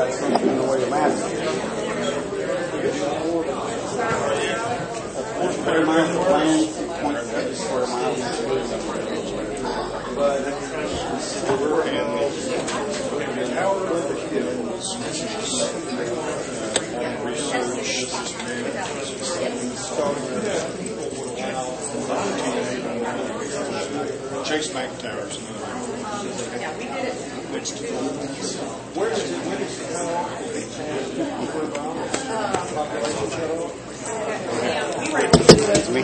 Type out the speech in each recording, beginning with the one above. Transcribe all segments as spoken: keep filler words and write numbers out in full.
got something in the way of math. Square miles of land, two point six square miles. But Chase Bank Towers. Next to where is it? Where is it? That's me.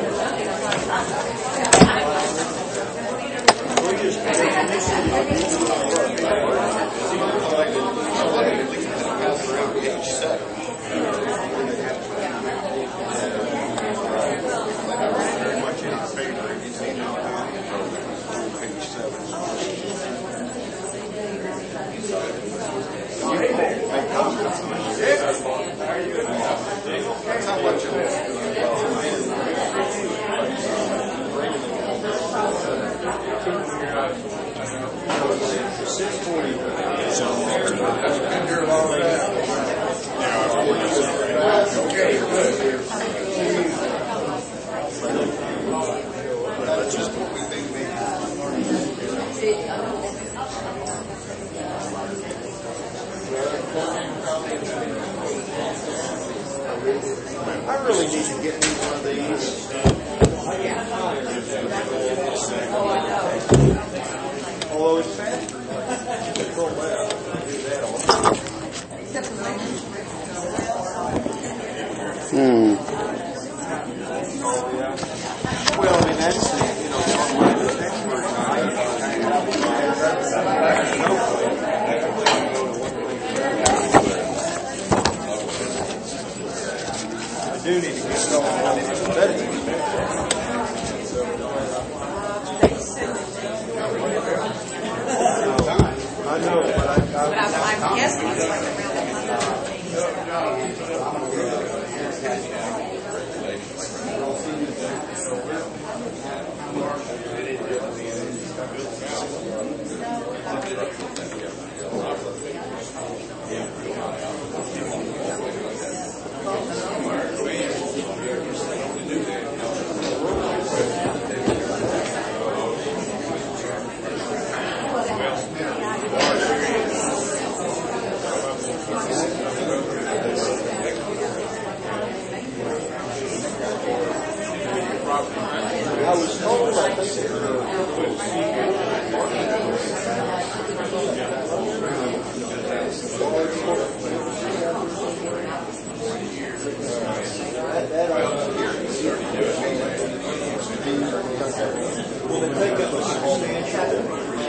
I really need to get me one of these. Although it's faster. Control that. Do that on. Hmm. Well, I mean, that's, you know, online text version. I do need to get it on one of these better. I know, but I, I, But I'm, I'm guessing it's like around I was told I think it will it take up a substantial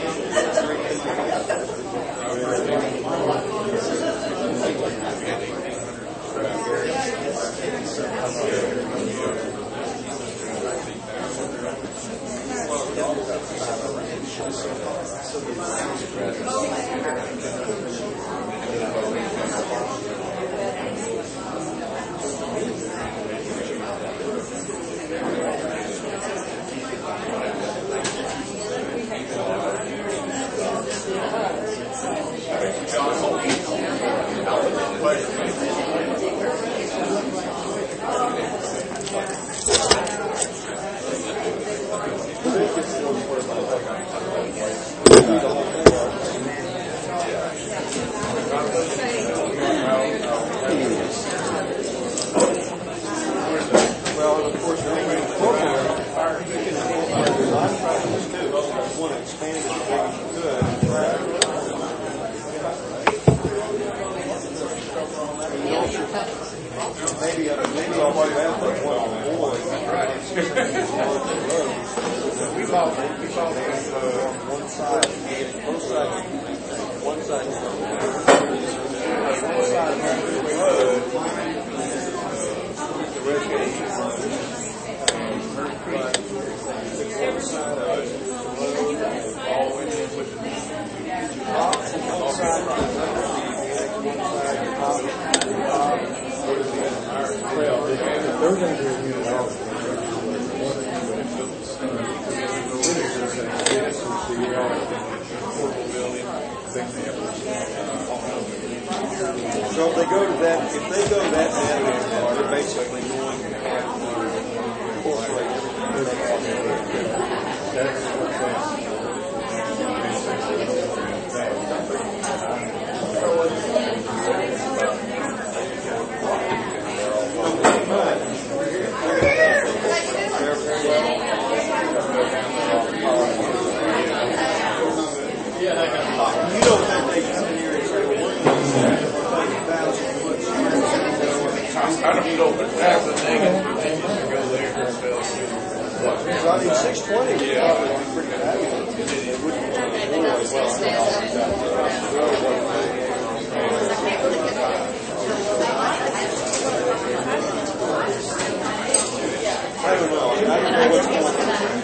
well, and of course, when you incorporate, you can incorporate a lot of problems too. You want to expand it as big as you could. Maybe, uh, maybe I'll write out like one on the board. We bought, we bought it uh, on one side, both sides, one side, one side of the road. The rest of it, the other side of it, all went in with the top, one side, one side, well, they're going to do a unit out. So if they go to that, if they go to that navigation, they're basically going to have to incorporate everything. That's what You don't think they come in here and say, well, we're going to spend a thousand foot. I don't know, but that's the thing, and they used to go there and spell. Because I mean, six twenty would probably be pretty fabulous. It wouldn't be I don't know. I don't know what's going on.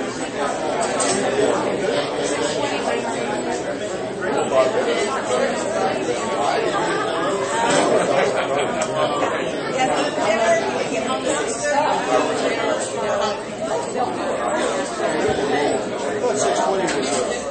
six twenty was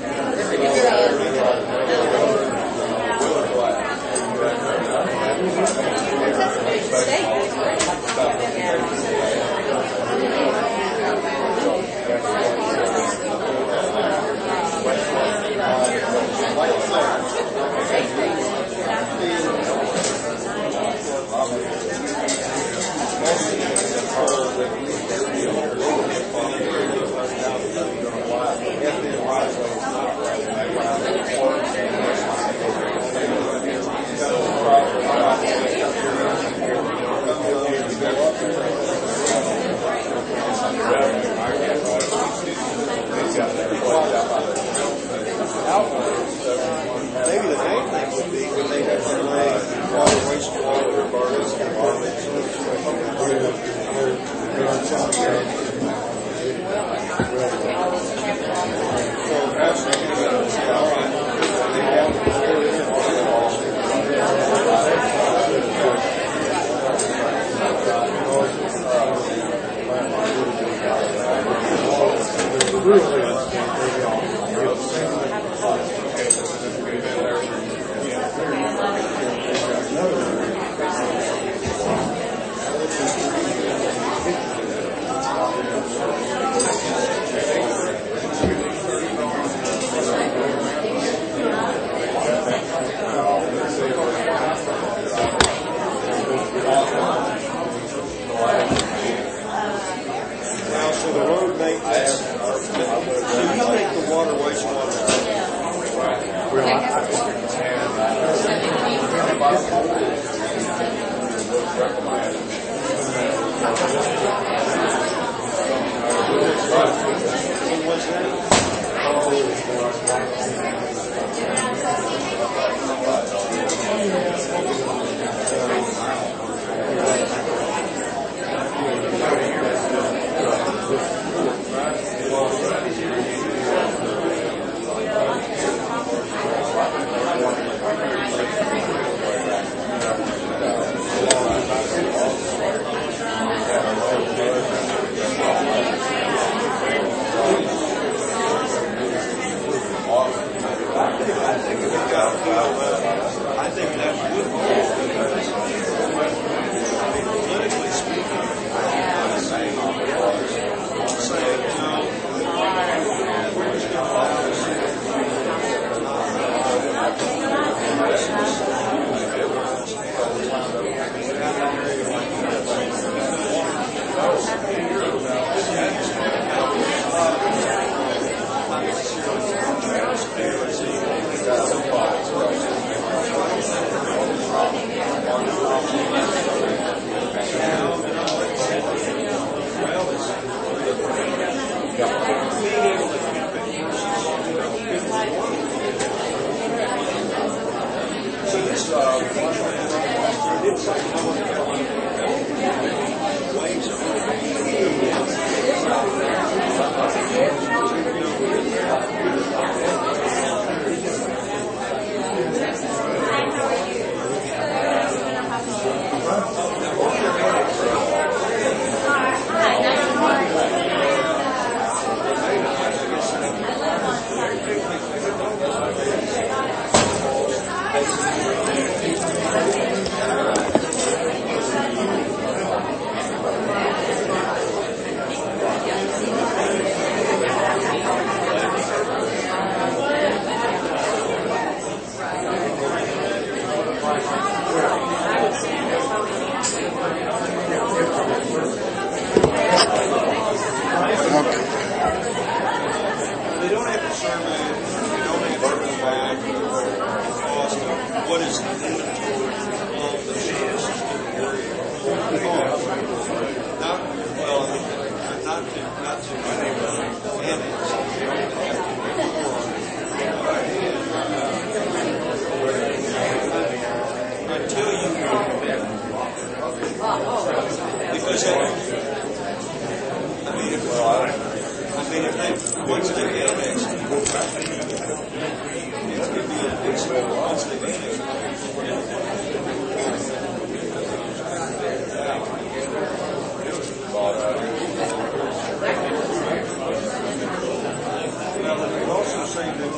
maybe the main thing would be when they have to lay water, wastewater, garbage, and garbage. So perhaps we can say, all right, they have to put it in Now, so the road maintenance, so you think the water, wastewater, what's that? I think that would be politically speaking, saying, saying, no, we're just going to follow this. So this, uh, it's like, Not, well, not to, not to annex. Until you, because it, I mean, if, I mean, if they, once they annex, it's going to be a big swell once they annex. Well, they're also saying that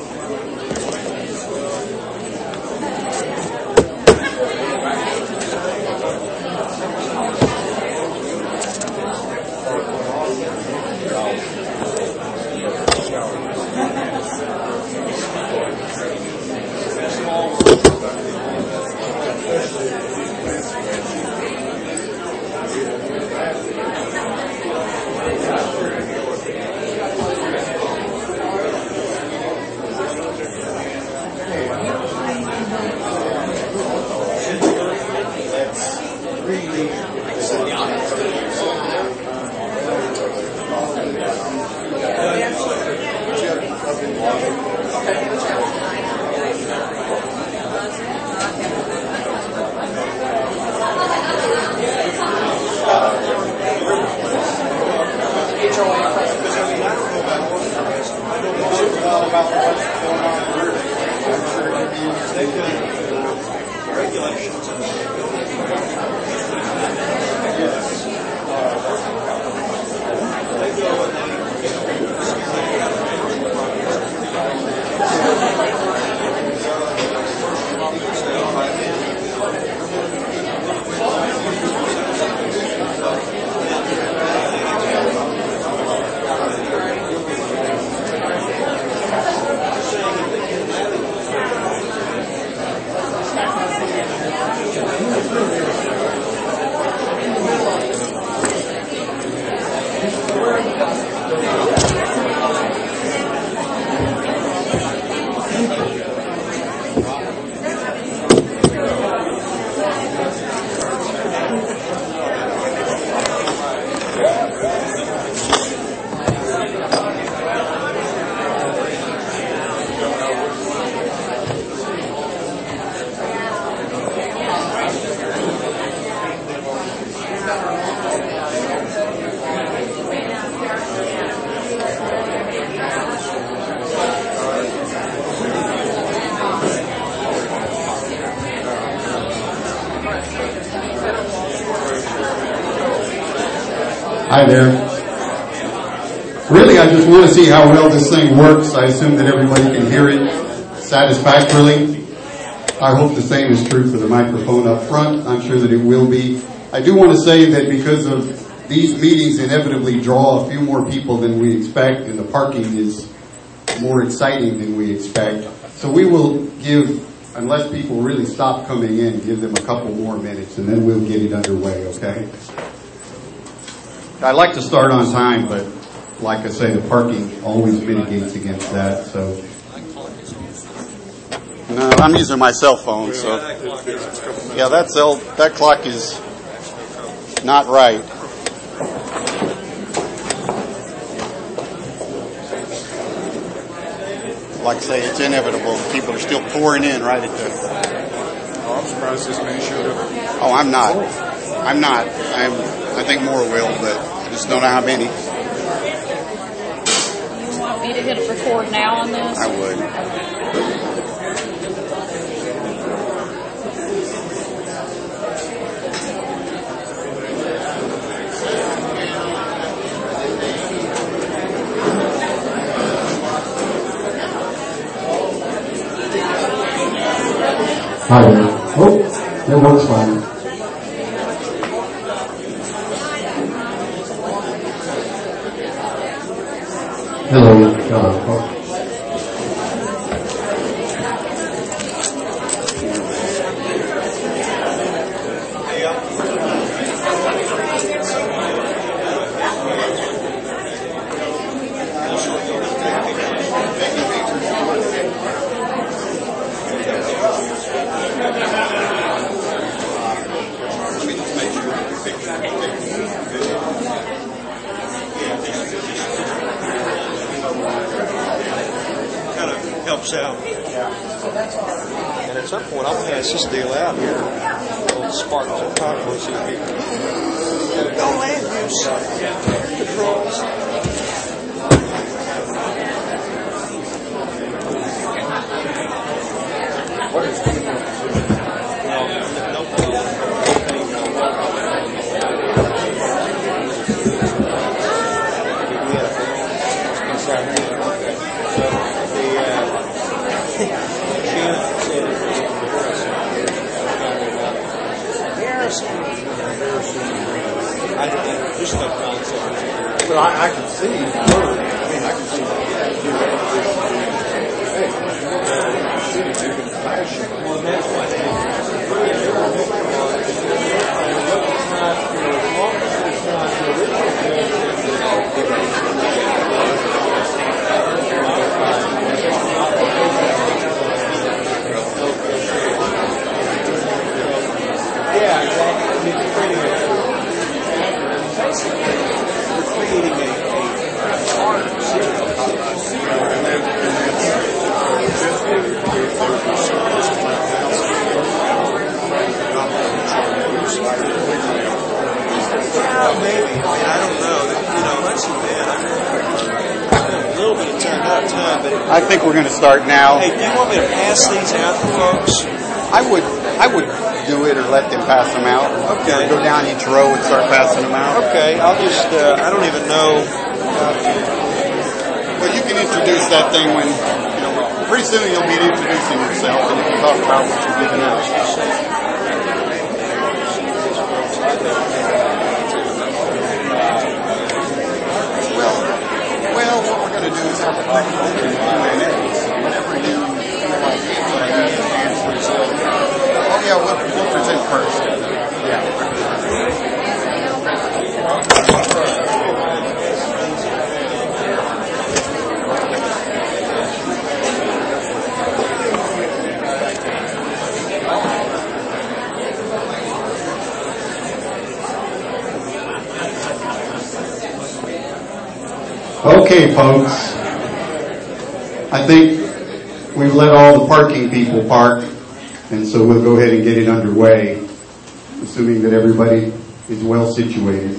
Hi there. Really, I just want to see how well this thing works. I assume that everybody can hear it satisfactorily. I hope the same is true for the microphone up front. I'm sure that it will be. I do want to say that because of these meetings inevitably draw a few more people than we expect, and the parking is more exciting than we expect. So we will give, unless people really stop coming in, give them a couple more minutes, and then we'll get it underway, okay? I'd like to start on time, but like I say, the parking always mitigates against that, so. No, I'm using my cell phone, so. Yeah, that cell, that clock is not right. Like I say, it's inevitable. People are still pouring in right at the. Oh, I'm surprised this many showed up. Oh, I'm not. I'm not. I'm. I think more will, but I just don't know how many. You want me to hit record now on this? I would. Hi there. Oh, that works fine. Hello. Hello. Oh. Thank you. And at some point, I'm going to ask this deal out here. It'll spark some controversy with people. No land use controls. What is the No, no, I just no concept. But I, I can see, I mean, I can see that. Well, that's why they yeah, exactly. It's creating a basically we're creating a, a hard serial well, maybe. I mean, I don't know. You know, let's admit, I'm a little bit of time, not time, but I think we're going to start now. hey, do you want me to pass these out to folks? I would, I would do it or let them pass them out. Okay. Or go down each row and start passing them out. Okay, I'll just, uh, I don't even know. Well, you can introduce that thing when, you know, pretty soon you'll be introducing yourself and you can talk about what you're giving out. Well, well, what we're going to do is have a quick open Q and A. Whenever you feel like answers. Oh yeah, we'll, we'll present first. Yeah. Okay, folks. I think we've let all the parking people park, and so we'll go ahead and get it underway, assuming that everybody is well situated.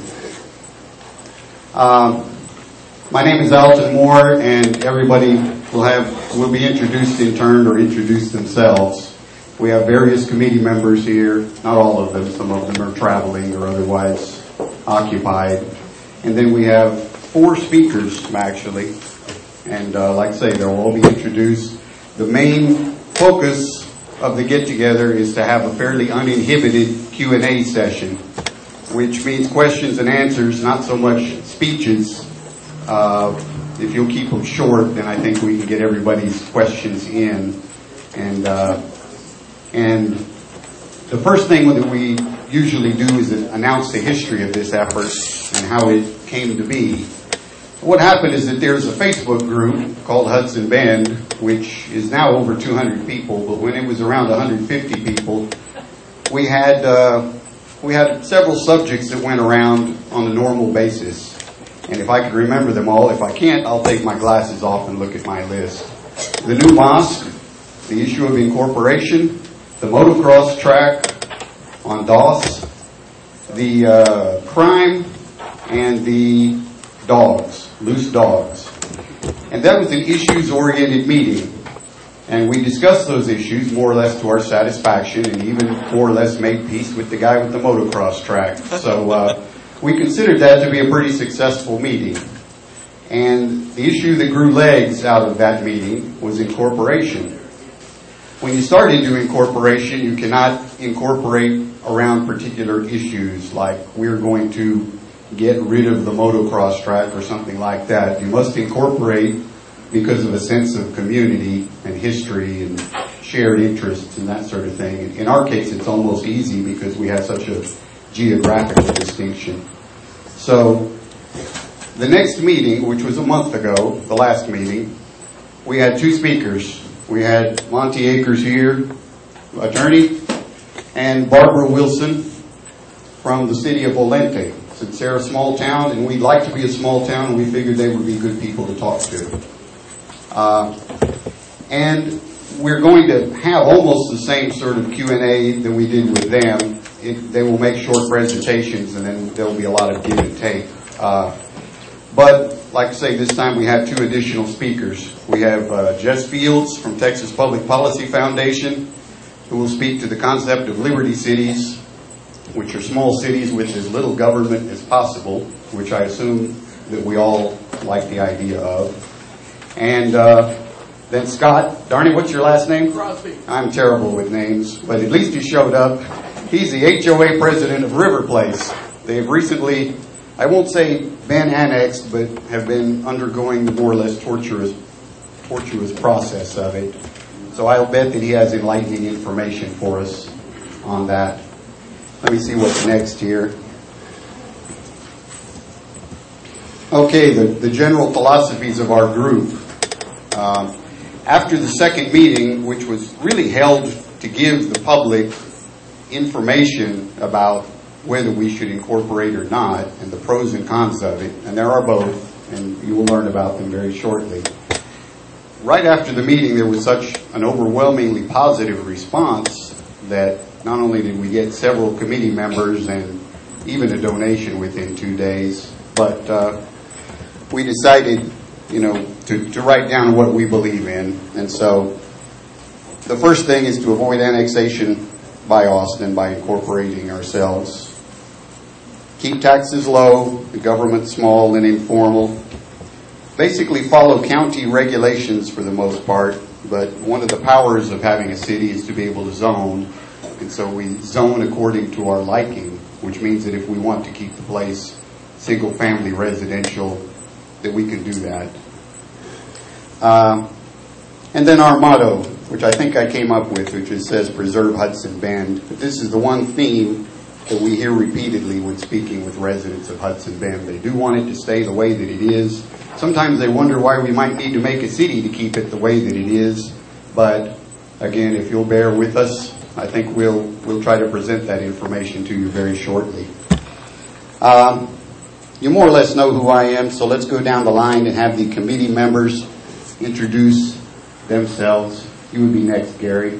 Um, my name is Alton Moore, and everybody will have will be introduced in turn or introduce themselves. We have various committee members here, not all of them. Some of them are traveling or otherwise occupied. And then we have four speakers, actually, and uh, like I say, they'll all be introduced. The main focus of the get-together is to have a fairly uninhibited Q and A session, which means questions and answers, not so much speeches. Uh, if you'll keep them short, then I think we can get everybody's questions in. And uh, and the first thing that we usually do is announce the history of this effort and how it came to be. What happened is that there's a Facebook group called Hudson Bend, which is now over two hundred people, but when it was around one hundred fifty people, we had uh, we had several subjects that went around on a normal basis. And if I could remember them all, if I can't, I'll take my glasses off and look at my list. The new mosque, the issue of incorporation, the motocross track on Doss, the uh, crime, and the dogs, loose dogs. And that was an issues-oriented meeting. And we discussed those issues more or less to our satisfaction and even more or less made peace with the guy with the motocross track. So uh, we considered that to be a pretty successful meeting. And the issue that grew legs out of that meeting was incorporation. When you start into incorporation, you cannot incorporate around particular issues like we're going to get rid of the motocross track or something like that. You must incorporate because of a sense of community and history and shared interests and that sort of thing. In our case, it's almost easy because we have such a geographical distinction. So the next meeting, which was a month ago, the last meeting, we had two speakers. We had Monty Akers here, attorney, and Barbara Wilson from the city of Olente. Since they're a small town, and we'd like to be a small town, and we figured they would be good people to talk to. Uh, and we're going to have almost the same sort of Q and A that we did with them. It, they will make short presentations, and then there will be a lot of give and take. Uh, but, like I say, this time we have two additional speakers. We have uh, Jess Fields from Texas Public Policy Foundation, who will speak to the concept of Liberty Cities, which are small cities with as little government as possible, which I assume that we all like the idea of. And uh, then Scott, darn it, what's your last name? Crosby. I'm terrible with names, but at least he showed up. He's the H O A president of River Place. They've recently, I won't say been annexed, but have been undergoing the more or less torturous, tortuous process of it. So I'll bet that he has enlightening information for us on that. Let me see what's next here. Okay, the, the general philosophies of our group. Um, after the second meeting, which was really held to give the public information about whether we should incorporate or not, and the pros and cons of it, and there are both, and you will learn about them very shortly. Right after the meeting, there was such an overwhelmingly positive response that not only did we get several committee members and even a donation within two days, but uh, we decided, you know, to, to write down what we believe in. And so the first thing is to avoid annexation by Austin by incorporating ourselves. Keep taxes low, the government small and informal. Basically follow county regulations for the most part, but one of the powers of having a city is to be able to zone. And so we zone according to our liking, which means that if we want to keep the place single-family residential, that we can do that. Uh, and then our motto, which I think I came up with, which is, says preserve Hudson Bend. But this is the one theme that we hear repeatedly when speaking with residents of Hudson Bend. They do want it to stay the way that it is. Sometimes they wonder why we might need to make a city to keep it the way that it is. But again, if you'll bear with us, I think we'll we'll try to present that information to you very shortly. Um, you more or less know who I am, so let's go down the line and have the committee members introduce themselves. You would be next, Gary.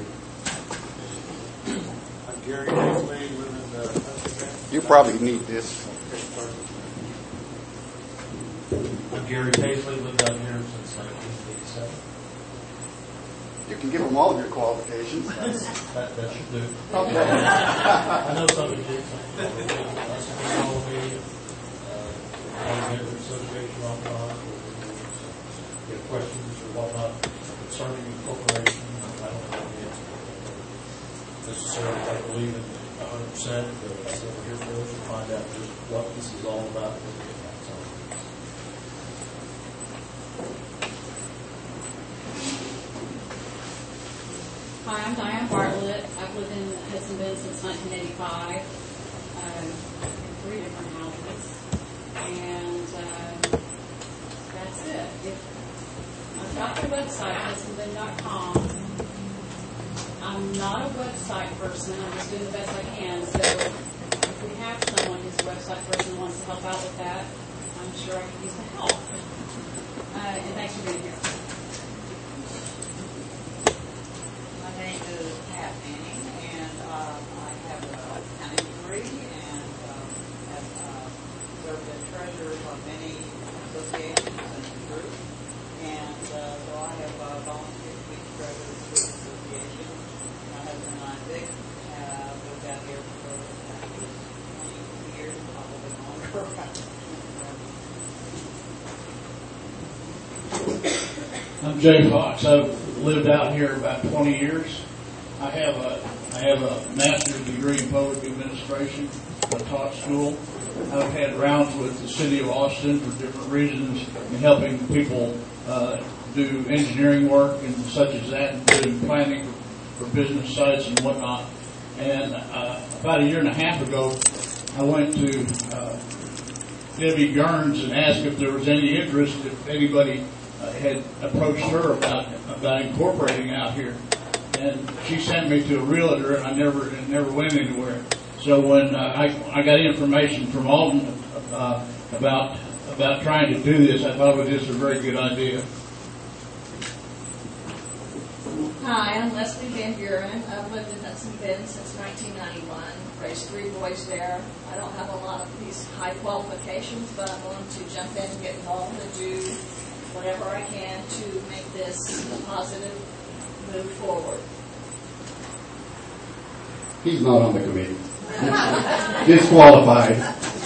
I'm Gary Daisley, live in the Hudson Bend. You probably need this. I'm Gary Daisley, lived out here since nineteen eighty-seven. You can give them all of your qualifications. That, that should do. Okay. I know some of you. That's all of me. Uh, Neighborhood Association on top. If you have questions or whatnot concerning incorporation, I don't know the answer. Necessarily, I believe in one hundred percent, but that's what we're here for, to find out just what this is all about. Hi, I'm Diane Bartlett. I've lived in Hudson Bend since nineteen eighty-five. Um, in three different houses. And uh, that's it. If, I've got the website, hudson bend dot com. I'm not a website person. I'm just doing the best I can. So if we have someone who's a website person who wants to help out with that, I'm sure I could use the help. Uh, and thanks for being here. My name is Pat Manning, and um, I have a county degree and um, have uh, served as treasurer of many associations and groups. And uh, so I have uh, volunteered to be treasurer of the association. My husband and I, Vic, have lived out here for twenty years, probably longer. I'm Jay Fox. I've lived out here about twenty years. I have a I have a master's degree in public administration. I taught school. I've had rounds with the city of Austin for different reasons in helping people uh, do engineering work and such as that, and doing planning for, for business sites and whatnot. And uh, about a year and a half ago, I went to uh, Debbie Gerns and asked if there was any interest, if anybody uh, had approached her about about incorporating out here. And she sent me to a realtor, and I never it never went anywhere. So when uh, I I got information from Alden uh, about about trying to do this, I thought it was just a very good idea. Hi, I'm Leslie Van Buren. I've lived in Hudson Bend since nineteen ninety-one. Raised three boys there. I don't have a lot of these high qualifications, but I'm willing to jump in and get involved and do whatever I can to make this a positive move forward. He's not on the committee. Disqualified.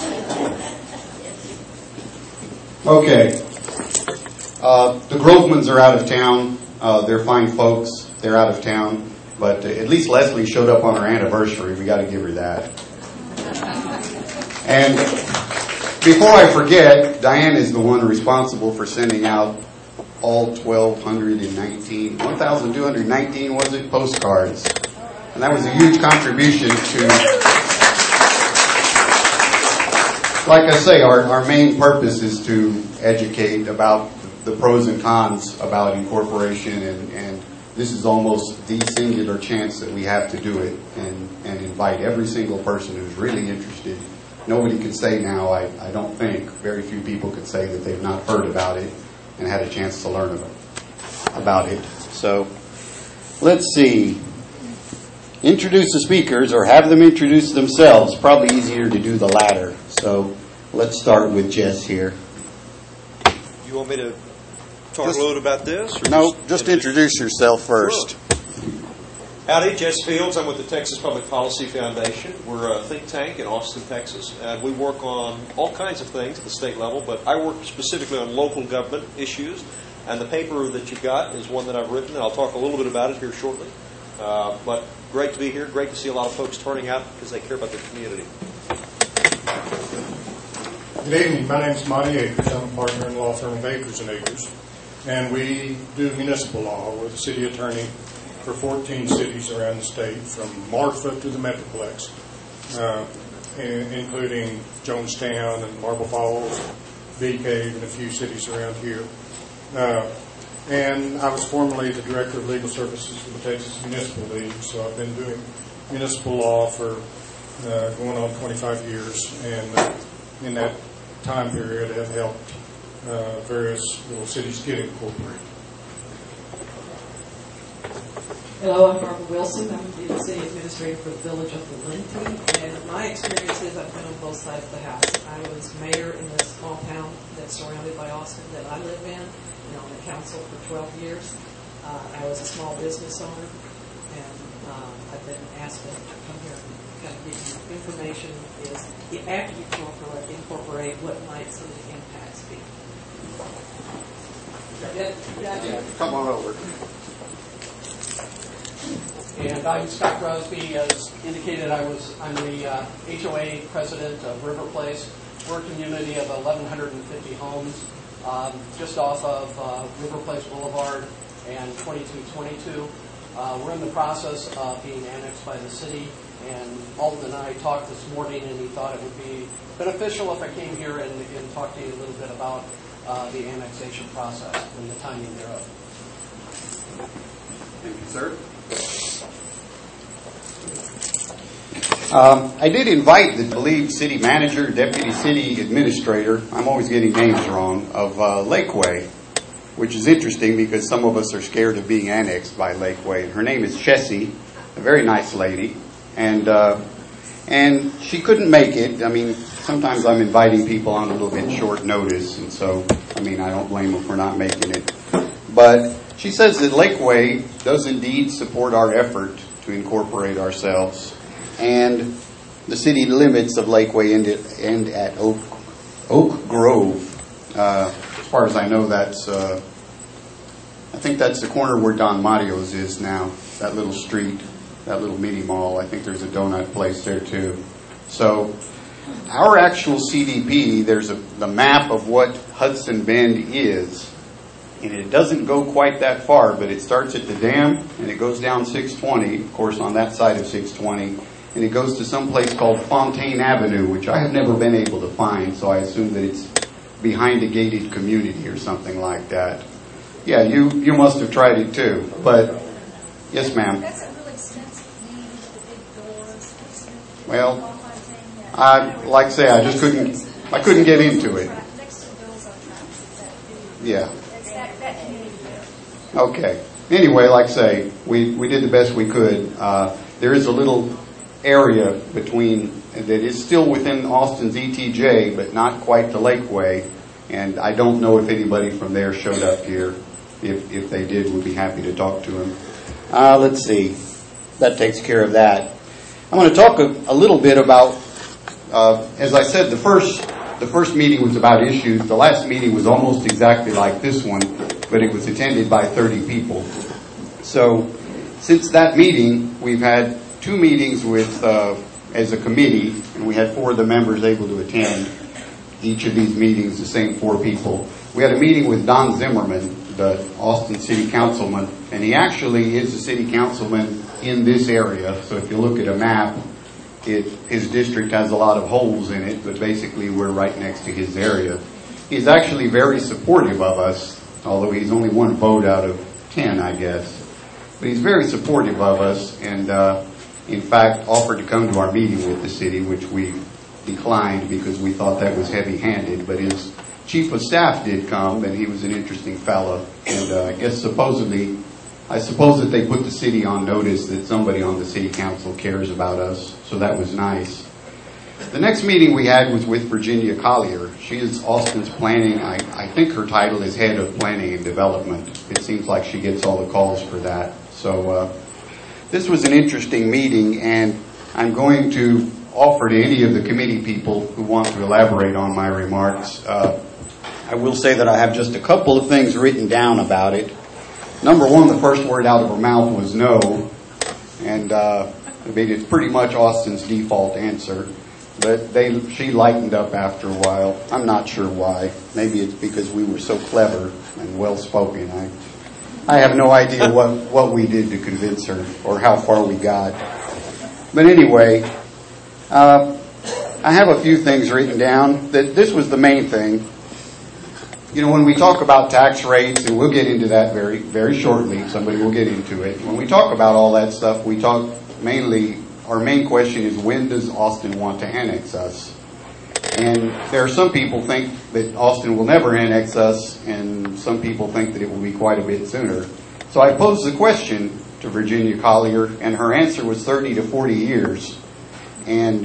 Okay. Uh, the Grovemans are out of town. Uh, they're fine folks. They're out of town. But uh, at least Leslie showed up on her anniversary. We got to give her that. And before I forget, Diane is the one responsible for sending out all twelve nineteen, one thousand two hundred nineteen, was it, postcards. And that was a huge contribution to, like I say, our, our main purpose is to educate about the pros and cons about incorporation, and, and this is almost the singular chance that we have to do it and, and invite every single person who's really interested. Nobody could say now, I, I don't think, very few people could say that they've not heard about it and had a chance to learn about it. So, let's see. Introduce the speakers or have them introduce themselves. Probably easier to do the latter. So, let's start with Jess here. You want me to talk just, a little about this? Or no, just, just introduce yourself first. Sure. Howdy, Jess Fields. I'm with the Texas Public Policy Foundation. We're a think tank in Austin, Texas, and we work on all kinds of things at the state level, but I work specifically on local government issues, and the paper that you've got is one that I've written, and I'll talk a little bit about it here shortly. Uh, but great to be here. Great to see a lot of folks turning out because they care about their community. Good evening. My name is Monty Akers. I'm a partner in the law firm of Akers and Akers, and we do municipal law. We're the city attorney for fourteen cities around the state, from Marfa to the Metroplex, uh, in, including Jonestown and Marble Falls, Bee Cave, and a few cities around here. Uh, and I was formerly the director of legal services for the Texas Municipal League, so I've been doing municipal law for uh, going on twenty-five years, and uh, in that time period have helped uh, various little cities get incorporated. Hello, I'm Barbara Wilson. I'm the city administrator for the village of Valenti, and my experience is I've been on both sides of the house. I was mayor in the small town that's surrounded by Austin that I live in, and on the council for twelve years. Uh, I was a small business owner, and uh, I've been asked to come here and kind of give you information is after you incorporate, incorporate what might some of the impacts be. Yeah, yeah. Come on over. And I'm Scott Crosby. As indicated, I was I'm the uh, H O A president of River Place. We're a community of eleven fifty homes, um, just off of uh, River Place Boulevard and twenty-two twenty-two. Uh, we're in the process of being annexed by the city, and Alden and I talked this morning, and he thought it would be beneficial if I came here and, and talked to you a little bit about uh, the annexation process and the timing thereof. Thank you, sir. Um, I did invite the believed city manager, deputy city administrator, I'm always getting names wrong, of uh, Lakeway, which is interesting because some of us are scared of being annexed by Lakeway. Her name is Chessie, a very nice lady, and uh, and she couldn't make it. I mean, sometimes I'm inviting people on a little bit short notice, and so, I mean, I don't blame them for not making it. But she says that Lakeway does indeed support our effort to incorporate ourselves, and the city limits of Lakeway end at, end at Oak, Oak Grove. Uh, as far as I know, that's, uh, I think that's the corner where Don Mario's is now, that little street, that little mini mall. I think there's a donut place there too. So our actual C D P, there's a, the map of what Hudson Bend is, and it doesn't go quite that far, but it starts at the dam, and it goes down six twenty, of course, on that side of six twenty, and it goes to some place called Fontaine Avenue, which I have never been able to find, so I assume that it's behind a gated community or something like that. Yeah, you, you must have tried it too, but yes, ma'am. That's a really expensive name with the big doors. Well, I, like I say, I just couldn't, I couldn't get into it. Next to those are tracks. Yeah. That's that, that community there. Okay. anyway, like I say, we, we did the best we could. Uh, there is a little area between that is still within Austin's E T J, but not quite the Lakeway. And I don't know if anybody from there showed up here. If if they did, we'd be happy to talk to them. Uh, let's see. That takes care of that. I'm going to talk a, a little bit about, uh, as I said, the first the first meeting was about issues. The last meeting was almost exactly like this one, but it was attended by thirty people. So since that meeting, we've had two meetings with uh, as a committee, and we had four of the members able to attend each of these meetings, the same four people. We had a meeting with Don Zimmerman, the Austin City Councilman, and he actually is a city councilman in this area. So if you look at a map, it, his district has a lot of holes in it, but basically we're right next to his area. He's actually very supportive of us, although he's only one vote out of ten, I guess. But he's very supportive of us, and uh, in fact offered to come to our meeting with the city, which we declined because we thought that was heavy-handed. But his chief of staff did come, and he was an interesting fellow. And uh, I guess supposedly, I suppose that they put the city on notice that somebody on the city council cares about us. So that was nice. The next meeting we had was with Virginia Collier. She is Austin's planning. I, I think her title is head of planning and development. It seems like she gets all the calls for that. So uh, this was an interesting meeting, and I'm going to offer to any of the committee people who want to elaborate on my remarks. Uh, I will say that I have just a couple of things written down about it. Number one, the first word out of her mouth was no, and uh, I mean it's pretty much Austin's default answer. But they, she lightened up after a while. I'm not sure why. Maybe it's because we were so clever and well-spoken. I, I have no idea what, what we did to convince her or how far we got. But anyway, uh, I have a few things written down. That this was the main thing. You know, when we talk about tax rates, and we'll get into that very, very shortly. Somebody will get into it. When we talk about all that stuff, we talk mainly, our main question is, when does Austin want to annex us? And there are some people think that Austin will never annex us, and some people think that it will be quite a bit sooner. So I posed the question to Virginia Collier, and her answer was thirty to forty years. And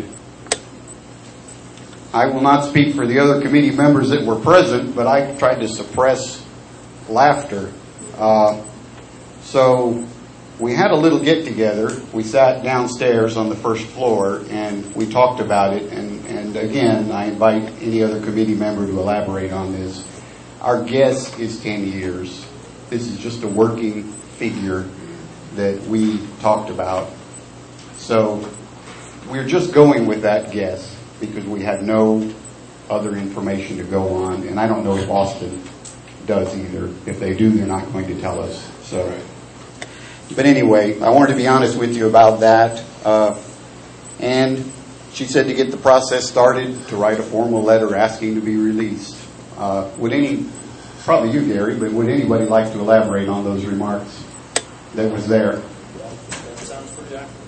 I will not speak for the other committee members that were present, but I tried to suppress laughter. Uh, so we had a little get-together. We sat downstairs on the first floor, and we talked about it. And, and again, I invite any other committee member to elaborate on this. Our guess is ten years. This is just a working figure that we talked about. So we're just going with that guess because we have no other information to go on. And I don't know if Austin does either. If they do, they're not going to tell us. So. But anyway, I wanted to be honest with you about that. Uh, and she said to get the process started, to write a formal letter asking to be released. Uh, would any, probably you, Gary, but would anybody like to elaborate on those remarks that was there? That sounds pretty accurate.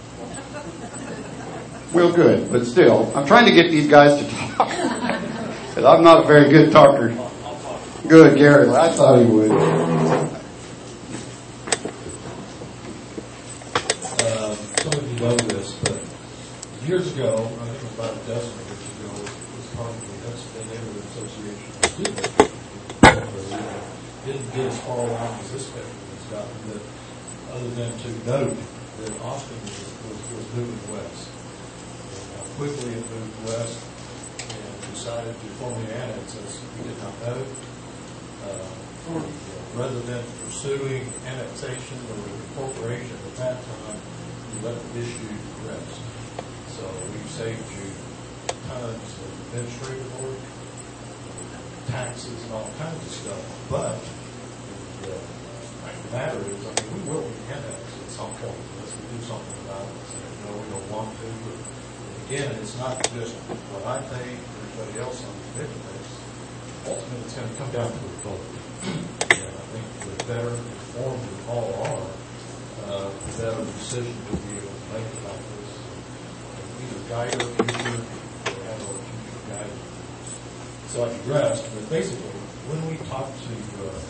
Well, good, but still, I'm trying to get these guys to talk. Because I'm not a very good talker. Good, Gary. I thought he would. Know this, but years ago, I think it was about a dozen years ago, it was part of the Pennsylvania Neighborhood Association of Students. Didn't get as far along as this country has gotten, that other than to note that Austin was, was, was moving west. And how quickly it moved west and decided to formally annex us, we did not know. Uh, rather than pursuing annexation or incorporation at that time, let the issue rest. So we've saved you tons of administrative work, taxes, and all kinds of stuff. But the fact of the matter is, I mean, we will be annexed at some point unless we do something about it. So, no, we don't want to. But again, it's not just what I think or anybody else on the committee thinks. Ultimately, it's going to come down to a vote. And I think the better informed we all are, Uh, the better decision we'll be able to make about this. And either guide our future or have our future guided. So I digressed, but basically, when we talked to uh,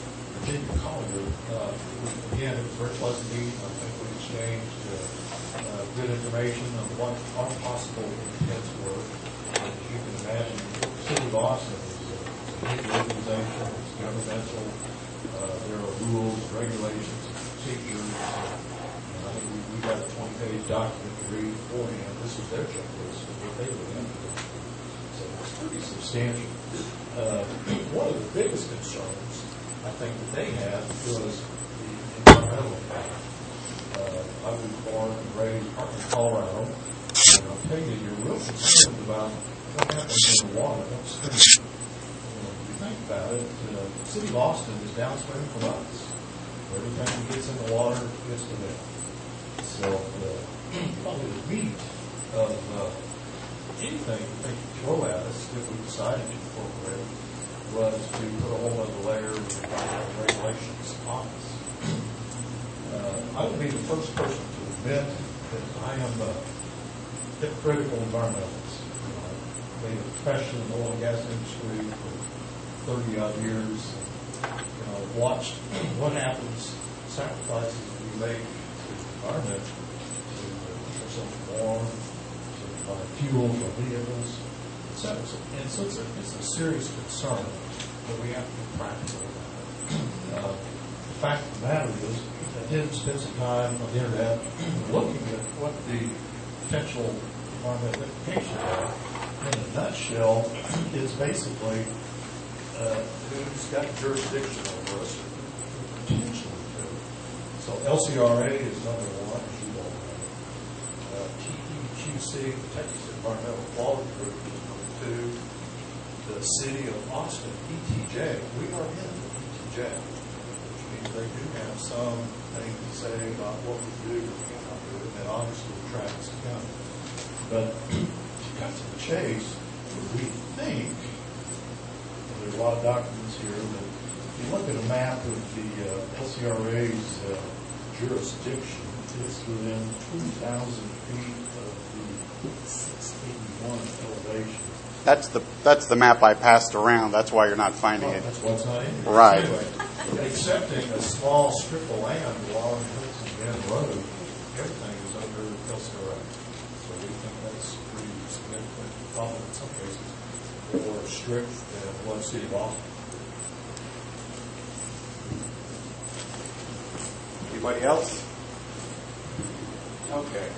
continue calling you. Uh, again, it was very pleasant meeting. I think we exchanged uh, uh, good information on what our possible intents were. As you can imagine, the City of Austin is a, is a big organization. It's governmental. Uh, there are rules, regulations, procedures. And I think we, we got a twenty-page document to read beforehand. This is their checklist of what they were going to do. So it's pretty substantial. Uh, one of the biggest concerns I think that they had was the environmental impact. Uh, I was born and raised up in Colorado, and I'll tell you, you're real concerned about what happens in the water upstream. You know, if you think about it, uh, the city of Austin is downstream from us. Everything that gets in the water gets to them. So uh, probably the meat of uh, anything that they could throw at us if we decided to incorporate was to put a whole other layer of environmental regulations on us. Uh, I would be the first person to admit that I am a hypocritical environmentalist. You know, I've made a profession in the oil and gas industry for thirty odd years. You know, I've watched what happens, sacrifices we make to the environment to keep ourselves warm, to buy fuel for vehicles, et cetera. And so it's a, it's a serious concern that we have to be practical about it. Uh, the fact of the matter is, I did spend some time on the internet looking at what the potential environmental implications are. In a nutshell, is basically uh, who's got jurisdiction over us, potentially to. So L C R A is number one, as you all know. Uh, T E Q C, the Texas Environmental Quality Group, is number two. The City of Austin, E T J, we are in the E T J, which means they do have some things to say about what we do or cannot do, and then obviously the Travis County. But to cut to the chase, we think, and there's a lot of documents here, that if you look at a map of the uh, L C R A's uh, jurisdiction, it's within two thousand feet of the six eighty-one elevation. That's the that's the map I passed around. That's why you're not finding Well, it. that's why it's not in here. Right. Anyway, excepting a small strip of land along Hudson Bend Road, everything is under L C R A. So we think that's pretty significant, probably in some cases more strict than what City of Austin. Anybody else? Okay.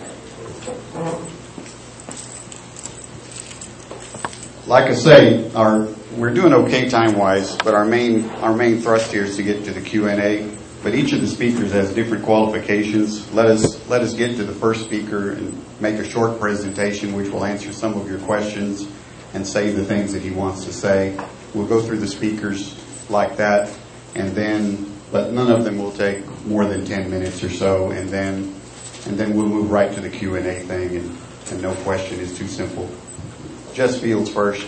Like I say, our we're doing okay time-wise, but our main our main thrust here is to get to the Q and A. But each of the speakers has different qualifications. Let us let us get to the first speaker and make a short presentation, which will answer some of your questions and say the things that he wants to say. We'll go through the speakers like that, and then, but none of them will take more than ten minutes or so, and then and then we'll move right to the Q and A thing, and, and no question is too simple. Jess Fields first.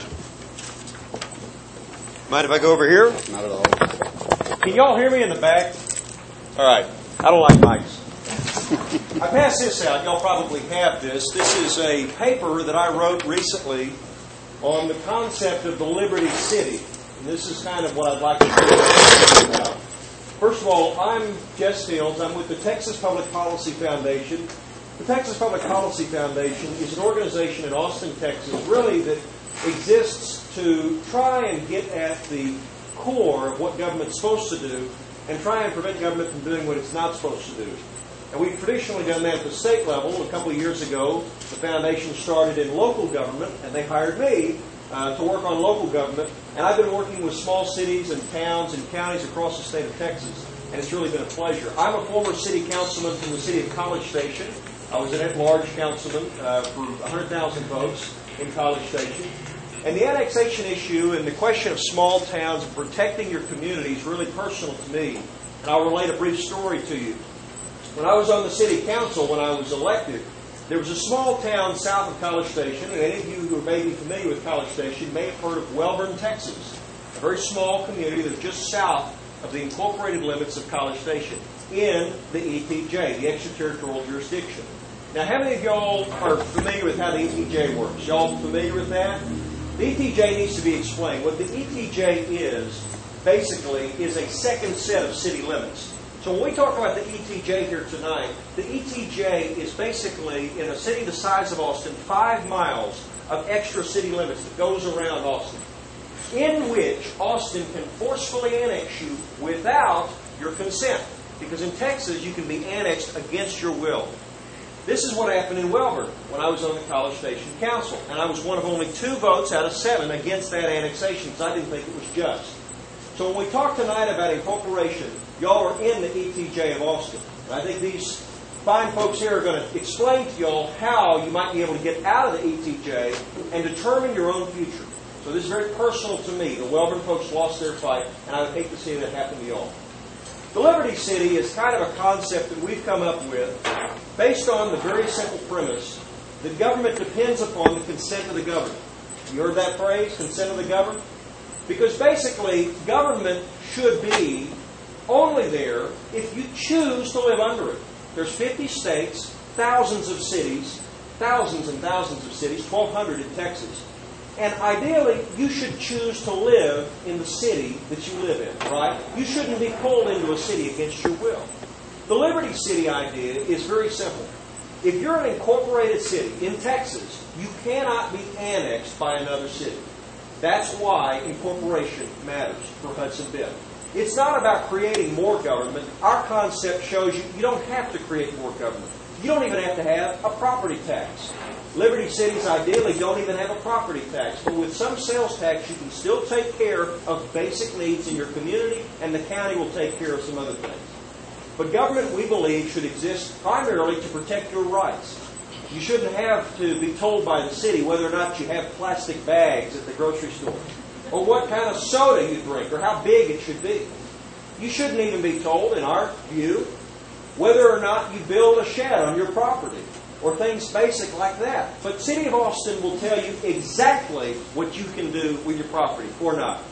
Mind if I go over here? Not at all. Can y'all hear me in the back? All right. I don't like mics. I passed this out. Y'all probably have this. This is a paper that I wrote recently on the concept of the Liberty City. And this is kind of what I'd like to talk about. First of all, I'm Jess Fields. I'm with the Texas Public Policy Foundation. The Texas Public Policy Foundation is an organization in Austin, Texas, really that exists to try and get at the core of what government's supposed to do and try and prevent government from doing what it's not supposed to do. And we've traditionally done that at the state level. A couple of years ago, the foundation started in local government, and they hired me uh, to work on local government. And I've been working with small cities and towns and counties across the state of Texas, and it's really been a pleasure. I'm a former city councilman from the city of College Station. I was an at-large councilman uh, for one hundred thousand votes in College Station. And the annexation issue and the question of small towns and protecting your community is really personal to me. And I'll relate a brief story to you. When I was on the city council, when I was elected, there was a small town south of College Station, and any of you who may be familiar with College Station may have heard of Welborn, Texas, a very small community that's just south of the incorporated limits of College Station in the E T J, the extraterritorial jurisdiction. Now, how many of y'all are familiar with how the E T J works? Y'all familiar with that? The E T J needs to be explained. What the E T J is, basically is a second set of city limits. So when we talk about the E T J here tonight, the E T J is basically, in a city the size of Austin, five miles of extra city limits that goes around Austin, in which Austin can forcefully annex you without your consent. Because in Texas, you can be annexed against your will. This is what happened in Welborn when I was on the College Station Council. And I was one of only two votes out of seven against that annexation because I didn't think it was just. So when we talk tonight about incorporation, y'all are in the E T J of Austin. And I think these fine folks here are going to explain to y'all how you might be able to get out of the E T J and determine your own future. So this is very personal to me. The Welborn folks lost their fight, and I would hate to see that happen to y'all. The Liberty City is kind of a concept that we've come up with based on the very simple premise that government depends upon the consent of the governed. You heard that phrase, consent of the governed? Because basically, government should be only there if you choose to live under it. There's fifty states, thousands of cities, thousands and thousands of cities, twelve hundred in Texas. And ideally, you should choose to live in the city that you live in, right? You shouldn't be pulled into a city against your will. The Liberty City idea is very simple. If you're an incorporated city in Texas, you cannot be annexed by another city. That's why incorporation matters for Hudson Bend. It's not about creating more government. Our concept shows you you don't have to create more government. You don't even have to have a property tax. Liberty cities ideally don't even have a property tax, but with some sales tax you can still take care of basic needs in your community, and the county will take care of some other things. But government, we believe, should exist primarily to protect your rights. You shouldn't have to be told by the city whether or not you have plastic bags at the grocery store, or what kind of soda you drink, or how big it should be. You shouldn't even be told, in our view, whether or not you build a shed on your property, or things basic like that. But City of Austin will tell you exactly what you can do with your property or not.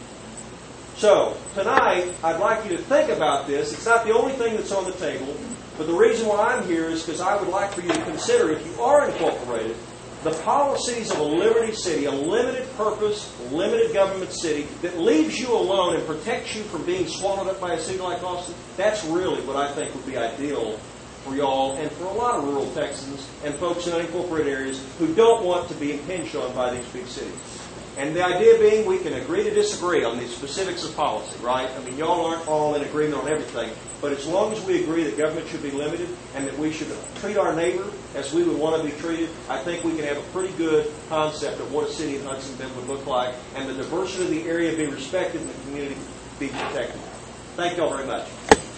So, tonight, I'd like you to think about this. It's not the only thing that's on the table, but the reason why I'm here is because I would like for you to consider, if you are incorporated, the policies of a Liberty City, a limited purpose, limited government city that leaves you alone and protects you from being swallowed up by a city like Austin. That's really what I think would be ideal for y'all and for a lot of rural Texans and folks in unincorporated areas who don't want to be impinged on by these big cities. And the idea being we can agree to disagree on the specifics of policy, right? I mean, y'all aren't all in agreement on everything, but as long as we agree that government should be limited and that we should treat our neighbor as we would want to be treated, I think we can have a pretty good concept of what a city of Hudson Bend would look like, and the diversity of the area be respected and the community be protected. Thank y'all very much.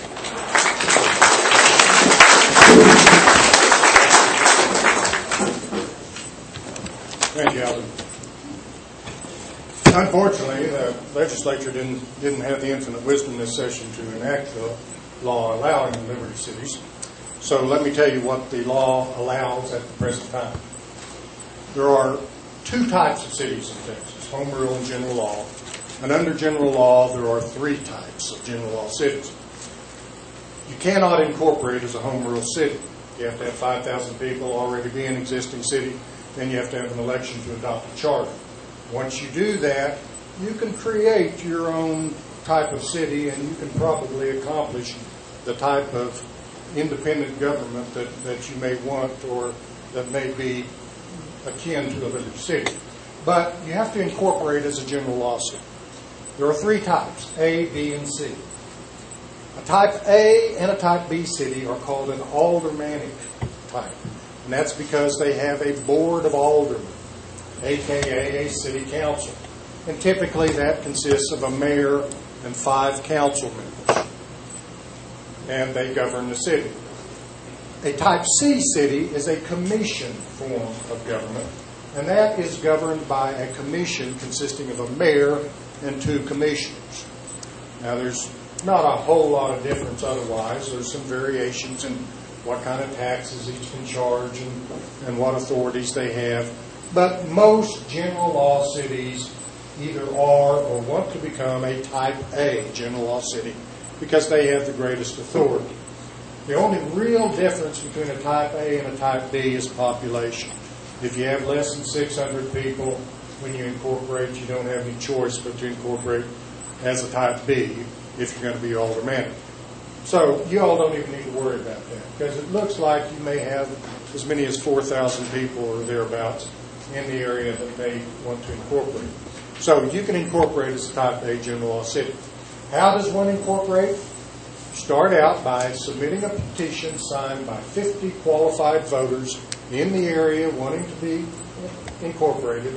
Thank you, Alvin. Unfortunately, the legislature didn't didn't have the infinite wisdom this session to enact the law allowing Liberty cities. So let me tell you what the law allows at the present time. There are two types of cities in Texas, home rule and general law. And under general law, there are three types of general law cities. You cannot incorporate as a home rule city. You have to have five thousand people already be an existing city. Then you have to have an election to adopt a charter. Once you do that, you can create your own type of city, and you can probably accomplish the type of independent government that, that you may want or that may be akin to a Liberty city. But you have to incorporate as a general law city. There are three types, A, B, and C. A type A and a type B city are called an aldermanic type. And that's because they have a board of aldermen, a k a a city council. And typically that consists of a mayor and five council members. And they govern the city. A type C city is a commission form of government. And that is governed by a commission consisting of a mayor and two commissioners. Now there's not a whole lot of difference otherwise. There's some variations in what kind of taxes each can charge and, and what authorities they have. But most general law cities either are or want to become a type A general law city because they have the greatest authority. The only real difference between a type A and a type B is population. If you have less than six hundred people, when you incorporate, you don't have any choice but to incorporate as a type B if you're going to be aldermanic. So you all don't even need to worry about that, because it looks like you may have as many as four thousand people or thereabouts in the area that they want to incorporate. So you can incorporate as a type A general law city. How does one incorporate? Start out by submitting a petition signed by fifty qualified voters in the area wanting to be incorporated.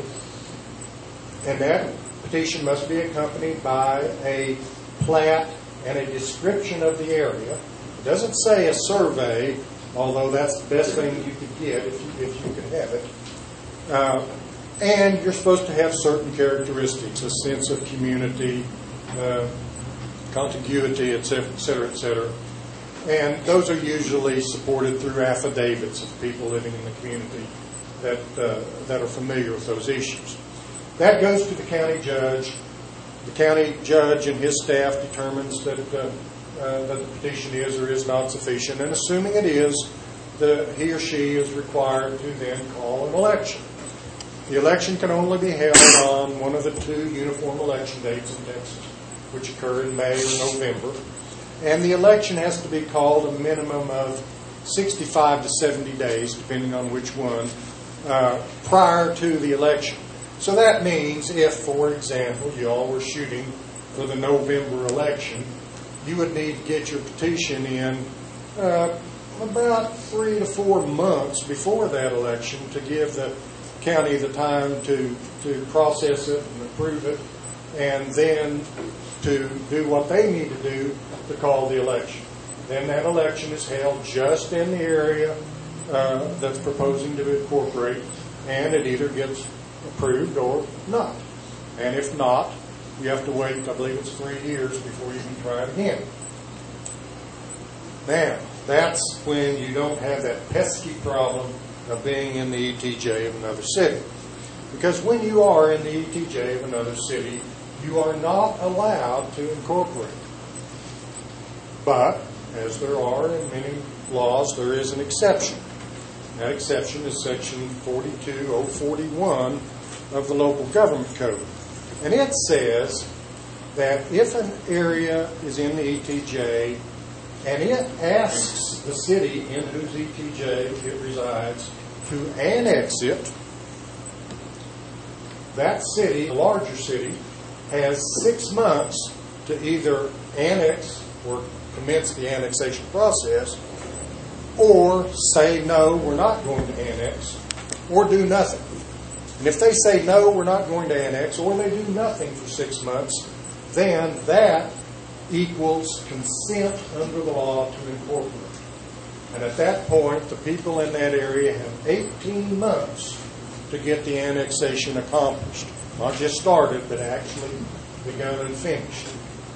And that petition must be accompanied by a plat and a description of the area. It doesn't say a survey, although that's the best thing you could get if you, if you could have it. Uh, and you're supposed to have certain characteristics, a sense of community, uh, contiguity, et cetera, et cetera, et cetera. And those are usually supported through affidavits of people living in the community that uh, that are familiar with those issues. That goes to the county judge. The county judge and his staff determines that uh, uh, that the petition is or is not sufficient, and assuming it is, the, he or she is required to then call an election. The election can only be held on one of the two uniform election dates in Texas, which occur in May or November. And the election has to be called a minimum of sixty-five to seventy days, depending on which one, uh, prior to the election. So that means if, for example, you all were shooting for the November election, you would need to get your petition in uh, about three to four months before that election to give the county the time to, to process it and approve it, and then to do what they need to do to call the election. Then that election is held just in the area uh, that's proposing to incorporate, and it either gets approved or not. And if not, you have to wait, I believe it's three years before you can try it again. Now, that's when you don't have that pesky problem of being in the E T J of another city. Because when you are in the E T J of another city, you are not allowed to incorporate. But, as there are in many laws, there is an exception. That exception is Section forty-two oh forty-one of the Local Government Code. And it says that if an area is in the E T J and it asks the city in whose E T J it resides to annex it, that city, the larger city, has six months to either annex or commence the annexation process, or say, no, we're not going to annex, or do nothing. And if they say, no, we're not going to annex, or they do nothing for six months, then that equals consent under the law to incorporate. And at that point, the people in that area have eighteen months to get the annexation accomplished. Not just started, but actually begun and finished.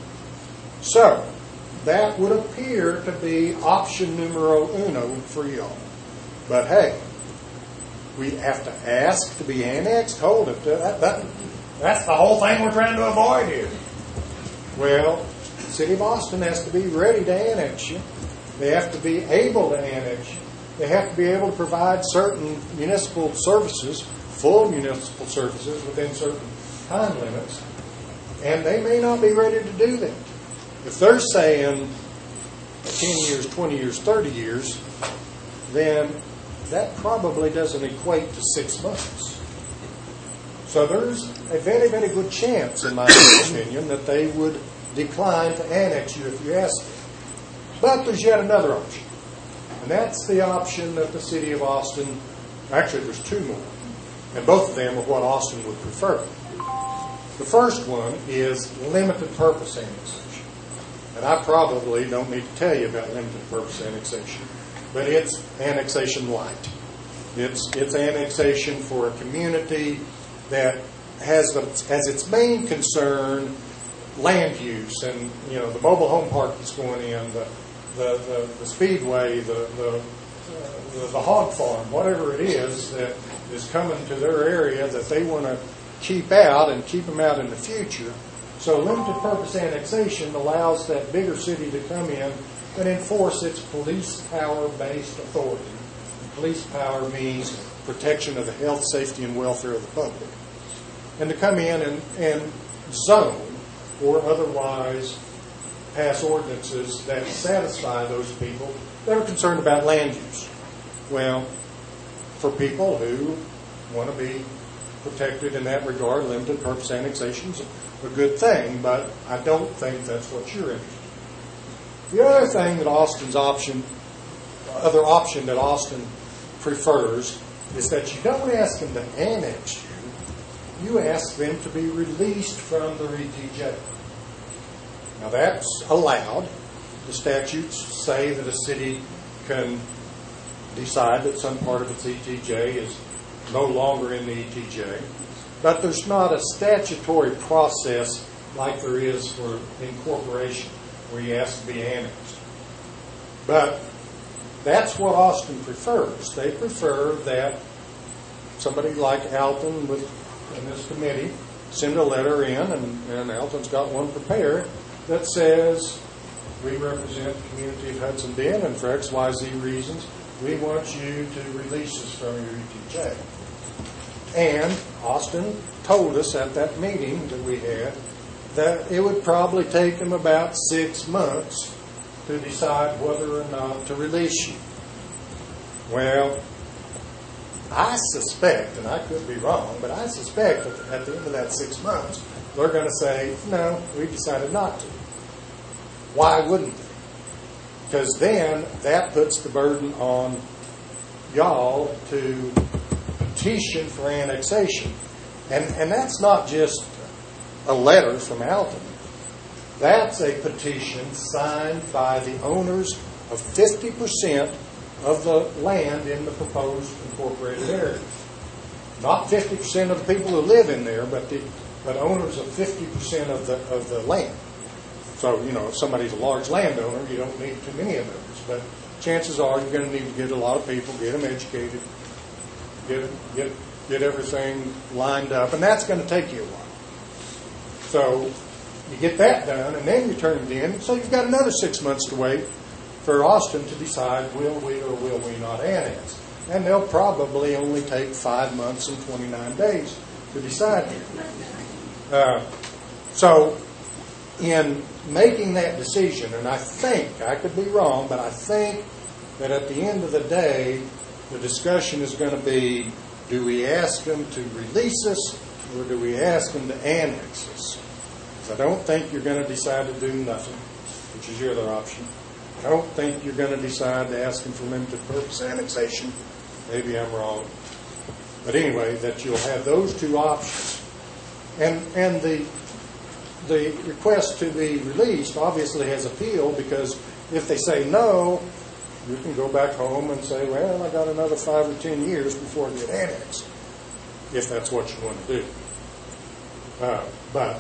So, that would appear to be option numero uno for y'all. But hey, we have to ask to be annexed? Hold it. That, that, that's the whole thing we're trying to avoid here. Well, the City of Austin has to be ready to annex you. They have to be able to annex you. They have to be able to provide certain municipal services, full municipal services within certain time limits. And they may not be ready to do that. If they're saying ten years, twenty years, thirty years, then that probably doesn't equate to six months. So there's a very, very good chance, in my opinion, that they would decline to annex you if you ask them. But there's yet another option. And that's the option that the City of Austin, actually there's two more, and both of them are what Austin would prefer. The first one is limited purpose annexation. And I probably don't need to tell you about limited purpose annexation, but it's annexation light. It's it's annexation for a community that has the, as its main concern land use, and you know the mobile home park that's going in, the the, the, the speedway, the the, uh, the the hog farm, whatever it is that is coming to their area that they want to keep out and keep them out in the future. So limited purpose annexation allows that bigger city to come in and enforce its police power-based authority. Police power means protection of the health, safety, and welfare of the public. And to come in and, and zone or otherwise pass ordinances that satisfy those people that are concerned about land use. Well, for people who want to be protected in that regard, limited purpose annexation is a good thing, but I don't think that's what you're interested in. The other thing that Austin's option, other option that Austin prefers is that you don't ask them to annex you, you ask them to be released from their E T J. Now that's allowed. The statutes say that a city can decide that some part of its E T J is no longer in the E T J, but there's not a statutory process like there is for incorporation where you ask to be annexed. But that's what Austin prefers. They prefer that somebody like Alton with, in this committee send a letter in, and, and Alton's got one prepared, that says, we represent the community of Hudson Bend, and for X Y Z reasons, we want you to release us from your E T J. And Austin told us at that meeting that we had that it would probably take them about six months to decide whether or not to release you. Well, I suspect, and I could be wrong, but I suspect that at the end of that six months, they're going to say, no, we decided not to. Why wouldn't they? Because then that puts the burden on y'all to petition for annexation. And, and that's not just a letter from Alton. That's a petition signed by the owners of fifty percent of the land in the proposed incorporated area. Not fifty percent of the people who live in there, but the but owners of fifty percent of the of the land. So, you know, if somebody's a large landowner, you don't need too many of those. But chances are you're going to need to get a lot of people, get them educated, get get get everything lined up, and that's going to take you a while. So you get that done, and then you turn it in. So you've got another six months to wait for Austin to decide will we or will we not annex. And they'll probably only take five months and twenty-nine days to decide here. Uh, so in making that decision, and I think, I could be wrong, but I think that at the end of the day, the discussion is going to be, do we ask them to release us or do we ask them to annex us? Because I don't think you're going to decide to do nothing, which is your other option. I don't think you're going to decide to ask them for limited purpose annexation. Maybe I'm wrong. But anyway, that you'll have those two options. And and the the request to be released obviously has appeal, because if they say no, you can go back home and say, well, I got another five or ten years before I get annexed, if that's what you want to do. Uh, but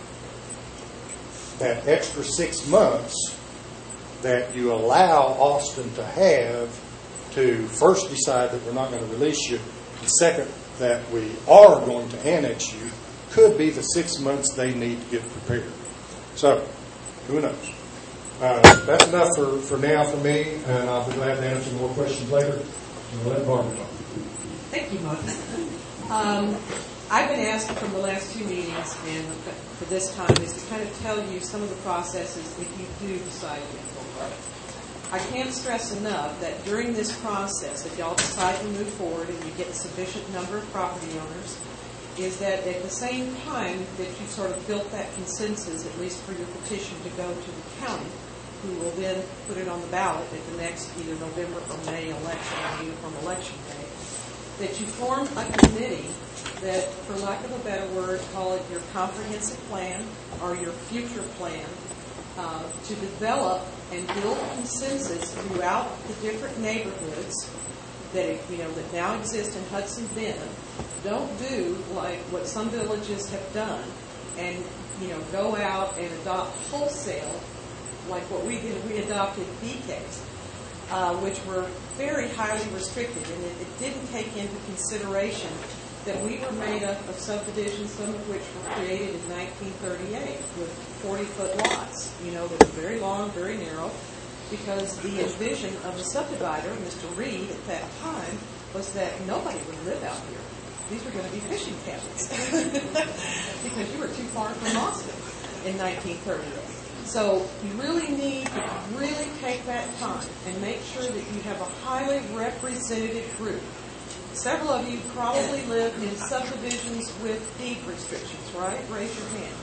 that extra six months that you allow Austin to have to first decide that we're not going to release you, and second, that we are going to annex you, could be the six months they need to get prepared. So, who knows? Uh, that's enough for, for now for me, and I'll be glad to answer more questions later. And we'll let Barbara talk. Thank you, Mike. Um, I've been asked from the last two meetings, and for this time, is to kind of tell you some of the processes if you do decide to incorporate. I can't stress enough that during this process, if y'all decide to move forward and you get a sufficient number of property owners, is that at the same time that you sort of built that consensus, at least for your petition to go to the county, who will then put it on the ballot at the next either November or May election, or uniform election day, that you form a committee that, for lack of a better word, call it your comprehensive plan or your future plan, uh, to develop and build consensus throughout the different neighborhoods that you know that now exist in Hudson Bend. Don't do like what some villages have done, and you know go out and adopt wholesale, like what we did. We adopted B Ks, uh, which were very highly restricted, and it, it didn't take into consideration that we were made up of subdivisions, some of which were created in nineteen thirty-eight with forty-foot lots, you know, that were very long, very narrow, because the vision of the subdivider, Mister Reed, at that time, was that nobody would live out here. These were going to be fishing cabins because you were too far from Austin. in nineteen thirty-eight. So you really need to really take that time and make sure that you have a highly representative group. Several of you probably live in subdivisions with deed restrictions, right? Raise your hand.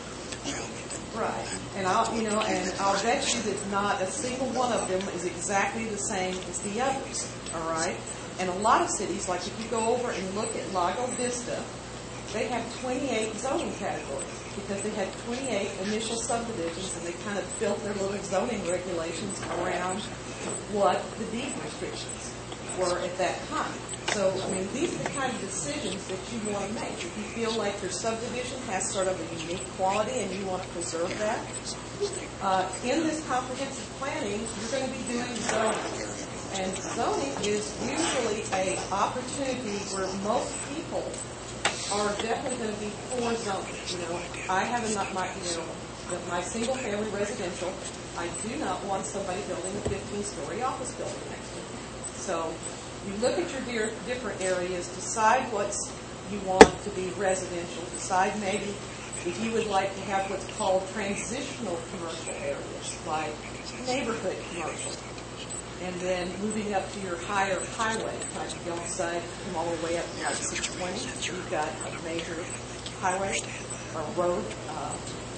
Right. And I'll, you know, and I'll bet you that not a single one of them is exactly the same as the others. All right. And a lot of cities, like if you go over and look at Lago Vista, they have twenty-eight zoning categories because they had twenty-eight initial subdivisions, and they kind of built their little zoning regulations around what the deed restrictions were at that time. So, I mean, these are the kind of decisions that you want to make. If you feel like your subdivision has sort of a unique quality and you want to preserve that, uh, in this comprehensive planning, you're going to be doing zoning. And zoning is usually a opportunity where most people are definitely going to be for zoning. You know, I have a, my, you know, my single-family residential. I do not want somebody building a fifteen-story office building next to me. So you look at your dear, different areas, decide what you want to be residential, decide maybe if you would like to have what's called transitional commercial areas, like neighborhood commercial. And then moving up to your higher highway, like you don't say, come all the way up to like six twenty, you've got a major highway or road. Uh,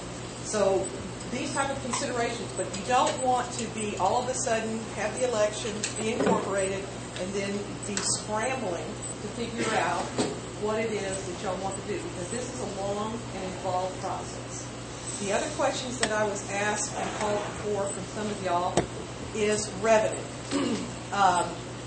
so these type of considerations, but you don't want to be all of a sudden have the election, be incorporated, and then be scrambling to figure out what it is that y'all want to do, because this is a long and involved process. The other questions that I was asked and called for from some of y'all is revenue. um,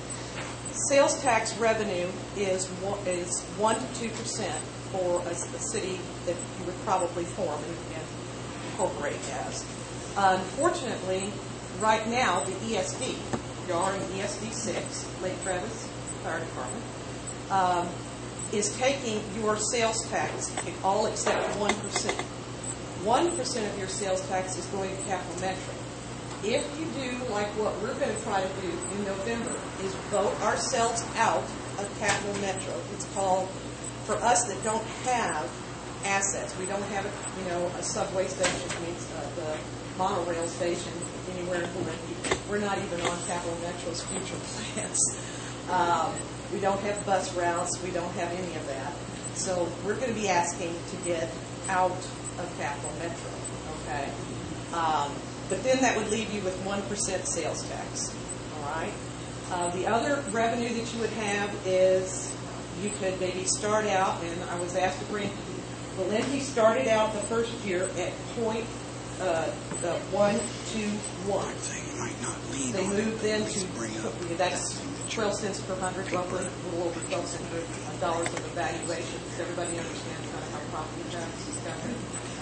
sales tax revenue is one, is one to two percent for a, a city that you would probably form and, and incorporate as. Unfortunately, right now the E S D, you are in E S D six, Lake Travis Fire Department, um, is taking your sales tax, all except one percent. one percent of your sales tax is going to Capital Metro. If you do like what we're going to try to do in November, is vote ourselves out of Capital Metro. It's called, for us that don't have assets, we don't have a, you know, a subway station, I mean, uh, the monorail station anywhere in Hawaii. We're not even on Capital Metro's future plans. Um, we don't have bus routes. We don't have any of that. So we're going to be asking to get out of Capital Metro, okay? Um, but then that would leave you with one percent sales tax, all right? Uh, the other revenue that you would have is you could maybe start out, and I was asked to bring, Valenti started out the first year at point uh, the one two one. They moved then to, that's twelve cents per hundred, roughly, a little over twelve cents per dollars of evaluation. Does everybody understand kind of how property taxes got there?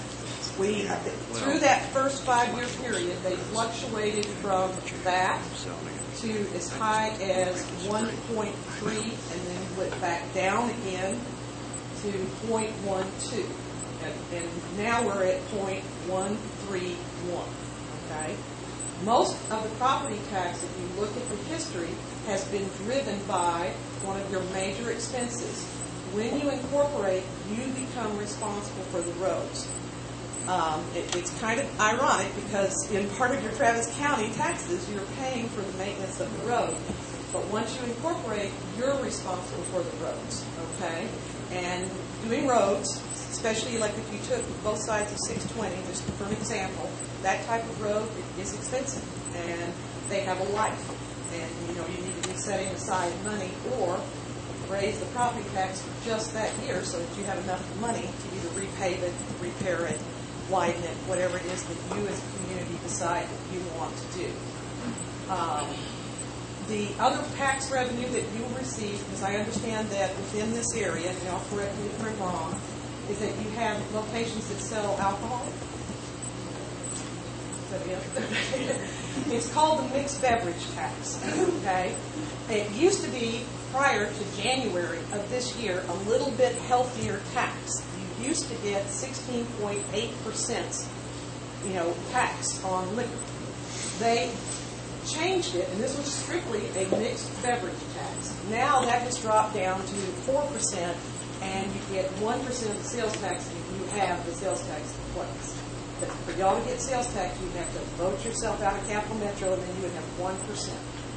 We, through that first five-year period, they fluctuated from that to as high as one point three, and then went back down again to zero point one two. And, and now we're at zero point one three one. Okay? Most of the property tax, if you look at the history, has been driven by one of your major expenses. When you incorporate, you become responsible for the roads. Um, it, it's kind of ironic because in part of your Travis County taxes, you're paying for the maintenance of the road. But once you incorporate, you're responsible for the roads, okay? And doing roads, especially like if you took both sides of six twenty, just for an example, that type of road is expensive, and they have a life. And, you know, you need to be setting aside money or raise the property tax for just that year so that you have enough money to either repave it, repair it, widen it, whatever it is that you as a community decide that you want to do. Um, the other tax revenue that you will receive, because I understand that within this area, and y'all correct me if I'm wrong, is that you have locations that sell alcohol. Is that it? It's called the mixed beverage tax. Okay? It used to be, prior to January of this year, a little bit healthier tax. You used to get sixteen point eight percent, you know, tax on liquor. They changed it, and this was strictly a mixed beverage tax. Now that has dropped down to four percent, and you get one percent of the sales tax if you have the sales tax in place. for y'all to get sales tax, you'd have to vote yourself out of Capital Metro, and then you would have one percent.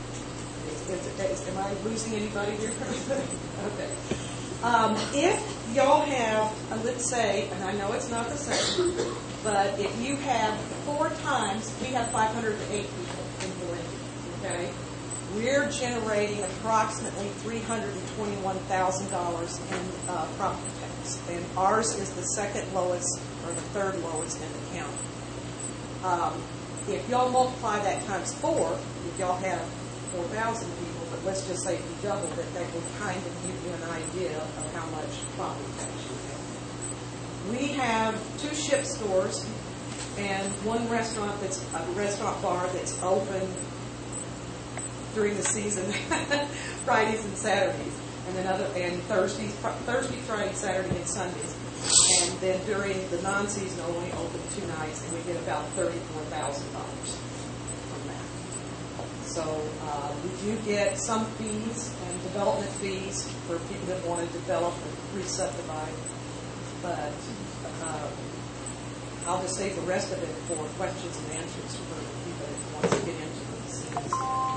Am I losing anybody here? Okay. Um, if y'all have, uh, let's say, and I know it's not the same, but if you have four times, we have five hundred eight people in Valenti, okay? We're generating approximately three hundred twenty-one thousand dollars in uh, property tax, and ours is the second lowest or the third lowest in the county. Um, if y'all multiply that times four, if y'all have four thousand people, but let's just say if you doubled it, that would kind of give you an idea of how much property tax you have. We have two ship stores and one restaurant that's a restaurant bar that's open during the season, Fridays and Saturdays, and then other and Thursdays, Thursday, Friday, Saturday, and Sundays. And then during the non-season, only open two nights, and we get about thirty-four thousand dollars from that. So uh, we do get some fees and development fees for people that want to develop and re-subdivide, but uh, I'll just save the rest of it for questions and answers for people that want to get into the cities.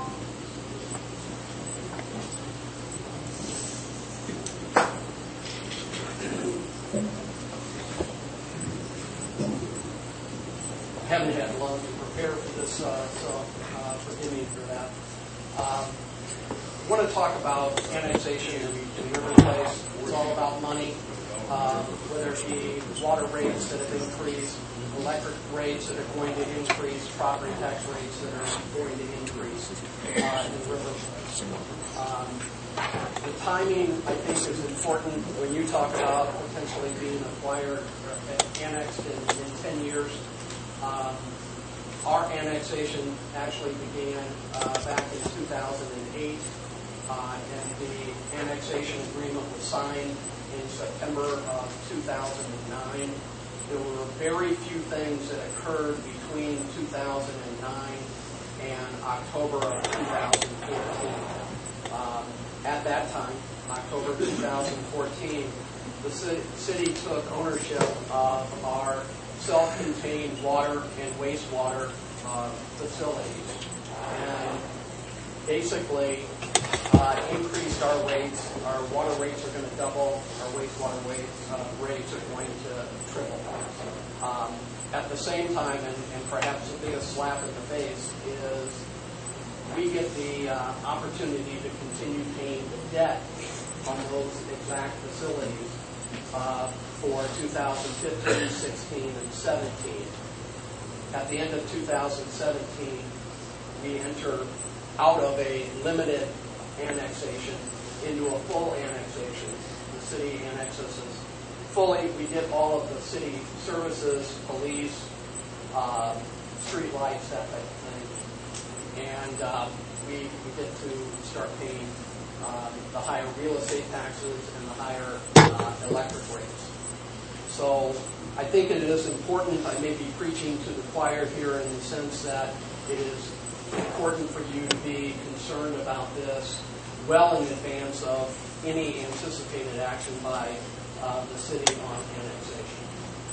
I haven't had long to prepare for this, uh, so uh, forgive me for that. Um, I want to talk about annexation in, in River Place. It's all about money, uh, whether it be water rates that have increased, electric rates that are going to increase, property tax rates that are going to increase uh, in River Place. Um, the timing, I think, is important when you talk about potentially being acquired or annexed in, in ten years. Um, our annexation actually began uh, back in two thousand eight, uh, and the annexation agreement was signed in September of two thousand nine. There were very few things that occurred between two thousand nine and October of two thousand fourteen. Um, at that time, October two thousand fourteen, the city, city took ownership of our self-contained water and wastewater uh, facilities, and basically uh, increased our rates. Our water rates are going to double. Our wastewater rates, uh, rates are going to triple. Um, at the same time, and, and perhaps the biggest slap in the face, is we get the uh, opportunity to continue paying the debt on those exact facilities uh, for two thousand fifteen, sixteen, and seventeen. At the end of two thousand seventeen, we enter out of a limited annexation into a full annexation. The city annexes us fully. We get all of the city services, police, uh, street lights, that type of thing. And uh, we, we get to start paying uh, the higher real estate taxes and the higher uh, electric rates. So I think it is important. I may be preaching to the choir here in the sense that it is important for you to be concerned about this well in advance of any anticipated action by uh, the city on annexation.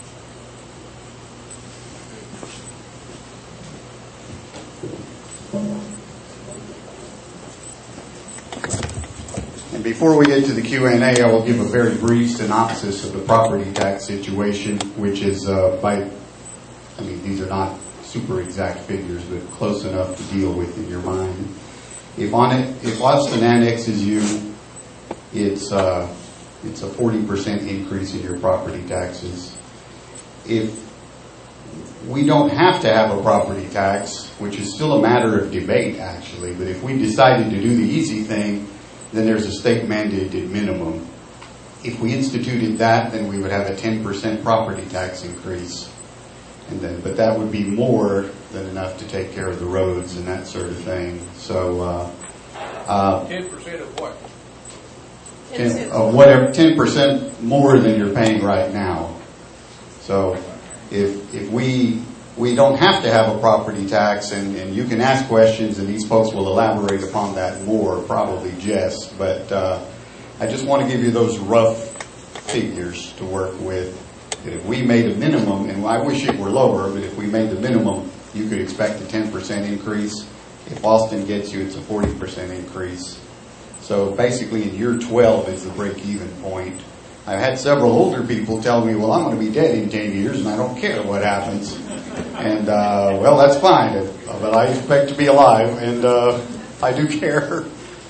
And before we get to the Q and A, I will give a very brief synopsis of the property tax situation, which is uh, by, I mean, these are not super exact figures, but close enough to deal with in your mind. If on it, if Austin annexes you, it's uh, it's a forty percent increase in your property taxes. If we don't have to have a property tax, which is still a matter of debate actually, but if we decided to do the easy thing, then there's a state mandated minimum. If we instituted that, then we would have a ten percent property tax increase. And then, but that would be more than enough to take care of the roads and that sort of thing. So, uh, uh, Ten percent of what? ten, of whatever, ten percent more than you're paying right now. So, if if we we don't have to have a property tax, and, and you can ask questions, and these folks will elaborate upon that more, probably Jess. But uh, I just want to give you those rough figures to work with. that if we made a minimum, and I wish it were lower, but if we made the minimum, you could expect a ten percent increase. If Austin gets you, it's a forty percent increase. So basically in year twelve is the break-even point. I've had several older people tell me, well, I'm going to be dead in ten years and I don't care what happens. And, uh, well, that's fine, but I expect to be alive, and uh, I do care.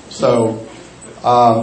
So uh,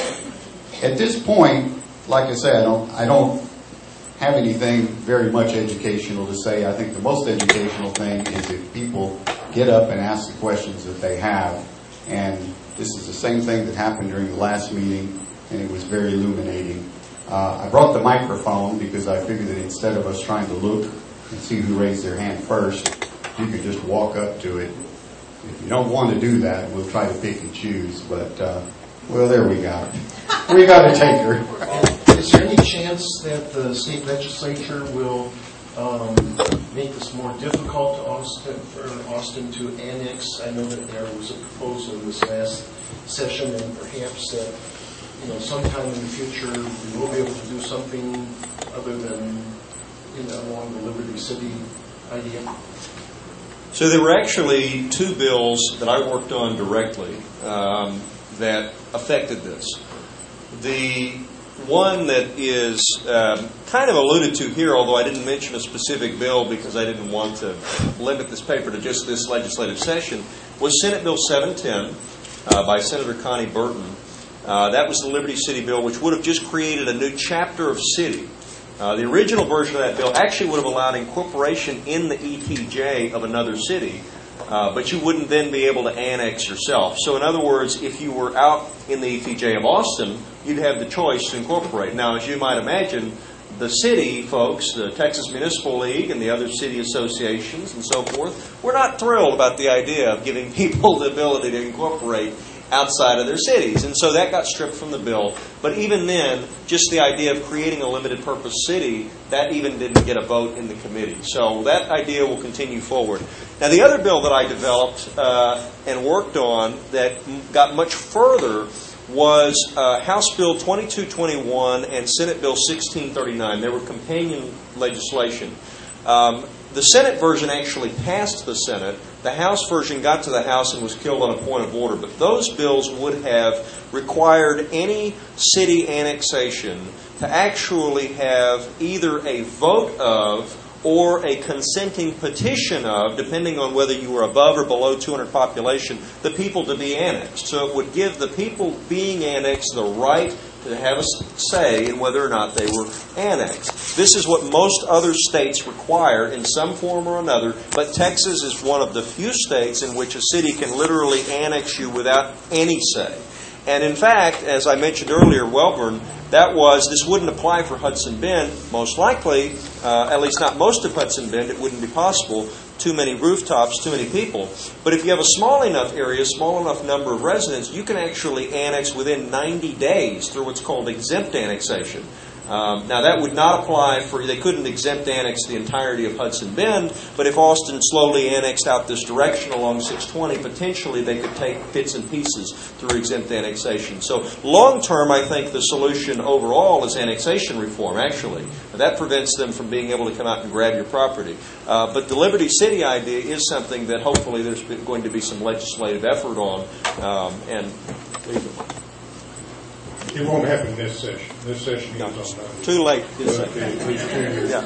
at this point, like I said, I don't, I don't have anything very much educational to say. I think the most educational thing is if people get up and ask the questions that they have. And this is the same thing that happened during the last meeting, and it was very illuminating. Uh, I brought the microphone because I figured that instead of us trying to look and see who raised their hand first, you could just walk up to it. If you don't want to do that, we'll try to pick and choose. But, uh, well, there we got it. We got a taker. Is there any chance that the state legislature will um, make this more difficult to Austin, for Austin to annex? I know that there was a proposal in this last session, and perhaps that you know sometime in the future we will be able to do something other than you know along the Liberty City idea. So there were actually two bills that I worked on directly um, that affected this. The one that is um, kind of alluded to here, although I didn't mention a specific bill because I didn't want to limit this paper to just this legislative session, was Senate Bill seven ten uh, by Senator Connie Burton. Uh, that was the Liberty City bill, which would have just created a new chapter of city. Uh, the original version of that bill actually would have allowed incorporation in the E T J of another city, uh, but you wouldn't then be able to annex yourself. So in other words, if you were out in the E T J of Austin, you'd have the choice to incorporate. Now, as you might imagine, the city folks, the Texas Municipal League and the other city associations and so forth, were not thrilled about the idea of giving people the ability to incorporate outside of their cities. And so that got stripped from the bill. But even then, just the idea of creating a limited purpose city, that even didn't get a vote in the committee. So that idea will continue forward. Now, the other bill that I developed uh, and worked on that got much further was uh, House Bill twenty-two twenty-one and Senate Bill sixteen thirty-nine. They were companion legislation. Um, the Senate version actually passed the Senate. The House version got to the House and was killed on a point of order. But those bills would have required any city annexation to actually have either a vote of or a consenting petition of, depending on whether you were above or below two hundred population, the people to be annexed. So it would give the people being annexed the right to have a say in whether or not they were annexed. This is what most other states require in some form or another, but Texas is one of the few states in which a city can literally annex you without any say. And in fact, as I mentioned earlier, Welborn, that was, this wouldn't apply for Hudson Bend, most likely, uh, at least not most of Hudson Bend, it wouldn't be possible, too many rooftops, too many people. But if you have a small enough area, small enough number of residents, you can actually annex within ninety days through what's called exempt annexation. Um, now, that would not apply for, they couldn't exempt annex the entirety of Hudson Bend, but if Austin slowly annexed out this direction along six twenty, potentially they could take bits and pieces through exempt annexation. So, long term, I think the solution overall is annexation reform, actually. That prevents them from being able to come out and grab your property. Uh, but the Liberty City idea is something that hopefully there's going to be some legislative effort on. Um, and It won't happen this session. This session no, is on Monday. Too late. This But at least two years. Yeah.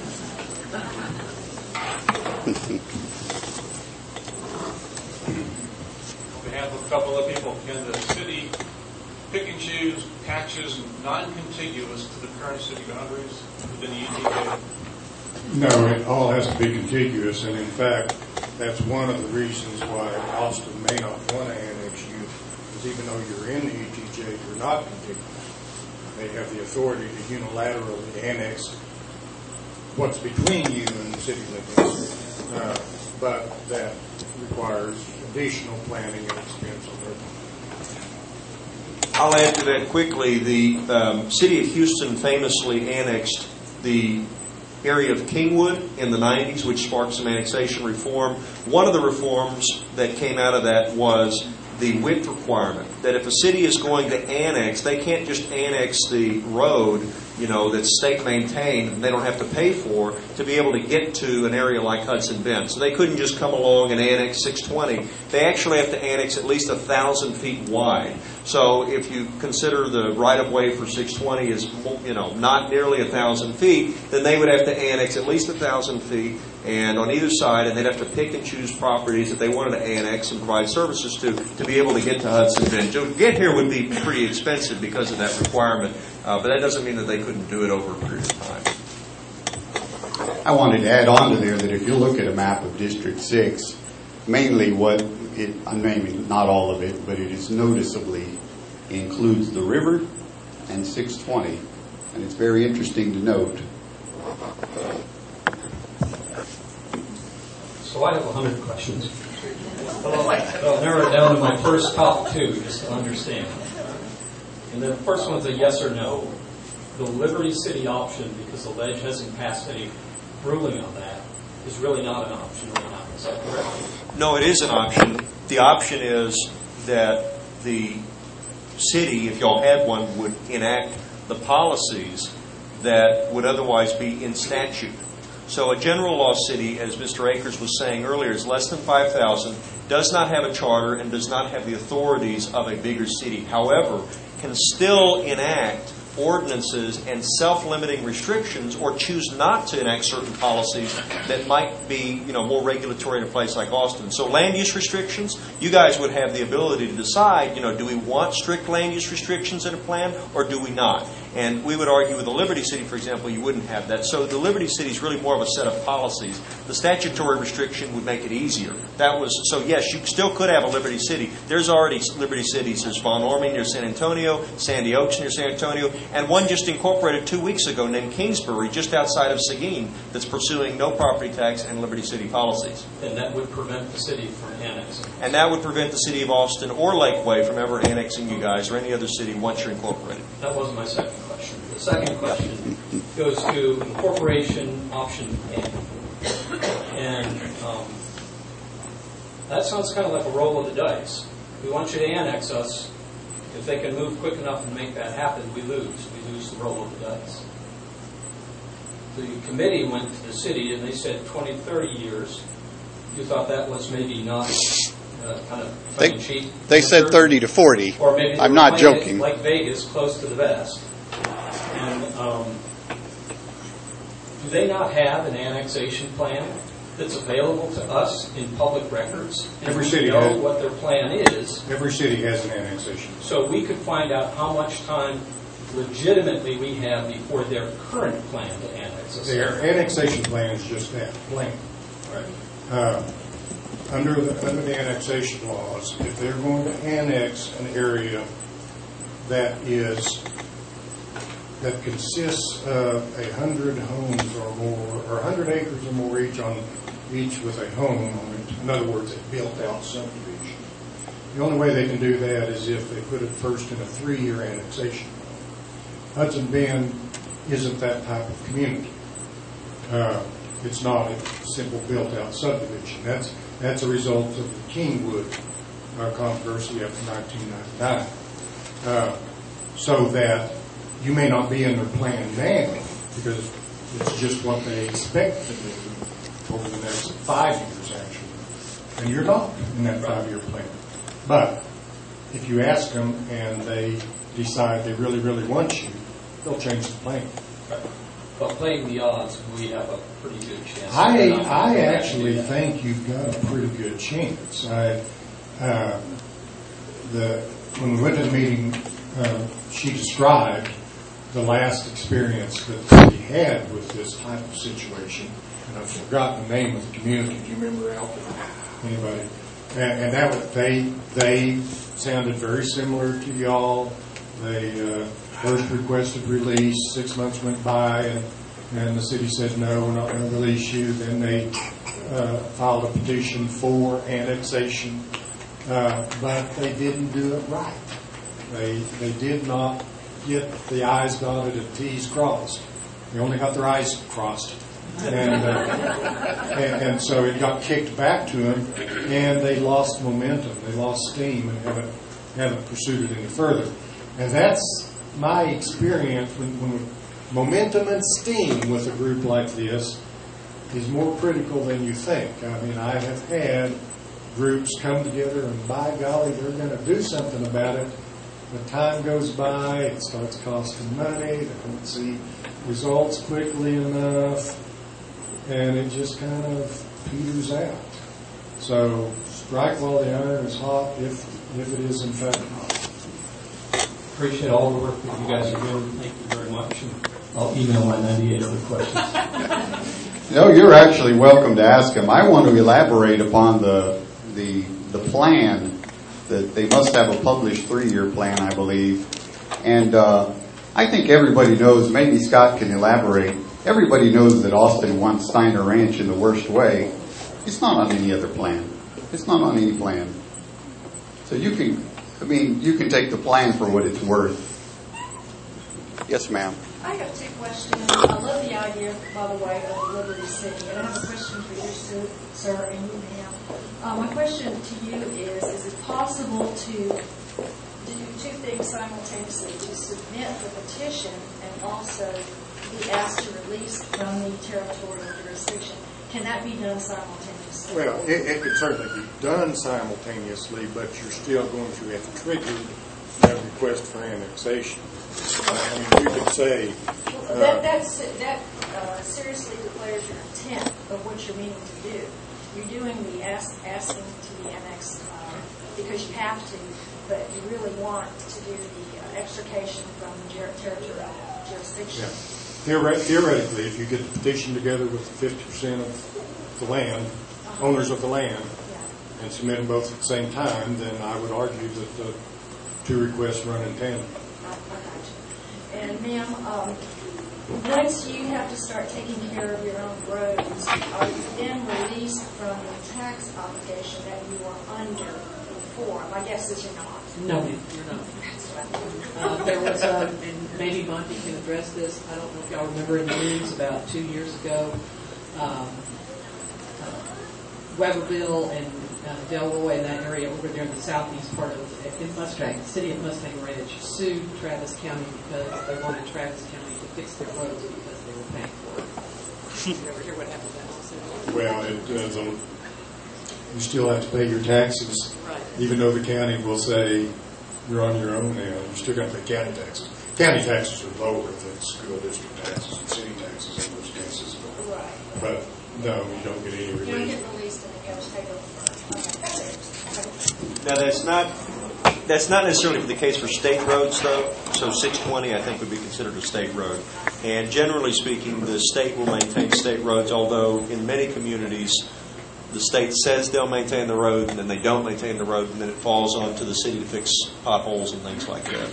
On behalf of a couple of people, can the city pick and choose patches non-contiguous to the current city boundaries within the E T J? No, it all has to be contiguous, and in fact, that's one of the reasons why Austin may not want to annex you, because even though you're in the E T J, you're not contiguous. They have the authority to unilaterally annex what's between you and the city limits, uh, but that requires additional planning and expense on their part. I'll add to that quickly. The um, city of Houston famously annexed the area of Kingwood in the nineties, which sparked some annexation reform. One of the reforms that came out of that was the width requirement, that if a city is going to annex, they can't just annex the road, you know, that's state maintained and they don't have to pay for to be able to get to an area like Hudson Bend. So they couldn't just come along and annex six twenty. They actually have to annex at least a thousand feet wide. So if you consider the right-of-way for six twenty is, you know, not nearly a thousand feet, then they would have to annex at least a thousand feet, and on either side, and they'd have to pick and choose properties that they wanted to annex and provide services to to be able to get to Hudson Bend. To get here would be pretty expensive because of that requirement, uh, but that doesn't mean that they couldn't do it over a period of time. I wanted to add on to there that if you look at a map of District six, mainly what it, I'm naming not all of it, but it is noticeably includes the river and six twenty. And it's very interesting to note. So I have a hundred questions. I'll narrow it down to my first top two, just to understand. And the first one's a yes or no. The Liberty City option, because the ledge hasn't passed any ruling on that, is really not an option right now. Is that correct? No, it is an option. The option is that the city, if y'all had one, would enact the policies that would otherwise be in statute. So a general law city, as Mister Akers was saying earlier, is less than five thousand, does not have a charter, and does not have the authorities of a bigger city. However, can still enact ordinances and self-limiting restrictions, or choose not to enact certain policies that might be, you know, more regulatory in a place like Austin. So land use restrictions, you guys would have the ability to decide, you know, do we want strict land use restrictions in a plan, or do we not? And we would argue with the Liberty City, for example, you wouldn't have that. So the Liberty City is really more of a set of policies. The statutory restriction would make it easier. That was so. Yes, you still could have a Liberty City. There's already Liberty Cities. There's Von Ormy near San Antonio, Sandy Oaks near San Antonio, and one just incorporated two weeks ago named Kingsbury, just outside of Seguin, that's pursuing no property tax and Liberty City policies. And that would prevent the city from annexing. And that would prevent the city of Austin or Lakeway from ever annexing you guys or any other city once you're incorporated. That wasn't my second question. The second question goes to incorporation option A. And um, that sounds kind of like a roll of the dice. We want you to annex us. If they can move quick enough and make that happen, we lose. We lose the roll of the dice. The committee went to the city and they said twenty, thirty years. You thought that was maybe not uh, kind of tongue in cheek? They said thirty to forty. Or maybe I'm not joking. Like Vegas, close to the vest. And um, do they not have an annexation plan that's available to us in public records? And Every we city know has. what their plan is. Every city has an annexation. So we could find out how much time legitimately we have before their current plan to annex us. Their annexation plan is just that, plan. Right. Uh, under the under the annexation laws, if they're going to annex an area that is that consists of a hundred homes or more, or a hundred acres or more each on each with a home on it, in other words, a built-out subdivision. The only way they can do that is if they put it first in a three-year annexation. Hudson Bend isn't that type of community. Uh, it's not a simple built-out subdivision. That's that's a result of the Kingwood uh, controversy after nineteen ninety-nine. Uh, so that you may not be in their plan now because it's just what they expect to do over the next five years, actually. And you're not in that five-year plan. But if you ask them and they decide they really, really want you, they'll change the plan. But playing the odds, we have a pretty good chance. I I actually think you've got a pretty good chance. I, uh, the when we went to the meeting, uh, she described the last experience that we had with this type of situation, and I've forgotten the name of the community. Do you remember, Alfred? Anybody? And, and that was, they they sounded very similar to y'all. They uh, first requested release. Six months went by, and, and the city said, no, we're not going to release you. Then they uh, filed a petition for annexation, uh, but they didn't do it right. They they did not get the I's dotted and T's crossed. They only got their I's crossed And, uh, and, and so it got kicked back to them, and they lost momentum. They lost steam and haven't, haven't pursued it any further. And that's my experience when, when we, momentum and steam with a group like this is more critical than you think. I mean, I have had groups come together and by golly, they're going to do something about it. But time goes by, it starts costing money, they don't see results quickly enough, and it just kind of peters out. So strike while the iron is hot, if if it is in fact hot. Appreciate all the work that you guys are doing. Thank you very much. And I'll email my ninety-eight other questions. No, you're actually welcome to ask them. I want to elaborate upon the the the plan that they must have a published three-year plan, I believe. And uh, I think everybody knows, maybe Scott can elaborate, everybody knows that Austin wants Steiner Ranch in the worst way. It's not on any other plan. It's not on any plan. So you can, I mean, you can take the plan for what it's worth. Yes, ma'am. I have two questions. I love the idea, by the way, of Liberty City. And I have a question for you, sir, sir and you, ma'am. Uh, my question to you is, is it possible to do two things simultaneously, to submit the petition and also be asked to release from the territorial jurisdiction? Can that be done simultaneously? Well, it, it could certainly be done simultaneously, but you're still going to have to trigger that request for annexation. I mean, you could say... Uh, that that's, that uh, seriously declares your intent of what you're meaning to do. You're doing the ask, asking to be annexed uh, because you have to, but you really want to do the uh, extrication from the ter- territorial jurisdiction. Yeah. Theoret- theoretically, if you get the petition together with fifty percent of the land, uh-huh. owners of the land, yeah. and submit them both at the same time, then I would argue that the two requests run in tandem. I, I got you. And ma'am, um, once you have to start taking care of your own roads, are you then released from the tax obligation that you were under before? My guess is you're not. No, you're not. Uh, there was, uh, and maybe Monty can address this. I don't know if y'all remember in the news about two years ago, um, uh, Weberville and uh, Delroy and that area over there in the southeast part of in Mustang, the city of Mustang Ranch sued Travis County because they wanted Travis County to fix their roads because they were paying for it. Did you ever hear what happened to that lawsuit? Well, it depends on, you still have to pay your taxes, right. Even though the county will say you're on your own now. You still got to pay county taxes. County taxes are lower than school district taxes and city taxes in most cases. But, right. but no, you don't get any relief. You don't get released and then you have to take over. Okay. Now, that's not that's not necessarily the case for state roads, though. So six twenty, I think, would be considered a state road. And generally speaking, the state will maintain state roads, although in many communities, the state says they'll maintain the road, and then they don't maintain the road, and then it falls on to the city to fix potholes and things like that.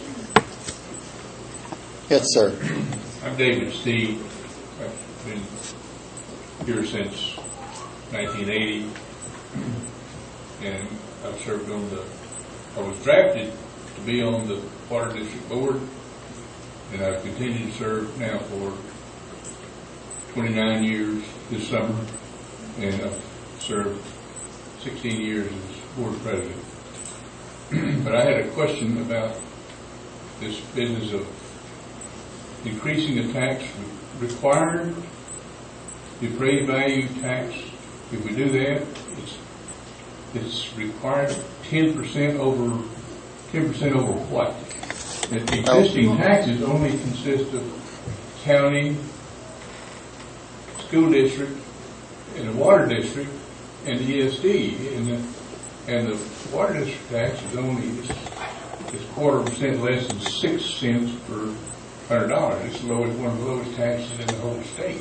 Yes, sir. I'm David Steve. I've been here since nineteen eighty, and I've served on the, I was drafted to be on the Water District Board, and I've continued to serve now for twenty-nine years this summer, and I've served sixteen years as board president. But I had a question about this business of increasing the tax required, the appraised value tax. If we do that, it's it's required ten percent over ten percent over what? The existing taxes only consist of county, school district, and the water district, and the E S D, and the and the water district tax is only is, is quarter percent less than six cents per hundred dollars. It's the lowest, one of the lowest taxes in the whole state.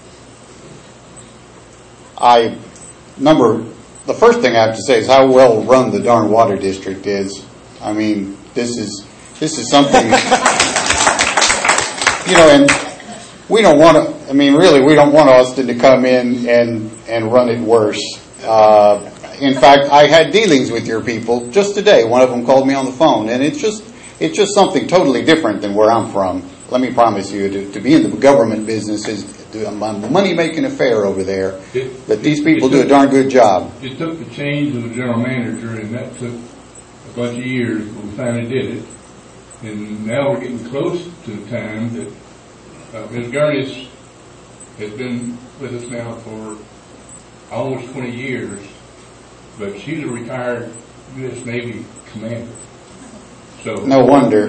I number the first thing I have to say is how well run the darn water district is. I mean, this is this is something, you know, and we don't want to. I mean, really, we don't want Austin to come in and and run it worse. Uh, in fact, I had dealings with your people just today. One of them called me on the phone, and it's just it's just something totally different than where I'm from. let me promise you, to, to be in the government business is a money-making affair over there. It- But these it- people it do a took- darn good job. It took the change of the general manager, and that took a bunch of years, but we finally did it. And now we're getting close to the time that uh, Miz Gurnis has been with us now for almost twenty years, but she's a retired U S Navy commander. So No wonder.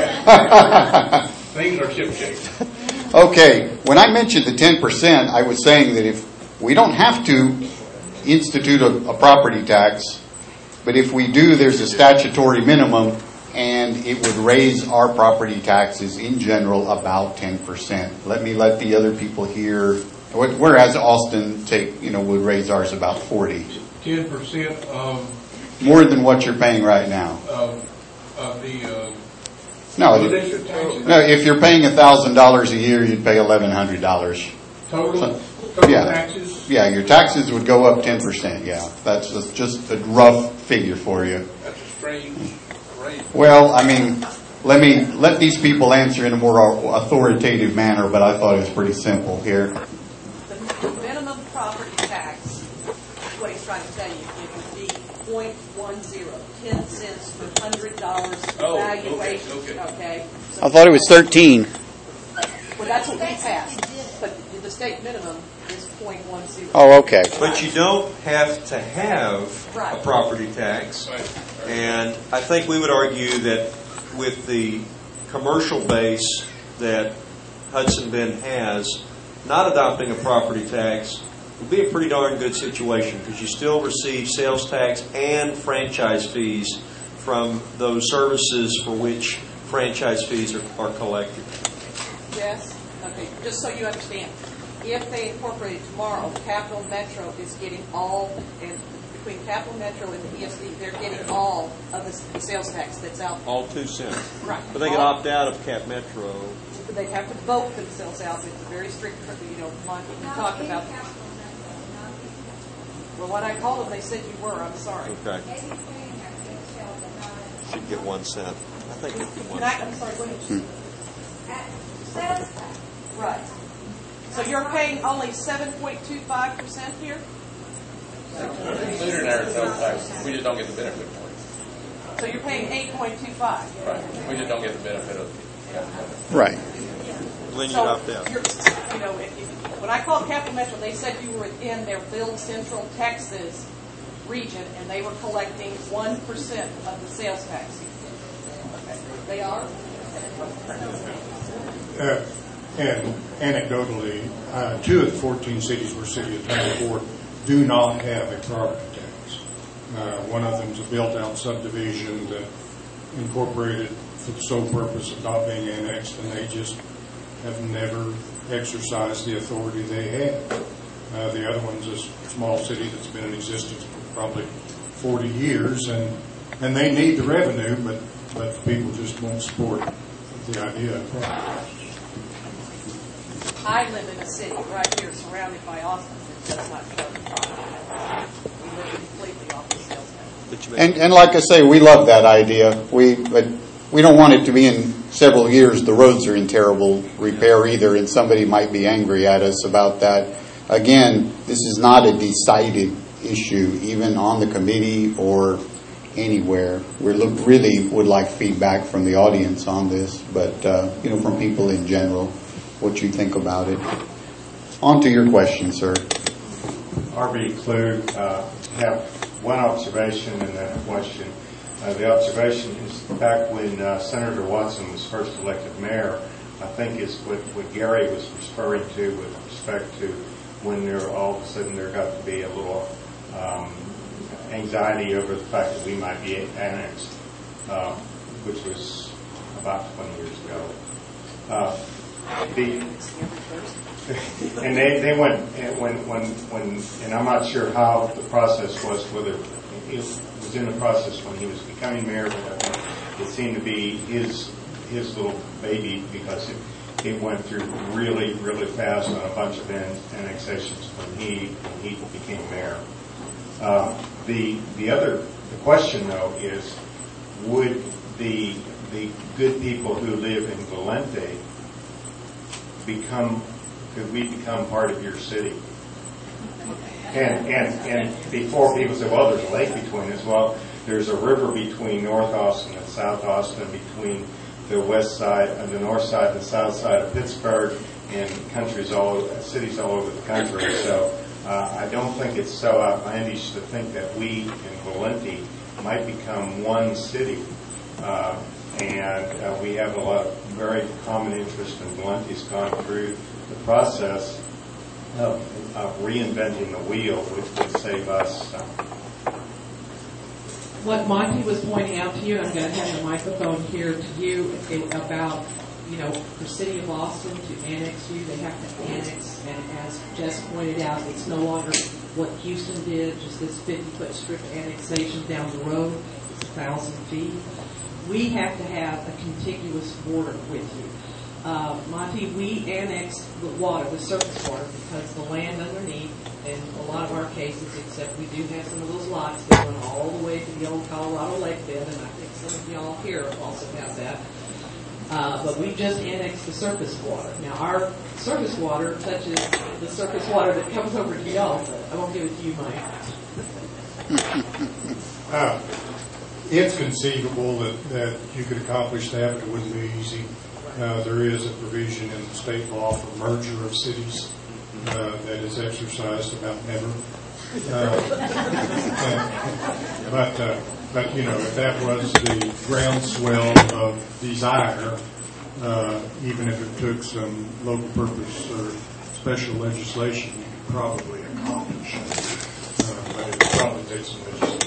Yeah. Things are shipshape. Okay, when I mentioned the ten percent, I was saying that if we don't have to institute a, a property tax, but if we do, there's a statutory minimum, and it would raise our property taxes in general about ten percent. Let me let the other people hear, whereas Austin take, you know, would raise ours about forty. Ten percent of More than what you're paying right now. of of the uh, No, school if- district taxes. no, if you're paying one thousand dollars a year, you'd pay eleven hundred dollars. Total, total Yeah. taxes. Yeah, your taxes would go up ten percent, yeah. That's just- just a rough figure for you. That's a strange rate. Well, I mean, let me, let these people answer in a more authoritative manner, but I thought it was pretty simple here. The minimum property tax, what he's trying to tell you, it would be point one zero, ten cents per hundred dollars Oh, okay, valuation. okay. Okay. I thought it was thirteen. Well, that's what we passed, but the state minimum is point one zero. Oh, okay. But you don't have to have a Right. property tax. And I think we would argue that with the commercial base that Hudson Bend has, not adopting a property tax would be a pretty darn good situation because you still receive sales tax and franchise fees from those services for which franchise fees are, are collected. Yes? Okay, just so you understand, if they incorporate it tomorrow, Capital Metro is getting all, and between Capital Metro and the E S D, they're getting all of the s- sales tax that's out there. All two cents. Right. But they can All- opt out of Cap Metro. They have to vote themselves out. It's a very strict, you know, Monty, you talked about. Well, when I called them, they said you were. I'm sorry. Okay. Should get one cent. I think it's one Can I, cent. I'm sorry, go ahead. Right. So you're paying only seven point two five percent here? Included in our total tax, we just don't get the benefit for it. So you're paying eight point two five? Right. We just don't get the benefit of it. Right. Then you So opt out. you're, you know, if, if, when I called Capital Metro, they said you were in their Build Central Texas region, and they were collecting one percent of the sales tax. Okay. They are? Uh, And anecdotally, uh, two of the fourteen cities where City Attorney Board do not have a property tax. Uh, One of them is a built-out subdivision that incorporated for the sole purpose of not being annexed, and they just have never exercised the authority they have. Uh, The other one's a s- small city that's been in existence for probably forty years, and and they need the revenue, but but people just won't support the idea of property taxes. I live in a city right here surrounded by Austin that does not charge property tax. We live completely off the sales tax. And, and like I say, we love that idea. We, but we don't want it to be in several years. The roads are in terrible repair either, and somebody might be angry at us about that. Again, this is not a decided issue, even on the committee or anywhere. We look, really would like feedback from the audience on this, but uh, you know, from people in general, what you think about it. On to your question, sir. R B Klug, uh, have one observation and then a question. Uh, the observation is back when uh, Senator Watson was first elected mayor, I think is what, what Gary was referring to with respect to when there all of a sudden there got to be a little um, anxiety over the fact that we might be annexed, uh, which was about twenty years ago. Uh, the, and they, they went when when when and I'm not sure how the process was, whether it was in the process when he was becoming mayor, but I think it seemed to be his his little baby because it, it went through really really fast on a bunch of annexations when he when he became mayor. Uh, the the other the question though is, would the the good people who live in Valente become, could we become part of your city? And, and, and before people say, well, there's a lake between us. Well, there's a river between North Austin and South Austin, between the west side and the north side and the south side of Pittsburgh, and countries all, cities all over the country. So uh, I don't think it's so outlandish to think that we in Valenti might become one city. Uh, and uh, we have a lot of very common interest, and Valenti's gone through the process of, of reinventing the wheel, which would save us. Uh, What Monty was pointing out to you, and I'm going to have the microphone here to you, about, you know, for City of Austin to annex you, they have to annex, and as Jess pointed out, it's no longer what Houston did, just this fifty-foot strip annexation down the road. It's a thousand feet. We have to have a contiguous border with you. Uh, Monty, we annexed the water, the surface water, because the land underneath, in a lot of our cases, except we do have some of those lots that run all the way to the old Colorado lake bed, and I think some of y'all here also have that. Uh, but we just annexed the surface water. Now, our surface water touches the surface water that comes over to y'all, so I won't give it to you, Mike. Uh, it's conceivable that, that you could accomplish that, but it wouldn't be easy. Uh, there is a provision in the state law for merger of cities uh, that is exercised about never. Uh, but, uh, but, you know, if that was the groundswell of desire, uh, even if it took some local purpose or special legislation, you could probably accomplish it. Uh, but it would probably take some legislation.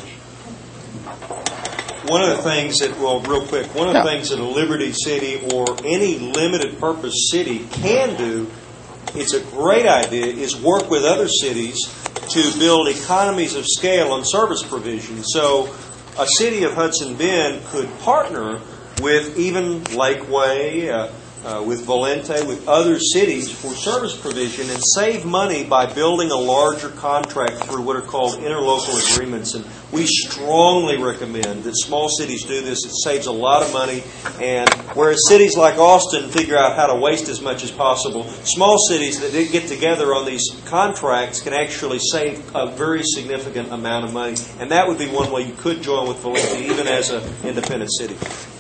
One of the things that, well, real quick, one of the things that a Liberty City or any limited purpose city can do, it's a great idea, is work with other cities to build economies of scale on service provision. So a city of Hudson Bend could partner with even Lakeway, uh, uh, with Valente, with other cities for service provision and save money by building a larger contract through what are called interlocal agreements. And we strongly recommend that small cities do this. It saves a lot of money. And whereas cities like Austin figure out how to waste as much as possible, small cities that get together on these contracts can actually save a very significant amount of money. And that would be one way you could join with Valente, even as an independent city.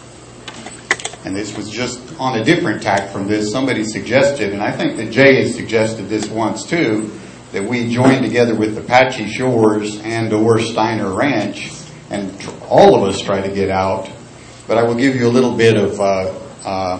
And this was just on a different tack from this. Somebody suggested, and I think that Jay has suggested this once too, that we join together with Apache Shores and or Steiner Ranch, and tr- all of us try to get out. But I will give you a little bit of, uh, uh,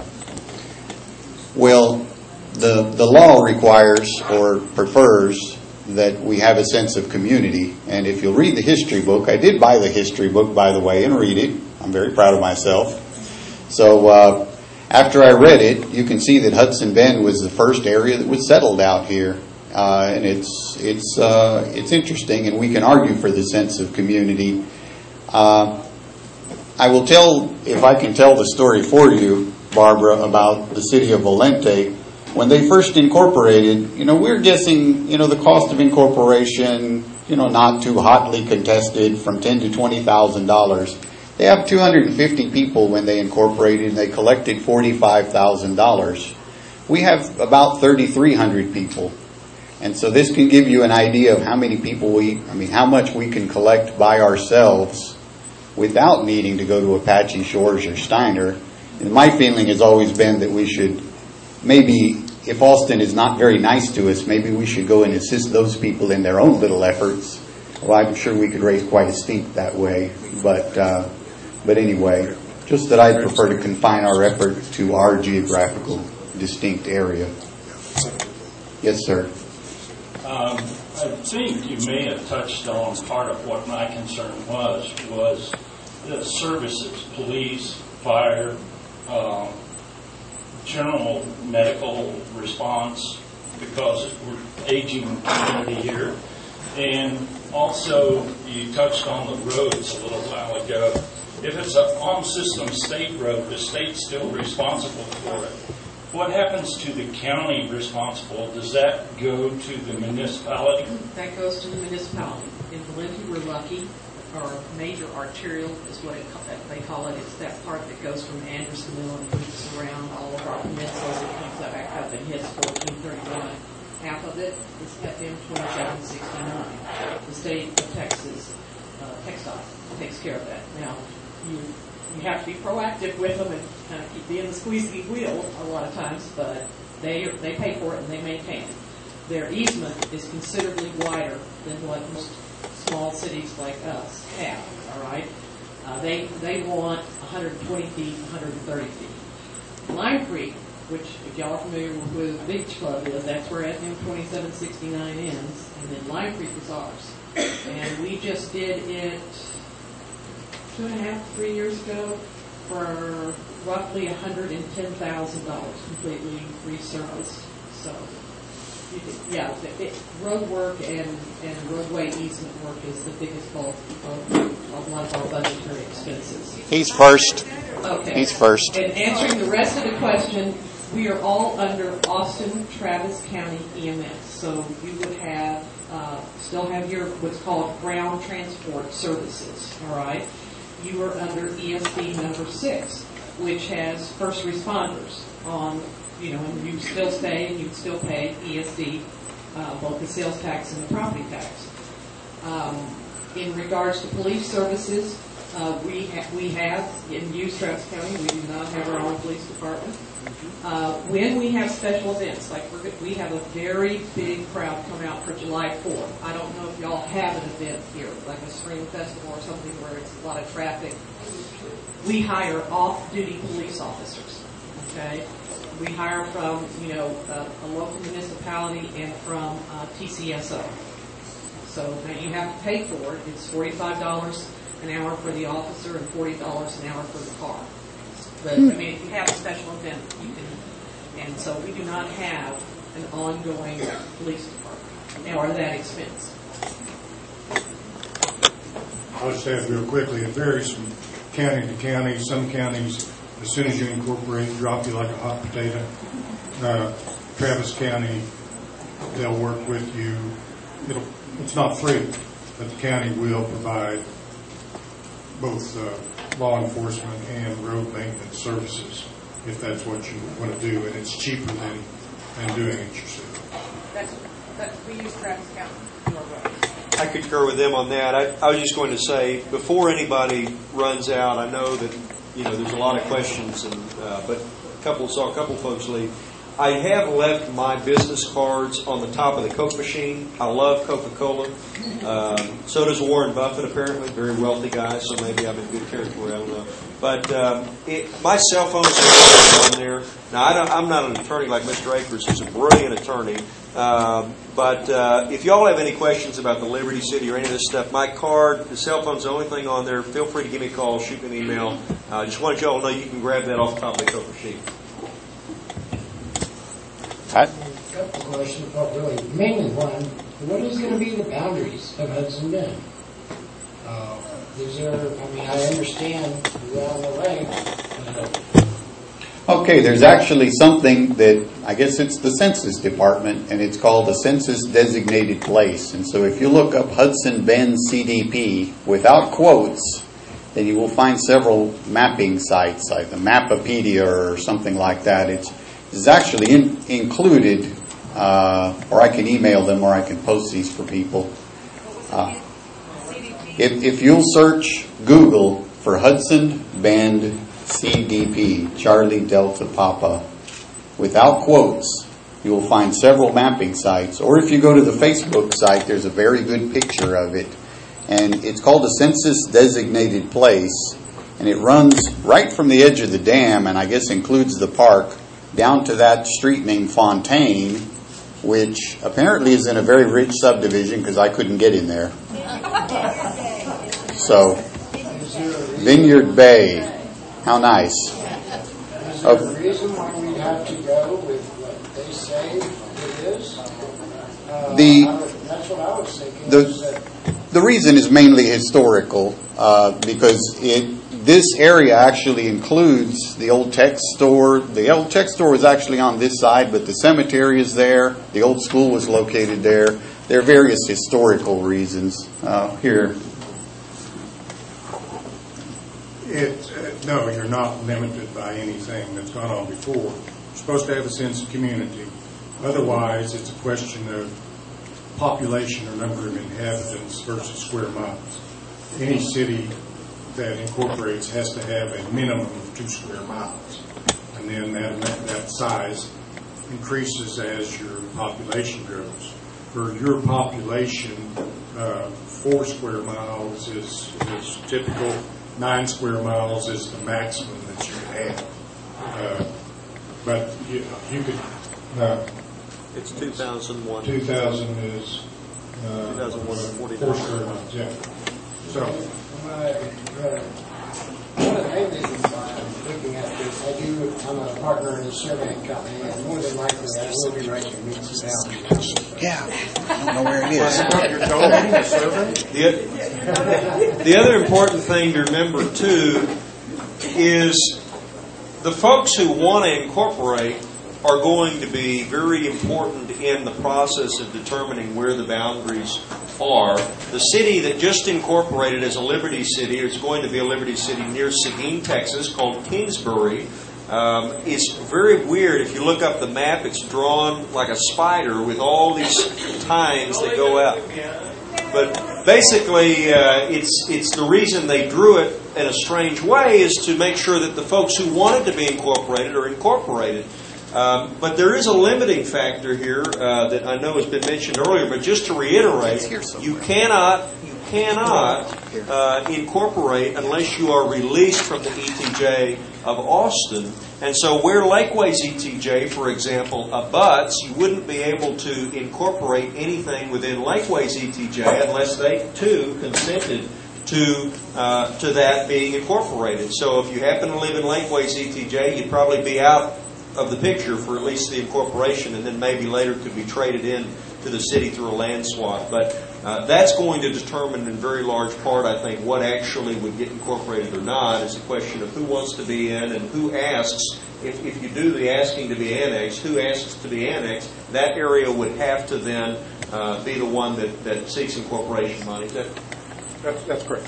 well, the the law requires or prefers that we have a sense of community. And if you'll read the history book, I did buy the history book, by the way, and read it. I'm very proud of myself. So uh, after I read it, you can see that Hudson Bend was the first area that was settled out here, uh, and it's it's uh, it's interesting, and we can argue for the sense of community. Uh, I will tell, if I can tell the story for you, Barbara, about the city of Valente. When they first incorporated, you know, we're guessing, you know, the cost of incorporation, you know, not too hotly contested, from ten to twenty thousand dollars. They have two hundred fifty people when they incorporated, and they collected forty-five thousand dollars. We have about thirty-three hundred people. And so this can give you an idea of how many people we, I mean, how much we can collect by ourselves without needing to go to Apache Shores or Steiner. And my feeling has always been that we should, maybe, if Austin is not very nice to us, maybe we should go and assist those people in their own little efforts. Well, I'm sure we could raise quite a stink that way. But, uh, But anyway, just that I'd prefer to confine our effort to our geographical distinct area. Yes, sir. Um, I think you may have touched on part of what my concern was, was the services, police, fire, um, general medical response, because we're aging community here. And also, you touched on the roads a little while ago. If it's an on-system state road, the state's still responsible for it. What happens to the county responsible? Does that go to the municipality? That goes to the municipality. In Valenti, we're lucky. Our major arterial is what it, they call it. It's that part that goes from Andersonville and moves around all of our peninsulas. It comes back up and hits fourteen thirty-one. Half of it is kept in twenty-seven sixty-nine. The state of Texas, uh, TxDOT, takes care of that. Now, you you have to be proactive with them and kind of keep being the squeaky wheel a lot of times, but they they pay for it and they maintain it. Their easement is considerably wider than what most small cities like us have. All right, uh, they they want one hundred twenty feet, one hundred thirty feet. Lime Creek, which if y'all are familiar with the Beach Club is, that's where S M twenty-seven sixty-nine ends, and then Lime Creek is ours. And we just did it two and a half, three years ago for roughly one hundred ten thousand dollars, completely resurfaced. So, you can, yeah, it, it, road work and, and roadway easement work is the biggest bulk of, of one of our budgetary expenses. He's first. Okay. He's first. And answering the rest of the question, we are all under Austin Travis County E M S. So you would have, uh, still have your what's called ground transport services, all right? You are under E S D number six, which has first responders on, you know, and you still stay and you still pay E S D, uh, both the sales tax and the property tax. Um, in regards to police services, uh, we, ha- we have, in Hughes, Travis County, we do not have our own police department. Uh, when we have special events, like we're, we have a very big crowd come out for July fourth. I don't know if y'all have an event here, like a spring festival or something where it's a lot of traffic. We hire off-duty police officers, okay? We hire from, you know, a, a local municipality and from uh, T C S O. So now you have to pay for it. It's forty-five dollars an hour for the officer and forty dollars an hour for the car. But, I mean, if you have a special event, you can, and so we do not have an ongoing police department, nor that expense. I'll just add real quickly, it varies from county to county. Some counties, as soon as you incorporate, drop you like a hot potato. Uh, Travis County, they'll work with you. It'll, it's not free, but the county will provide both uh, law enforcement and road maintenance services if that's what you want to do, and it's cheaper than, than doing it yourself. That's, that's, we use Travis County. I concur with them on that. I, I was just going to say, before anybody runs out, I know that, you know, there's a lot of questions, and uh, but a couple saw a couple folks leave. I have left my business cards on the top of the Coke machine. I love Coca-Cola. Um, so does Warren Buffett, apparently. Very wealthy guy, so maybe I'm in good territory. I don't know. But um, it, my cell phone is on there. Now, I don't, I'm not an attorney like Mister Akers, who's a brilliant attorney. Um, but uh, if y'all have any questions about the Liberty City or any of this stuff, my card, the cell phone's the only thing on there. Feel free to give me a call, shoot me an email. I uh, just wanted y'all to know you can grab that off the top of the Coke machine. A couple of questions, but really, mainly one, what is going to be the boundaries of Hudson Bend? Uh, is there, I mean, I understand you're on the lake. Uh, Okay, there's actually something that, I guess it's the Census Department, and it's called the Census Designated Place. And so if you look up Hudson Bend C D P without quotes, then you will find several mapping sites, like the Mapapedia or something like that. It's is actually in, included, uh, or I can email them, or I can post these for people. Uh, if, if you'll search Google for Hudson Bend C D P, Charlie Delta Papa, without quotes, you will find several mapping sites. Or if you go to the Facebook site, there's a very good picture of it. And it's called a Census Designated Place, and it runs right from the edge of the dam, and I guess includes the park, down to that street named Fontaine, which apparently is in a very rich subdivision because I couldn't get in there. So, Vineyard Bay, how nice. Is there a reason why we have to go with what they say it is? Uh, The, I would, that's what I was thinking. the, the reason is mainly historical, uh, because it this area actually includes the old tech store. The old tech store was actually on this side, but the cemetery is there. The old school was located there. There are various historical reasons. Uh, here. It, uh, no, you're not limited by anything that's gone on before. You're supposed to have a sense of community. Otherwise, it's a question of population or number of inhabitants versus square miles. Any city that incorporates has to have a minimum of two square miles. And then that, that size increases as your population grows. For your population, uh, four square miles is, is typical. Nine square miles is the maximum that you can have. Uh, but you, you could. Uh, it's two thousand one. two thousand is uh, two thousand one and forty-nine. Four square miles, yeah. So. Uh, one of the main reasons why I'm looking at this, I do, I'm a partner in a surveying company, and more than likely I will be writing meets and boundaries. Yeah, I don't know where it is. the, the other important thing to remember, too, is the folks who want to incorporate are going to be very important in the process of determining where the boundaries are. The city that just incorporated as a Liberty City, it's going to be a Liberty City near Seguin, Texas, called Kingsbury. Um, it's very weird. If you look up the map, it's drawn like a spider with all these tines that go out. But basically, uh, it's it's the reason they drew it in a strange way is to make sure that the folks who wanted to be incorporated are incorporated. Um, but there is a limiting factor here uh, that I know has been mentioned earlier. But just to reiterate, you cannot you cannot uh, incorporate unless you are released from the E T J of Austin. And so, where Lakeway's E T J, for example, abuts, you wouldn't be able to incorporate anything within Lakeway's E T J unless they too consented to uh, to that being incorporated. So, if you happen to live in Lakeway's E T J, you'd probably be out of the picture for at least the incorporation, and then maybe later could be traded in to the city through a land swap. But uh, that's going to determine in very large part, I think, what actually would get incorporated or not is a question of who wants to be in and who asks. If, if you do the asking to be annexed, who asks to be annexed, that area would have to then uh, be the one that, that seeks incorporation money. That, that's, that's correct.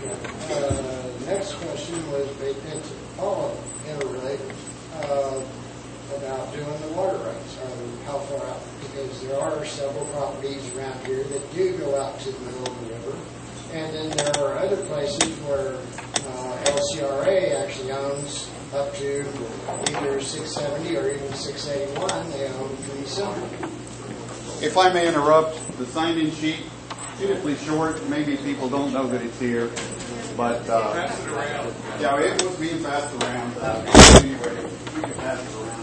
Uh, next question was, it's all interrelated. Uh, about doing the water rights, or how far out, because there are several properties around here that do go out to the middle of the river, and then there are other places where uh, L C R A actually owns up to either six seventy or even six eighty-one, they own pretty similar. If I may interrupt, the sign-in sheet, beautifully short, maybe people don't know that it's here, but uh, pass it around. Yeah, it was being passed around. Uh, anyway, we can pass it around.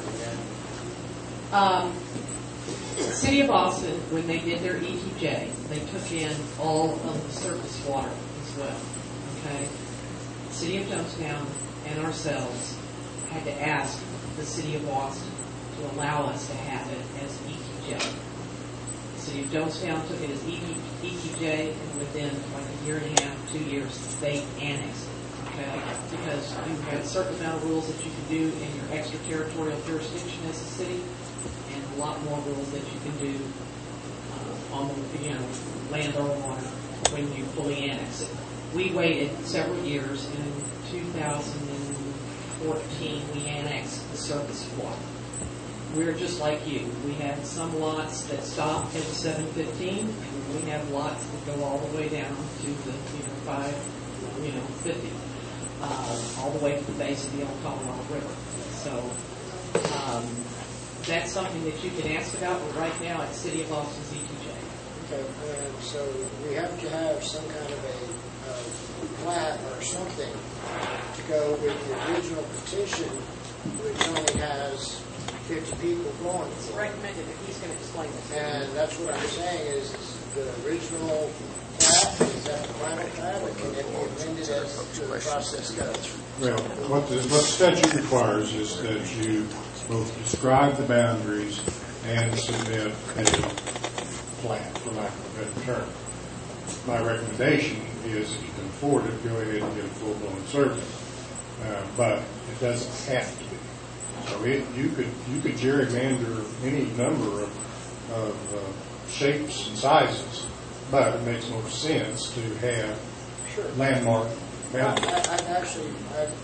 Um, City of Austin, when they did their E T J, they took in all of the surface water as well. Okay, City of Jonestown and ourselves had to ask the City of Austin to allow us to have it as E T J. The City of Jonestown took it as E T J, and within like a year and a half, two years, they annexed it. Okay, because you had a certain amount of rules that you could do in your extraterritorial jurisdiction as a city, and a lot more rules that you can do uh, on the, you know, land or water when you fully annex it. We waited several years, and in two thousand fourteen we annexed the surface water. We're just like you. We have some lots that stop at seven fifteen, and we have lots that go all the way down to the you know five, you know fifty, uh, all the way to the base of the old Colorado River. So. Um, That's something that you can ask about, but right now it's City of Austin's E T J. Okay, and so we have to have some kind of a uh, plat or something to go with the original petition, which only has fifty people going It's for it. recommended that he's going to explain this. And that's what I'm saying is, is the original plat, is that the final plat, or can it be amended as the process goes? Well, what the, what the statute requires is that you both describe the boundaries and submit a plan, for lack of a better term. My recommendation is, if you can afford it, go ahead and get a full-blown survey. Uh, but it doesn't have to be. So it, you could you could gerrymander any number of, of uh, shapes and sizes, but it makes more sense to have Sure. landmark boundaries. I, I've actually, I've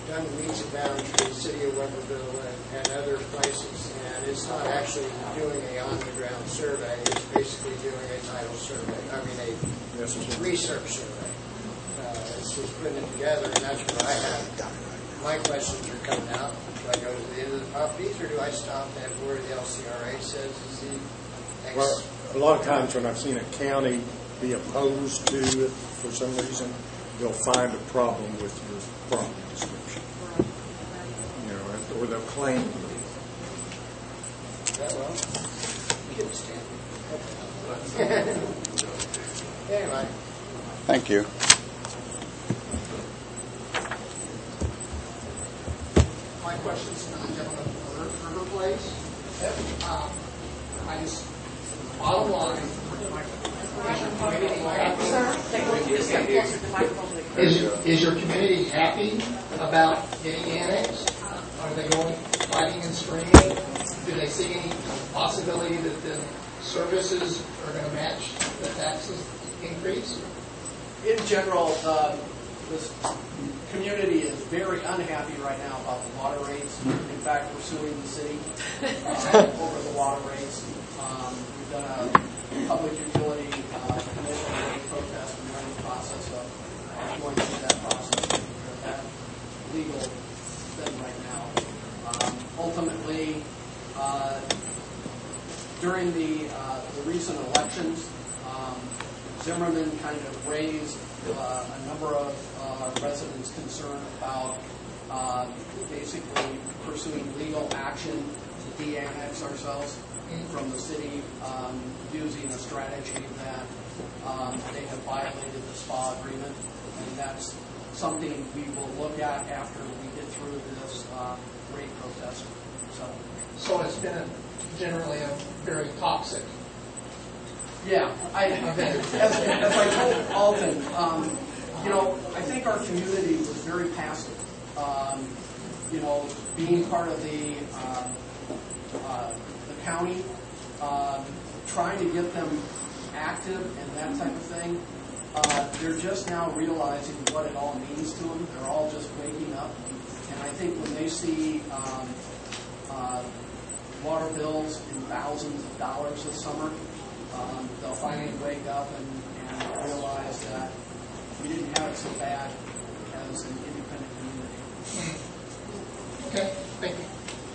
done the meets and bounds for the city of Weberville and, and other places, and it's not actually doing a on-the-ground survey. It's basically doing a title survey. I mean, a research survey. Uh, it's just putting it together, and that's what I have. My questions are coming out. Do I go to the end of the properties, or do I stop at where the L C R A says is the X? Well, a lot of times when I've seen a county be opposed to it for some reason, they'll find a problem with your property description. You know, or they'll claim. Yeah, well, you understand. Anyway. Thank you. My question's for the gentleman from River Place. Um, I just, bottom line, is, is your community happy about getting annexed? Are they going fighting and screaming? Do they see any possibility that the services are going to match the taxes increase? In general, uh, this community is very unhappy right now about the water rates. In fact, we're suing the city uh, over the water rates. Um, we've done a public utility uh, commission rate protest, and we're in the process of uh, going through that process. We're at that legal thing right now. Um, ultimately, uh, during the uh, the recent elections, um, Zimmerman kind of raised uh, a number of uh, residents' concern about uh, basically pursuing legal action to de-annex ourselves from the city, um, using a strategy that um, they have violated the S P A agreement, and that's something we will look at after we get through this uh, rate protest. So, so it's been a, generally a very toxic. Yeah, I, as, as I told Alton, um, you know, I think our community was very passive. Um, you know, being part of the uh, uh, the county, uh, trying to get them active and that type of thing. Uh, they're just now realizing what it all means to them. They're all just waking up, and I think when they see um, uh, water bills in thousands of dollars this summer, Um, they'll finally wake up and, and realize that we didn't have it so bad as an independent community. Okay, thank you.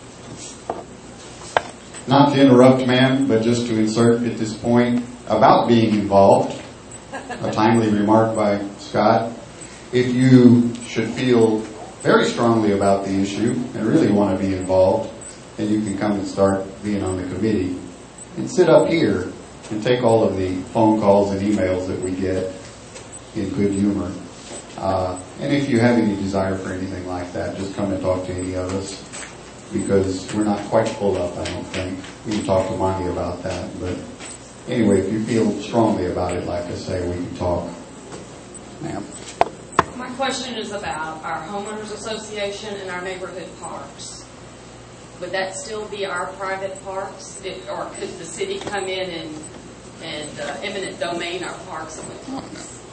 Not to interrupt, ma'am, but just to insert at this point about being involved, a timely remark by Scott. If you should feel very strongly about the issue and really want to be involved, then you can come and start being on the committee and sit up here and take all of the phone calls and emails that we get in good humor. Uh, and if you have any desire for anything like that, just come and talk to any of us, because we're not quite full up, I don't think. We can talk to Monty about that. But anyway, if you feel strongly about it, like I say, we can talk. Ma'am. My question is about our homeowners association and our neighborhood parks. Would that still be our private parks, if, or could the city come in and and uh, eminent domain our parks and parks?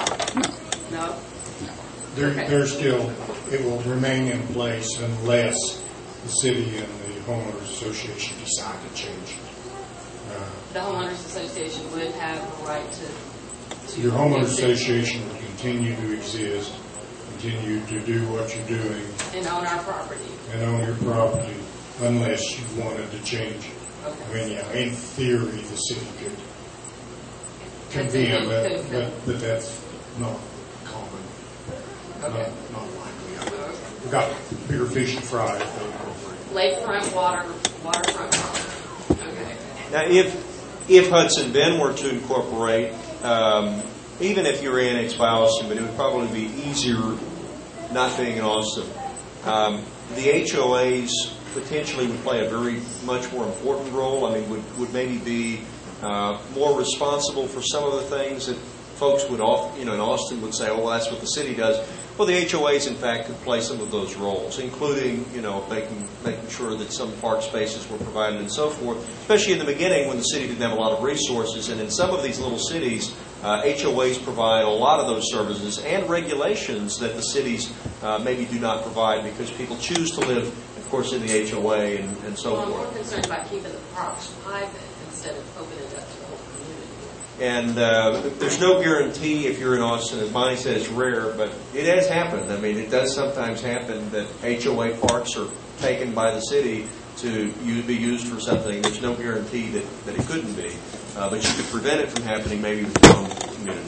No. There, Okay. There's still, it will remain in place unless the city and the homeowners association decide to change it. Uh, The homeowners association would have a right to. to Your homeowners exist association will continue to exist, continue to do what you're doing, and own our property. and own your property, unless you wanted to change it. Okay. I mean, yeah, in theory, the city could That's convene, it, but, could- but, but that's not common, Okay. not, not likely. We've got bigger fish to fry. Lakefront water, waterfront park. Okay. Now, if if Hudson Bend were to incorporate, um, even if you're annexed by Austin, but it would probably be easier not being in Austin. Um, the H O As potentially would play a very much more important role. I mean, would would maybe be uh, more responsible for some of the things that folks would, off, you know, in Austin would say, "Oh, well, that's what the city does." Well, the H O As, in fact, could play some of those roles, including, you know, making making sure that some park spaces were provided and so forth. Especially in the beginning, when the city didn't have a lot of resources, and in some of these little cities, uh, H O As provide a lot of those services and regulations that the cities uh, maybe do not provide because people choose to live, of course, in the H O A and, and so Well, I'm forth. more concerned about keeping the parks private instead of opening it up to the whole community. And uh, there's no guarantee if you're in Austin. As Bonnie said, it's rare, but it has happened. I mean, it does sometimes happen that H O A parks are taken by the city to use, be used for something. There's no guarantee that, that it couldn't be. Uh, but you could prevent it from happening maybe with your own community.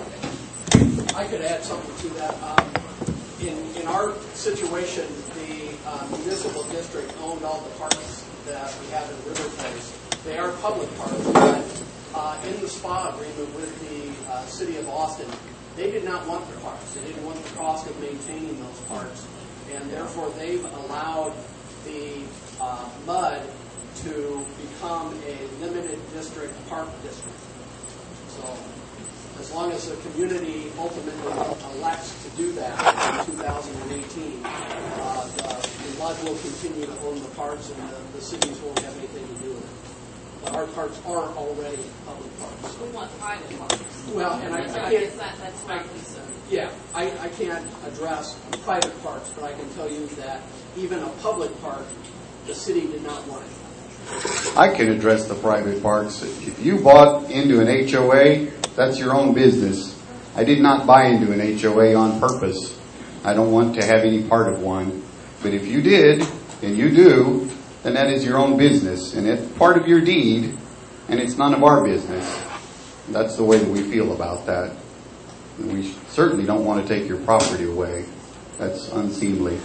I could add something to that. Um, in, in our situation, the uh, municipal district owned all the parks that we have in River Place. They are public parks, but uh, in the SPA agreement with the uh, city of Austin, they did not want the parks. They didn't want the cost of maintaining those parks. And therefore, they've allowed the uh, MUD to become a limited district park district. So as long as the community ultimately elects to do that in two thousand eighteen, uh, the, the MUD will continue to own the parks and the, the cities won't have anything to do with it. But our parks are already public parks. We want private parks. Well, and I, I so can't... I guess that, that's my concern. Yeah, I, I can't address private parks, but I can tell you that even a public park, the city did not want it. I can address the private parks. If you bought into an H O A, that's your own business. I did not buy into an H O A on purpose. I don't want to have any part of one. But if you did, and you do, then that is your own business. And it's part of your deed, and it's none of our business. That's the way that we feel about that. And we certainly don't want to take your property away. That's unseemly.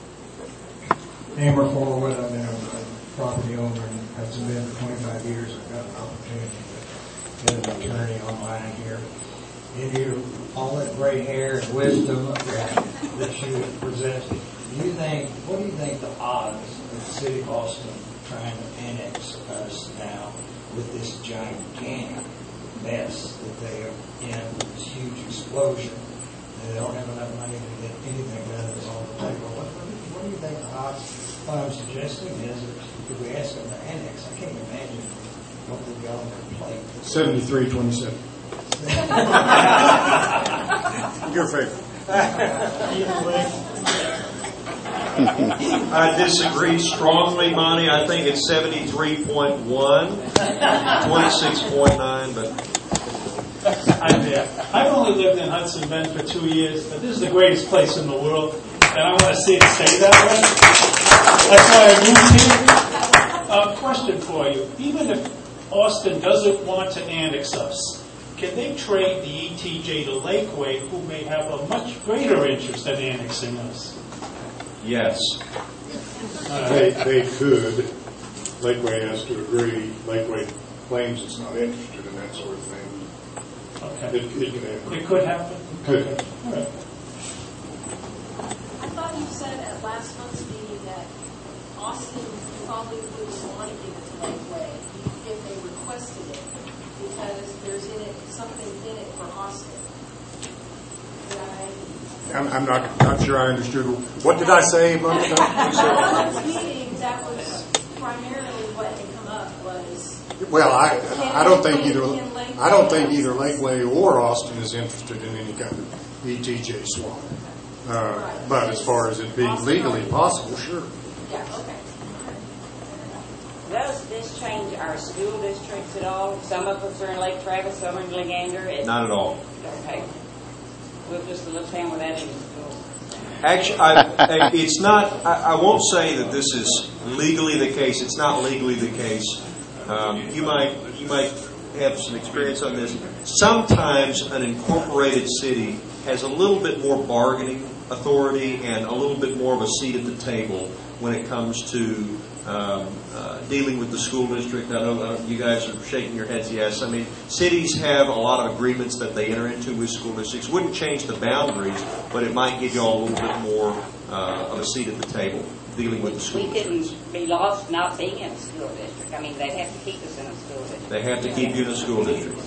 Amber Forward, I've been a property owner in Hudson Bend for twenty-five years. I've got an opportunity to get an attorney on mine here. In your all that gray hair and wisdom that, that you present, do you think, what do you think the odds of the city of Austin trying to annex us now with this gigantic mess that they are in, with this huge explosion? They don't have enough money to get anything done that's on the table. What, what, what do you think the odds? What I'm suggesting is that if we ask them to annex, I can't imagine what would go on their plate. seventy-three twenty-seven. Your favorite. I disagree strongly, Monty. I think it's seventy-three point one, twenty-six point nine, but... I'm there. I've only lived in Hudson Bend for two years, but this is the greatest place in the world, and I want to see it stay that way. That's why I moved here. A uh, question for you. Even if Austin doesn't want to annex us, can they trade the E T J to Lakeway, who may have a much greater interest in annexing us? Yes. Uh, They, they could. Lakeway has to agree. Lakeway claims it's not interested in that sort of thing. Okay. It, it could happen. It could happen? Could. Okay. All right. I thought you said at last month's meeting that Austin probably would want to give it to Lakeway if they requested it, because there's in it something in it for Austin. Did I? I'm, I'm not, not sure I understood. What did I say about that? At last month's meeting, that was primarily what had come up was. Well, I, I don't think either, I don't think either Lakeway or Austin is interested in any kind of E T J swap. Uh, but as far as it being legally possible, sure. Yeah, okay. Does this change our school districts at all? Some of us are in Lake Travis, some are in Legander. It- Not at all. Okay. We're just a little town without any school. Actually, I, I- it's not, I, I won't say that this is legally the case. It's not legally the case. Um, you might, you might have some experience on this. Sometimes an incorporated city has a little bit more bargaining authority and a little bit more of a seat at the table when it comes to um, uh, dealing with the school district. I know uh, you guys are shaking your heads yes. I mean, cities have a lot of agreements that they enter into with school districts. Wouldn't change the boundaries, but it might give you all a little bit more uh, of a seat at the table dealing with the school We districts. couldn't be lost not being in a school district. I mean, they'd have to keep us in a school district. They have to keep you in a school district.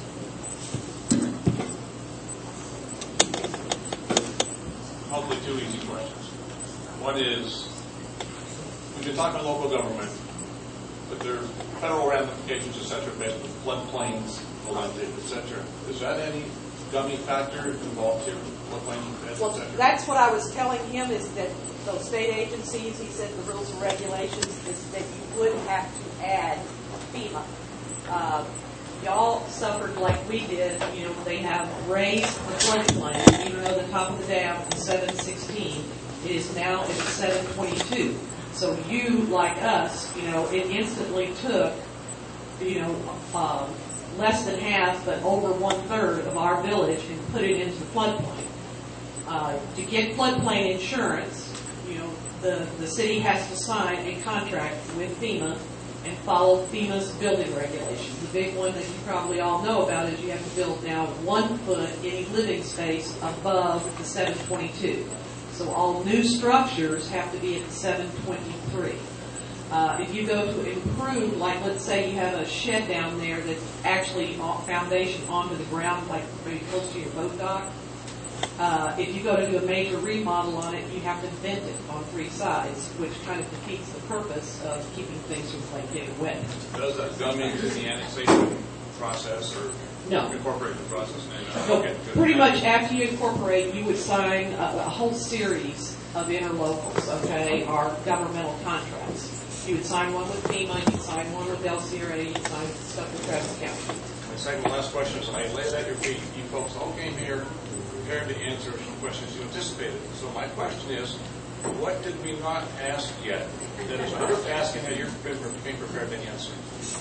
Hopefully two easy questions. One is, when you're talking local government, but there are federal ramifications, et cetera, based on floodplains, et cetera, is that any gumming factor involved here? Floodplain, et Well, cetera? that's what I was telling him, is that those state agencies, he said the rules and regulations is that you would have to add FEMA. Uh, Y'all suffered like we did, you know, they have raised the floodplain, even though the top of the dam was seven sixteen, it is now at seven twenty-two. So you, like us, you know, it instantly took, you know, um, less than half, but over one-third of our village and put it into the floodplain. Uh, to get floodplain insurance, you know, the, the city has to sign a contract with FEMA and follow FEMA's building regulations. The big one that you probably all know about is you have to build now one foot any living space above the seven twenty-two. So all new structures have to be at the seven twenty-three. Uh, if you go to improve, like let's say you have a shed down there that's actually foundation onto the ground, like maybe close to your boat dock, Uh, if you go to do a major remodel on it, you have to vent it on three sides, which kind of defeats the purpose of keeping things from like getting wet. Does that gum into the annexation process or No. incorporate the process? No. So Okay, good. pretty much after you incorporate, you would sign a, a whole series of interlocals, okay, or governmental contracts. You would sign one with FEMA, you'd sign one with L C R A, you'd sign stuff with Travis County. My second and last question is, I lay it at your feet. You folks all came here prepared to answer some questions you anticipated. So my question is, what did we not ask yet that is worth asking that you're being prepared to answer?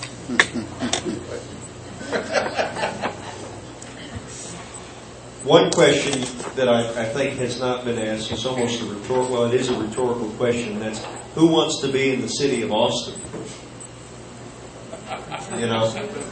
One question that I, I think has not been asked is almost a rhetorical, well, it is a rhetorical question. That's, who wants to be in the city of Austin? You know?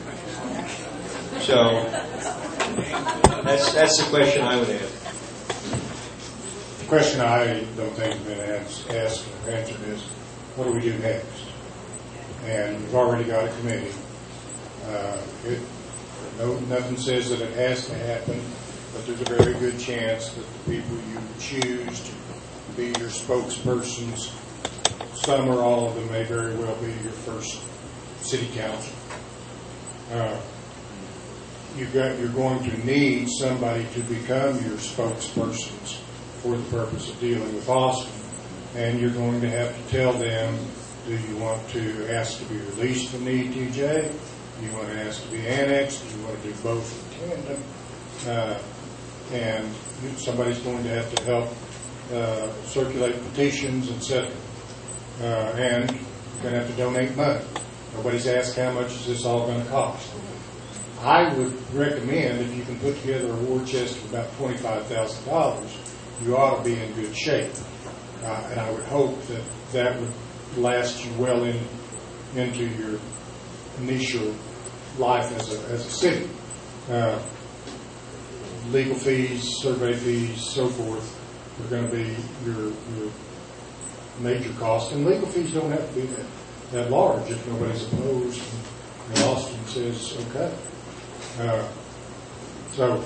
So, that's, that's the question I would ask. The question I don't think has been asked, asked or answered is, what do we do next? And we've already got a committee. Uh, it, no, nothing says that it has to happen, but there's a very good chance that the people you choose to be your spokespersons, some or all of them may very well be your first city council. Uh, you've got, you're going to need somebody to become your spokespersons for the purpose of dealing with Austin. And you're going to have to tell them, do you want to ask to be released from the E T J? Do you want to ask to be annexed? Do you want to do both in tandem? Uh, and somebody's going to have to help uh, circulate petitions, et cetera. Uh, and you're going to have to donate money. Nobody's asked how much is this all going to cost. I would recommend if you can put together a war chest of about twenty-five thousand dollars, you ought to be in good shape. Uh, and I would hope that that would last you well in, into your initial life as a, as a city. Uh, legal fees, survey fees, so forth are going to be your, your major cost. And legal fees don't have to be that, that large if nobody's opposed and, and Austin says okay. Uh, so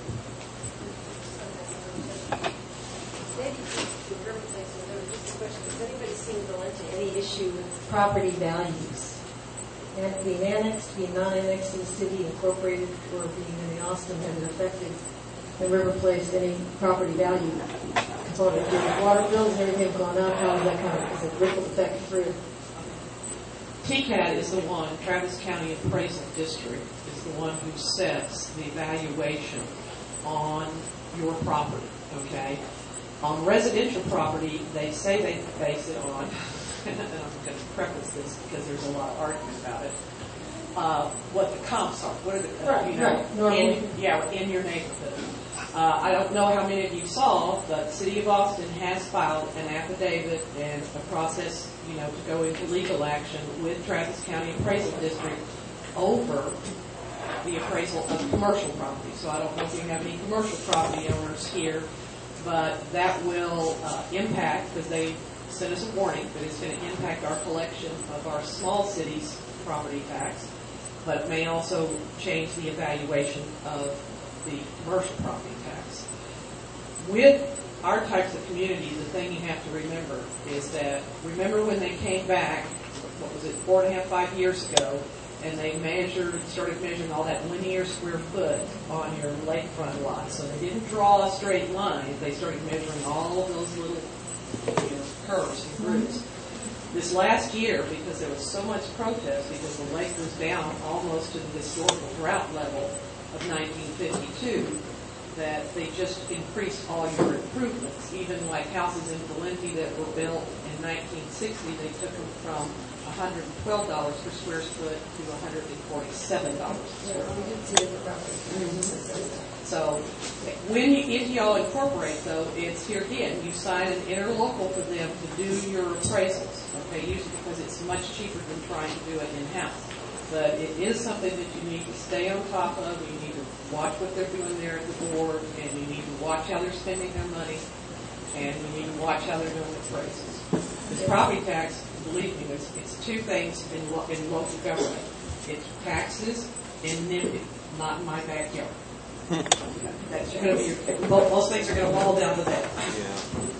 Has anybody seen Valenti any issue with property values? And being annexed, being non-annexed in the city, incorporated, or being in the Austin, has it affected the River Place, any property value component? The water bills and everything have gone up. How is that kind of, is it ripple effect through? T C A D is the one, Travis County Appraisal District, is the one who sets the valuation on your property, okay? On residential property, they say they base it on, and I'm going to preface this because there's a lot of argument about it, uh, what the comps are. What are the, uh, Right, you know, right. in, yeah, in your neighborhood. Uh, I don't know how many of you saw, but the City of Austin has filed an affidavit and a process, you know, to go into legal action with Travis County Appraisal District over the appraisal of commercial property. So I don't know if you have any commercial property owners here, but that will uh, impact, because they sent us a warning, but it's going to impact our collection of our small cities' property tax, but it may also change the evaluation of the commercial property tax. With our types of communities, the thing you have to remember is that, remember when they came back, what was it, four and a half, five years ago, and they measured, started measuring all that linear square foot on your lakefront lot. So they didn't draw a straight line. They started measuring all of those little you know, curves and grooves. This last year, because there was so much protest, because the lake was down almost to the historical drought level of nineteen fifty-two, that they just increased all your improvements. Even like houses in Valenti that were built in nineteen sixty, they took them from one hundred twelve dollars per square foot to one hundred forty-seven dollars per square foot. So when you, if y'all incorporate, though, it's here again. You sign an interlocal for them to do your appraisals, okay, usually because it's much cheaper than trying to do it in-house. But it is something that you need to stay on top of. You need to watch what they're doing there at the board, and you need to watch how they're spending their money, and you need to watch how they're doing appraisals. This property tax, believe me, it's, it's two things in, lo- in local government. It's taxes and NIMBY, not in my backyard. That's going to be your, most things are going to boil down to that. Yeah.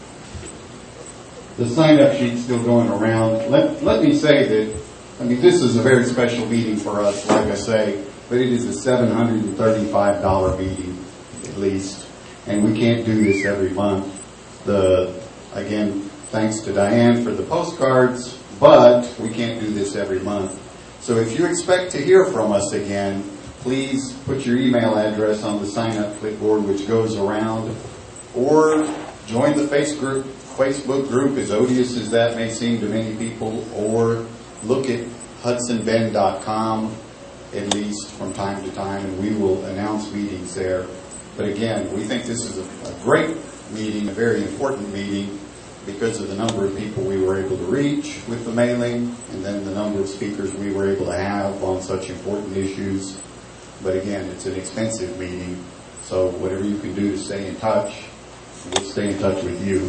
The sign-up sheet's still going around. Let, let me say that, I mean, this is a very special meeting for us, like I say, but it is a seven hundred thirty-five dollars meeting, at least, and we can't do this every month. The, again, thanks to Diane for the postcards, but we can't do this every month. So if you expect to hear from us again, please put your email address on the sign-up clipboard, which goes around, or join the Facebook group, as odious as that may seem to many people, or look at hudson bend dot com, at least from time to time, and we will announce meetings there. But again, we think this is a, a great meeting, a very important meeting, because of the number of people we were able to reach with the mailing, and then the number of speakers we were able to have on such important issues. But again, it's an expensive meeting, so whatever you can do to stay in touch, we'll stay in touch with you.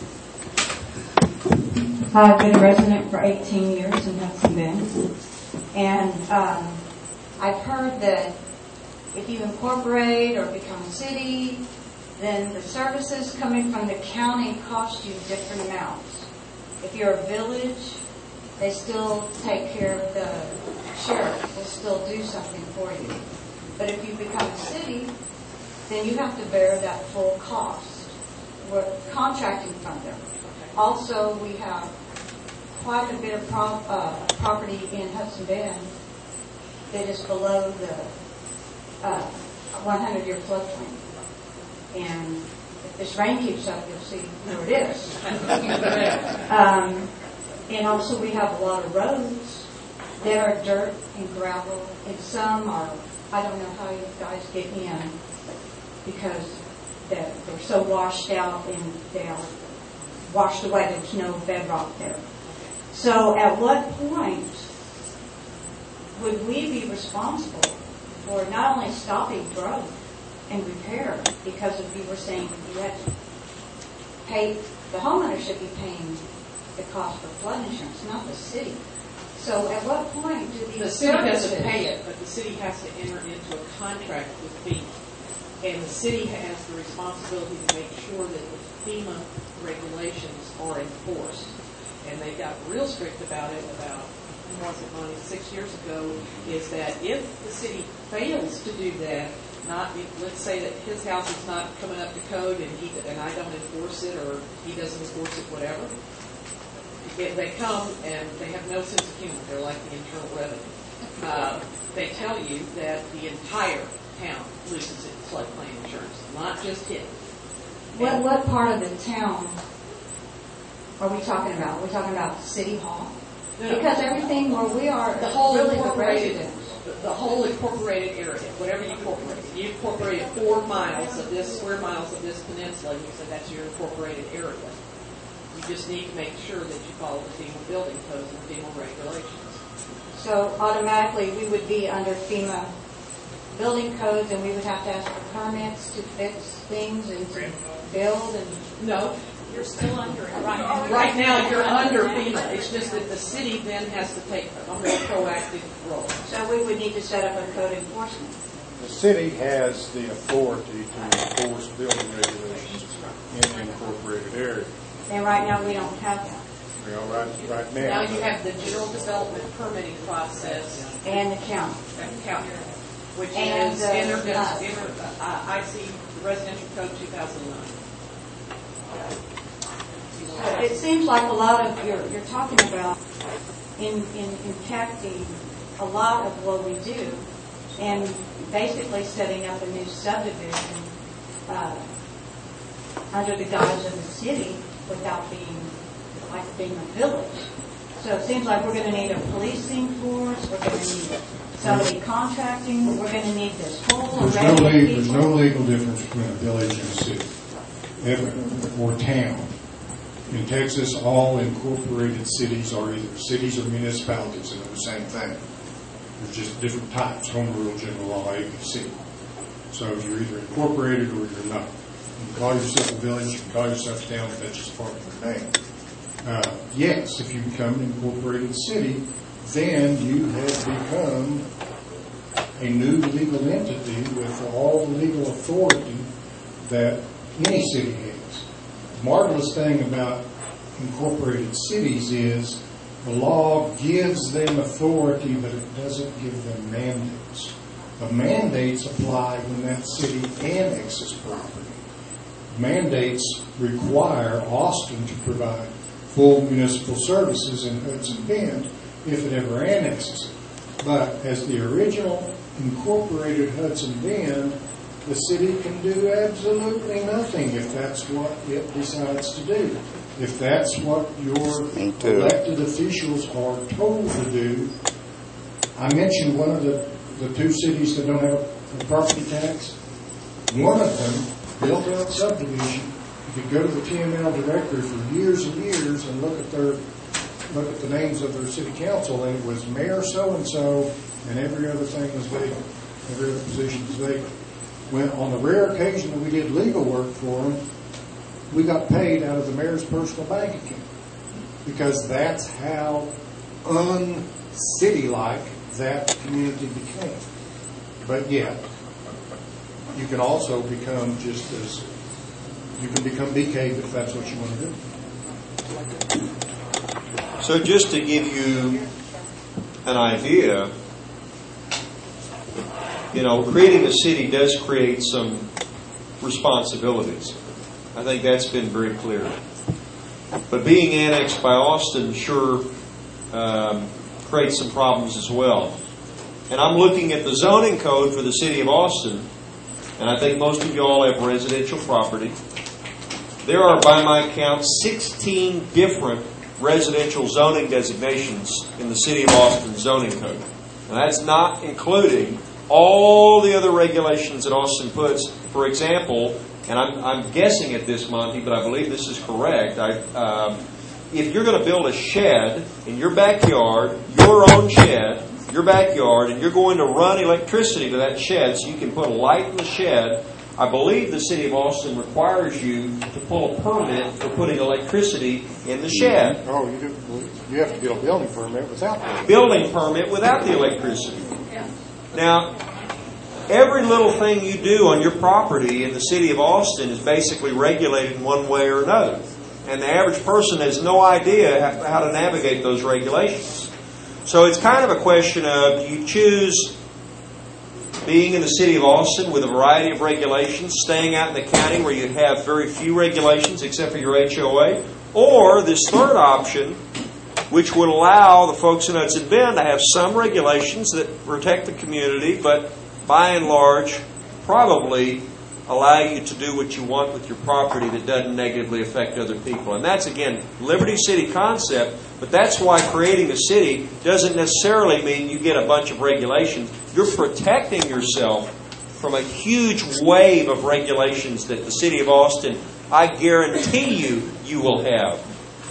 I've been a resident for eighteen years in Hudson Bend, and um, I've heard that if you incorporate or become a city, then the services coming from the county cost you different amounts. If you're a village, they still take care of the sheriff, will still do something for you. But if you become a city, then you have to bear that full cost. We're contracting from them. Also, we have quite a bit of pro- uh, property in Hudson Bend that is below the uh, hundred-year floodplain. And if this rain keeps up, you'll see where it is. um, and also, we have a lot of roads that are dirt and gravel, and some are, I don't know how you guys get in, because they're, they're so washed out and they're washed away, there's no bedrock there. So at what point would we be responsible for not only stopping growth and repair, because if you were saying you had to pay, the homeowner should be paying the cost for flood insurance, not the city. So at what point do these The city services... doesn't pay it, but the city has to enter into a contract with FEMA. And the city has the responsibility to make sure that the FEMA regulations are enforced. And they got real strict about it about, was it, Monty, six years ago, is that if the city fails to do that, not, let's say that his house is not coming up to code and he and I don't enforce it, or he doesn't enforce it, whatever, if they come and they have no sense of humor, they're like the Internal Revenue. Uh, they tell you that the entire town loses its floodplain insurance, not just it. What, what part of the town are we talking about? Are we talking about City Hall? No. Because everything where we are, The whole really the incorporated, residents. the, the whole incorporated area, whatever you incorporate. You incorporated four miles of this, square miles of this peninsula, and you said that's your incorporated area. You just need to make sure that you follow the FEMA building codes and FEMA regulations. So automatically we would be under FEMA building codes, and we would have to ask for permits to fix things and to build and... No. You're still under it right now. Right now, you're under FEMA. It's just that the city then has to take a more proactive role. So we would need to set up a code enforcement. The city has the authority to enforce building regulations in the incorporated area. And right now we don't have that. Well, right, right Now now. you have the general development permitting process. And the county. And county, which And, is uh, inter, uh, inter, uh, I C Residential Code two thousand nine. It seems like a lot of, you're, you're talking about in, in impacting a lot of what we do and basically setting up a new subdivision uh, under the guise of the city without being like being a village. So it seems like we're going to need a policing force, we're going to need somebody contracting, we're going to need this whole There's array no, of le- people. there's no legal difference between a village and a city Every- or town. In Texas, all incorporated cities are either cities or municipalities, and they're the same thing. There's just different types, home rule, general law, A, B, C. So you're either incorporated or you're not. You can call yourself a village, you can call yourself a town, but that's just part of your name. Uh, yes, if you become an incorporated city, then you have become a new legal entity with all the legal authority that any city has. The marvelous thing about incorporated cities is the law gives them authority, but it doesn't give them mandates. The mandates apply when that city annexes property. Mandates require Austin to provide full municipal services in Hudson Bend if it ever annexes it. But as the original incorporated Hudson Bend, the city can do absolutely nothing if that's what it decides to do. If that's what your elected officials are told to do. I mentioned one of the, the two cities that don't have a property tax. One of them built out subdivision. You could go to the T M L directory for years and years and look at their look at the names of their city council, and it was mayor so and so, and every other thing was vacant. Every other position was vacant. When on the rare occasion that we did legal work for them, we got paid out of the mayor's personal bank account because that's how un-city-like that community became. But yet, you can also become just as you can become B K if that's what you want to do. So just to give you an idea, you know, creating a city does create some responsibilities. I think that's been very clear. But being annexed by Austin sure um, creates some problems as well. And I'm looking at the zoning code for the city of Austin, and I think most of you all have residential property. There are, by my count, sixteen different residential zoning designations in the city of Austin zoning code. And that's not including all the other regulations that Austin puts. For example, and I'm, I'm guessing at this, Monty, but I believe this is correct. I, um, if you're going to build a shed in your backyard, your own shed, your backyard, and you're going to run electricity to that shed so you can put a light in the shed, I believe the city of Austin requires you to pull a permit for putting electricity in the shed. Oh, you do. You have to get a building permit without that. Building permit without the electricity. Now, every little thing you do on your property in the city of Austin is basically regulated in one way or another. And the average person has no idea how to navigate those regulations. So it's kind of a question of, do you choose being in the city of Austin with a variety of regulations, staying out in the county where you have very few regulations except for your H O A, or this third option, which would allow the folks in Hudson Bend to have some regulations that protect the community, but by and large, probably allow you to do what you want with your property that doesn't negatively affect other people. And that's, again, Liberty City concept, but that's why creating a city doesn't necessarily mean you get a bunch of regulations. You're protecting yourself from a huge wave of regulations that the city of Austin, I guarantee you, you will have.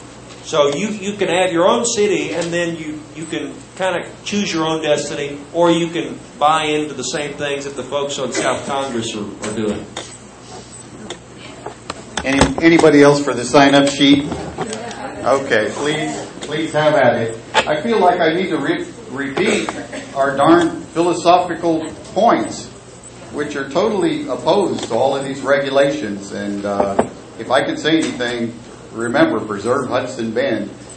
So you, you can have your own city, and then you, you can kind of choose your own destiny, or you can buy into the same things that the folks on South Congress are, are doing. Any, anybody else for the sign-up sheet? Okay, please, please have at it. I feel like I need to re- repeat our darn philosophical points, which are totally opposed to all of these regulations. And uh, if I could say anything, remember, preserve Hudson Bend.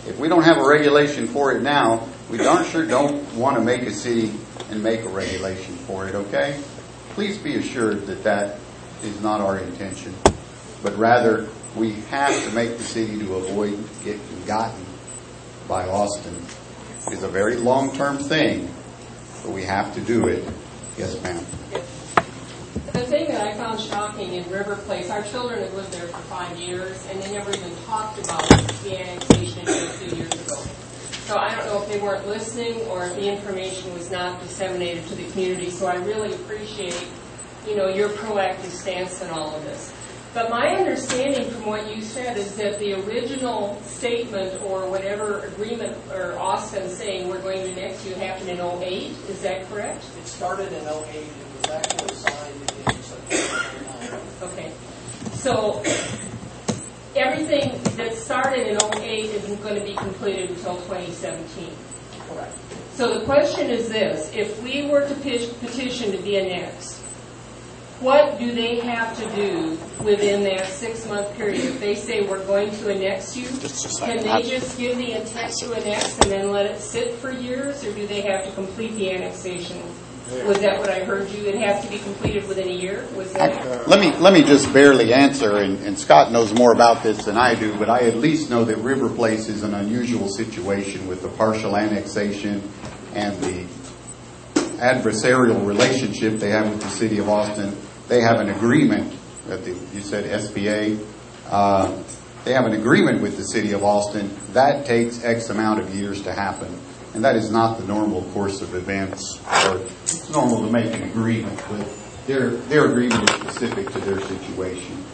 If we don't have a regulation for it now, we darn sure don't want to make a city and make a regulation for it, okay? Please be assured that that is not our intention, but rather we have to make the city to avoid getting gotten by Austin. It's a very long-term thing, but we have to do it. Yes, ma'am. The thing that I found shocking in River Place, our children have lived there for five years, and they never even talked about the annexation until a few years ago. So I don't know if they weren't listening or if the information was not disseminated to the community. So I really appreciate, you know, your proactive stance in all of this. But my understanding from what you said is that the original statement or whatever agreement or Austin saying we're going to annex you happened in oh eight. Is that correct? It started in oh eight. It was actually signed in September. Okay. So everything that started in oh eight isn't going to be completed until twenty seventeen. Correct. So the question is this. If we were to petition to be annexed, what do they have to do within that six-month period? If they say we're going to annex you, can they just give the intent to annex and then let it sit for years, or do they have to complete the annexation? Was that what I heard you? It has to be completed within a year? Was that? Let me let me just barely answer, and, and Scott knows more about this than I do, but I at least know that River Place is an unusual situation with the partial annexation and the adversarial relationship they have with the city of Austin. They have an agreement that the, you said S B A. Uh, they have an agreement with the city of Austin. That takes X amount of years to happen, and that is not the normal course of events. Or it's normal to make an agreement, but their their agreement is specific to their situation.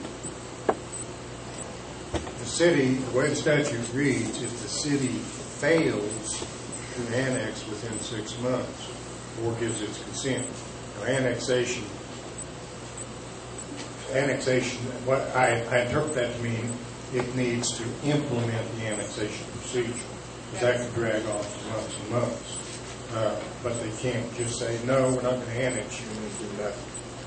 The city, the way the statute reads, if the city fails to annex within six months or gives its consent, now, annexation. Annexation, what I, I interpret that to mean it needs to implement the annexation procedure, because that could drag on for months and months. Uh, but they can't just say, no, we're not going to annex you, and then do nothing.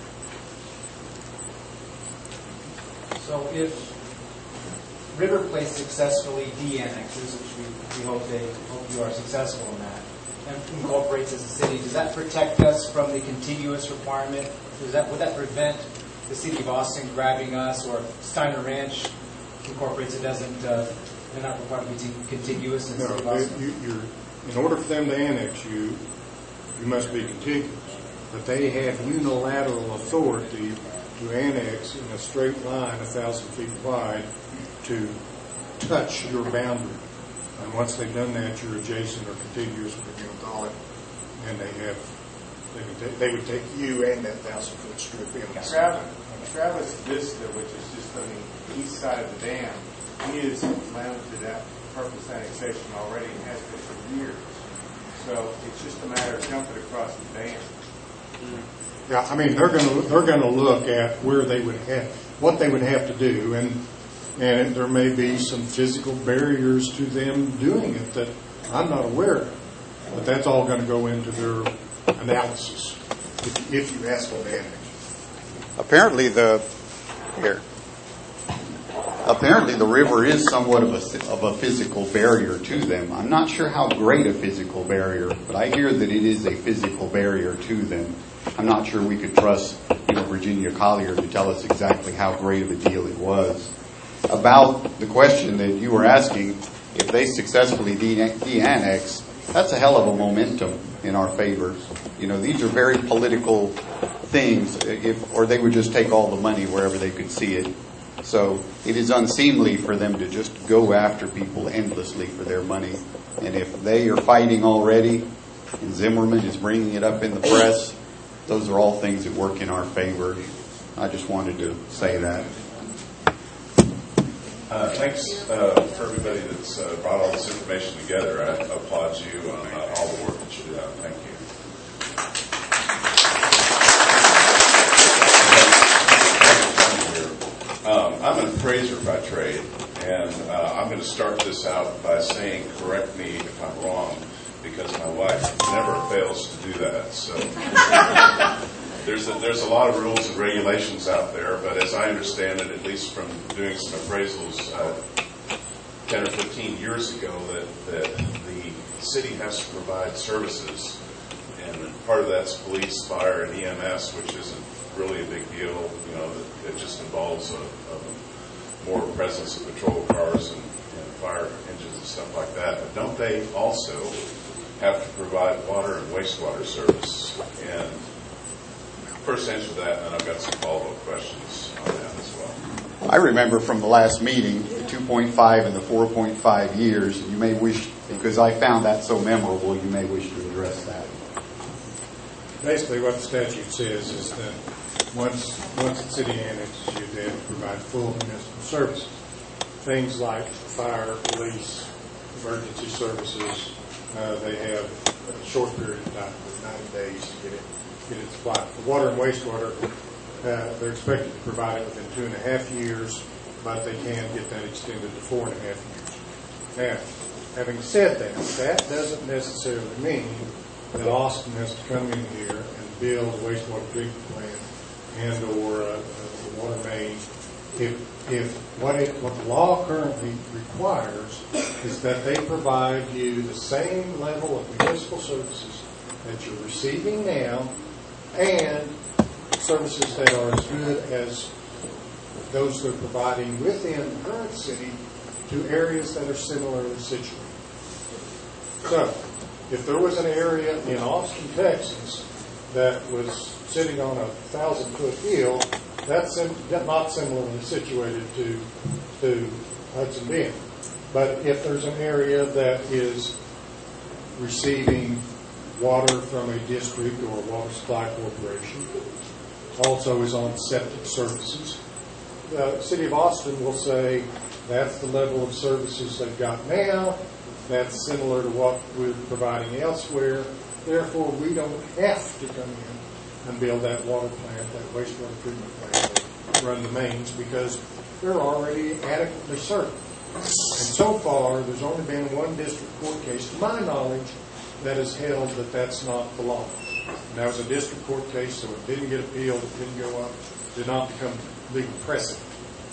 So if River Place successfully de-annexes, which we, we hope they hope you are successful in that, and incorporates as a city, does that protect us from the contiguous requirement? Does that would that prevent the city of Austin grabbing us, or Steiner Ranch incorporates it doesn't, uh, they're not required to be contiguous in the city of Austin? You, you're, in order for them to annex you, you must be contiguous. But they have unilateral authority to annex in a straight line a thousand feet wide to touch your boundary. And once they've done that, you're adjacent or contiguous, whatever you want to call it, and they have They would, take, they would take you and that thousand foot strip in. Travis, Travis Vista, which is just on the east side of the dam, is landed to that purpose annexation already and has been for years. So it's just a matter of jumping across the dam. Yeah, I mean they're going to they're going to look at where they would have what they would have to do, and and there may be some physical barriers to them doing it that I'm not aware of. But that's all going to go into their analysis if, if you ask for manage. Apparently the here. Apparently the river is somewhat of a of a physical barrier to them. I'm not sure how great a physical barrier, but I hear that it is a physical barrier to them. I'm not sure we could trust, you know, Virginia Collier to tell us exactly how great of a deal it was. About the question that you were asking, if they successfully de- de-annex, that's a hell of a momentum in our favor. You know, these are very political things, if, or they would just take all the money wherever they could see it. So it is unseemly for them to just go after people endlessly for their money. And if they are fighting already, and Zimmerman is bringing it up in the press, those are all things that work in our favor. I just wanted to say that. Uh, thanks uh, for everybody that's uh, brought all this information together. I applaud you on uh, all the work that you do. Thank you. Um, I'm an appraiser by trade, and uh, I'm going to start this out by saying, correct me if I'm wrong, because my wife never fails to do that. So there's a, there's a lot of rules and regulations out there, but as I understand it, at least from doing some appraisals, uh, ten or fifteen years ago that, that the city has to provide services, and part of that's police, fire, and E M S, which isn't really a big deal. You know, that it just involves a, a more presence of patrol cars and, and fire engines and stuff like that. But don't they also have to provide water and wastewater service? And first answer that, and then I've got some follow-up questions on that as well. I remember from the last meeting, the two point five and the four point five years. You may wish, because I found that so memorable, you may wish to address that. Basically, what the statute says is that once once the city annexes you, they have to provide full municipal services. Things like fire, police, emergency services, uh, they have a short period of time, ninety days to get it get it supplied. For water and wastewater, uh, they're expected to provide it within two and a half years, but they can get that extended to four and a half years. Now, having said that, that doesn't necessarily mean that Austin has to come in here and build a wastewater treatment plant and or a, a water main. If, if what, it, what the law currently requires is that they provide you the same level of municipal services that you're receiving now, and services that are as good as those they're providing within the current city to areas that are similarly situated. So, if there was an area in Austin, Texas, that was sitting on a thousand-foot hill, that's sim- not similarly situated to to Hudson Bend. But if there's an area that is receiving water from a district or a water supply corporation, also is on septic services, the City of Austin will say that's the level of services they've got now. That's similar to what we're providing elsewhere. Therefore, we don't have to come in and build that water plant, that wastewater treatment plant, and run the mains, because they're already adequately served. And so far, there's only been one district court case, to my knowledge, that has held that that's not the law. And that was a district court case, so it didn't get appealed, it didn't go up, did not become legal precedent.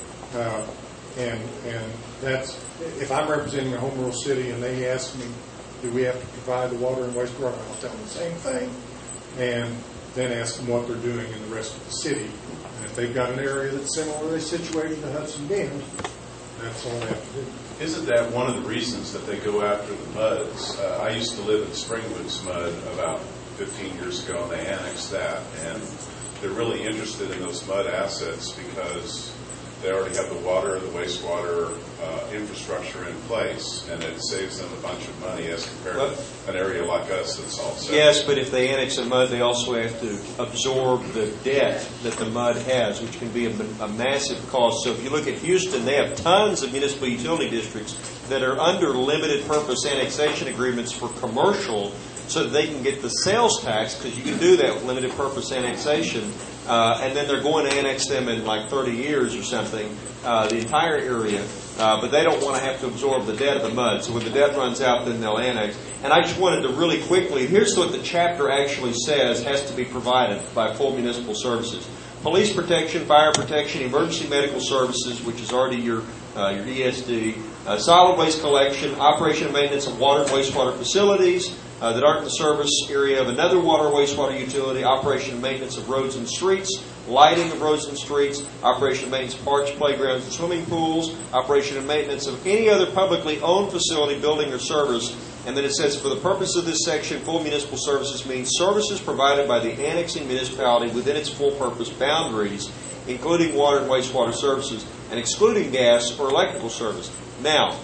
Uh, and and that's, if I'm representing a home rule city and they ask me, do we have to provide the water and wastewater, I'll tell them the same thing, and then ask them what they're doing in the rest of the city. And if they've got an area that's similarly situated to Hudson Bend, that's all they have to do. Isn't that one of the reasons that they go after the muds? Uh, I used to live in Springwoods Mud about fifteen years ago, and they annexed that. And they're really interested in those mud assets because they already have the water, the wastewater uh, infrastructure in place, and it saves them a bunch of money as compared well, to an area like us that's all set. Yes, but if they annex the mud, they also have to absorb the debt that the mud has, which can be a, a massive cost. So if you look at Houston, they have tons of municipal utility districts that are under limited purpose annexation agreements for commercial, so that they can get the sales tax, because you can do that with limited purpose annexation. Uh, and then they're going to annex them in like thirty years or something, uh, the entire area. Uh, but they don't want to have to absorb the debt of the mud. So when the debt runs out, then they'll annex. And I just wanted to really quickly, here's what the chapter actually says has to be provided by full municipal services. Police protection, fire protection, emergency medical services, which is already your uh, your E S D, uh, solid waste collection, operation and maintenance of water and wastewater facilities, Uh, that aren't in the service area of another water or wastewater utility, operation and maintenance of roads and streets, lighting of roads and streets, operation and maintenance of parks, playgrounds, and swimming pools, operation and maintenance of any other publicly owned facility, building, or service. And then it says, for the purpose of this section, full municipal services means services provided by the annexing municipality within its full purpose boundaries, including water and wastewater services, and excluding gas or electrical service. Now,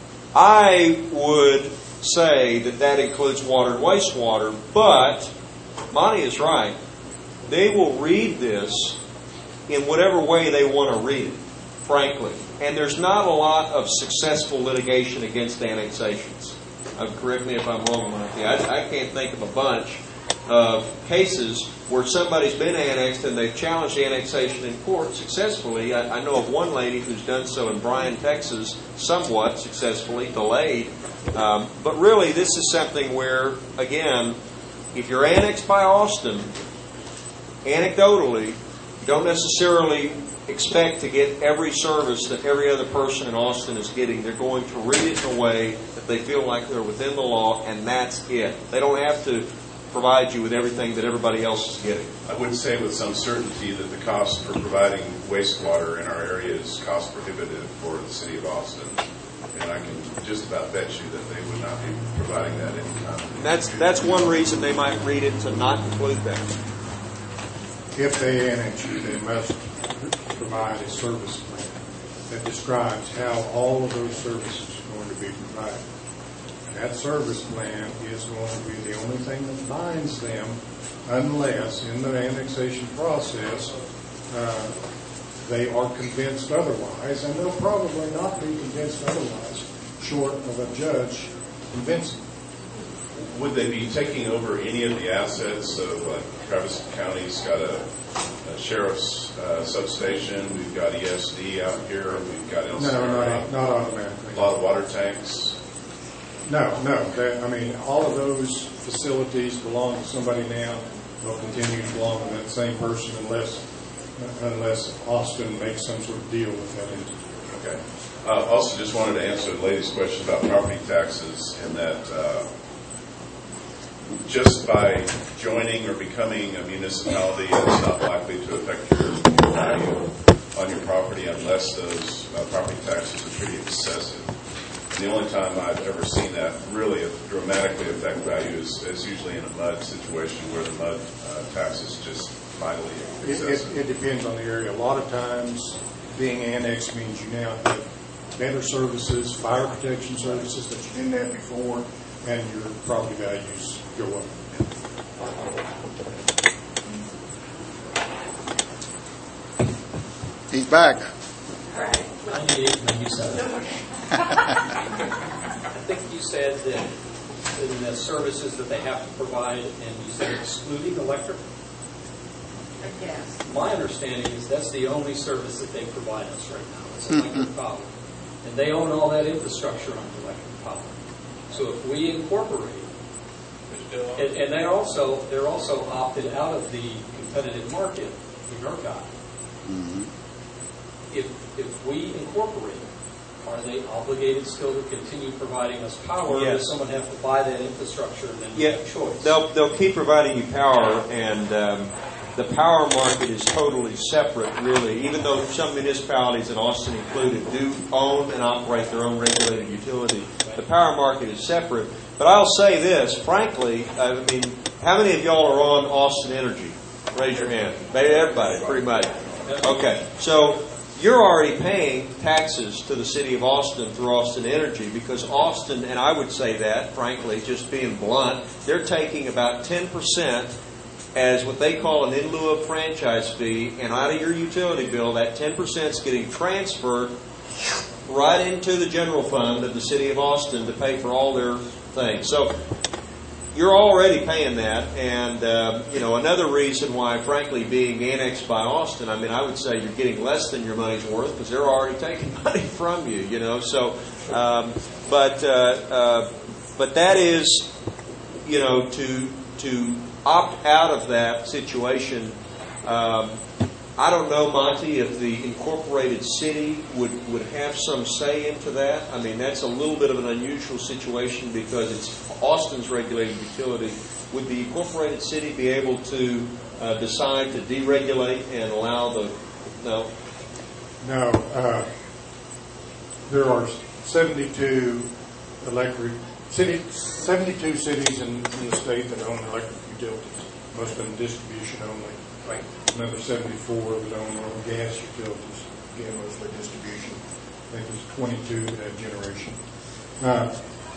I would say that that includes water and wastewater, but Monty is right. They will read this in whatever way they want to read it, frankly. And there's not a lot of successful litigation against annexations. Uh, correct me if I'm wrong, Monty. I, I can't think of a bunch of cases where somebody's been annexed and they've challenged the annexation in court successfully. I, I know of one lady who's done so in Bryan, Texas, somewhat successfully, delayed. Um, but really, this is something where, again, if you're annexed by Austin, anecdotally, You don't necessarily expect to get every service that every other person in Austin is getting. They're going to read it in a way that they feel like they're within the law, and that's it. They don't have to provide you with everything that everybody else is getting. I would say with some certainty that the cost for providing wastewater in our area is cost prohibitive for the city of Austin. And I can just about bet you that they would not be providing that anytime. And that's, that's one reason they might read it to not include that. If they annex you, they must provide a service plan that describes how all of those services are going to be provided. And that service plan is going to be the only thing that binds them, unless in the annexation process uh, they are convinced otherwise, and they'll probably not be convinced otherwise, short of a judge convincing. Would they be taking over any of the assets? So, like Travis County's got a, a sheriff's uh, substation. We've got E S D out here. We've got L C R. No, not, not automatically. A lot of water tanks. No, no. That, I mean, all of those facilities belong to somebody now. They'll continue to belong to that same person unless unless Austin makes some sort of deal with that entity. Okay. Uh, also, just wanted to answer the lady's question about property taxes, and that uh, just by joining or becoming a municipality, it's not likely to affect your value on your property unless those uh, property taxes are pretty excessive. And the only time I've ever seen that really dramatically affect value is, is usually in a mud situation where the mud uh, tax is just vitally excessive. It, it, it depends on the area. A lot of times being annexed means you now have better services, fire protection services that you didn't have before, and your property values go up. He's back. ninety-eight, ninety-seven. I think you said that in the services that they have to provide, and you said excluding electric. Yes. My understanding is that's the only service that they provide us right now. It's electric power, and they own all that infrastructure on electric power. So if we incorporate, and, and they're also they're also opted out of the competitive market in ERCOT. Mm-hmm. If if we incorporate, are they obligated still to continue providing us power? Or Yes. does someone have to buy that infrastructure and then Yeah, make a choice? They'll they'll keep providing you power, and um, the power market is totally separate, really. Even though some municipalities, and Austin included, do own and operate their own regulated utility, the power market is separate. But I'll say this, frankly, I mean, how many of y'all are on Austin Energy? Raise your hand. Everybody, pretty much. Okay, so you're already paying taxes to the city of Austin through Austin Energy, because Austin, and I would say that, frankly, just being blunt, they're taking about ten percent as what they call an in lieu of franchise fee, and out of your utility bill, that ten percent is getting transferred right into the general fund of the city of Austin to pay for all their things. So you're already paying that, and um, you know, another reason why, frankly, being annexed by Austin, I mean, I would say you're getting less than your money's worth because they're already taking money from you, you know. So, um, but uh, uh, but that is, you know, to to opt out of that situation. Um, I don't know, Monty, if the incorporated city would, would have some say into that. I mean, that's a little bit of an unusual situation because it's Austin's regulated utility. Would the incorporated city be able to uh, decide to deregulate and allow the... No? No. Uh, there are seventy-two electric city, seventy-two cities in, in the state that own electric utilities, most of them distribution only. Right. Another seventy-four that own oil and gas utilities, again, mostly distribution. I think there's twenty-two that have generation. Uh,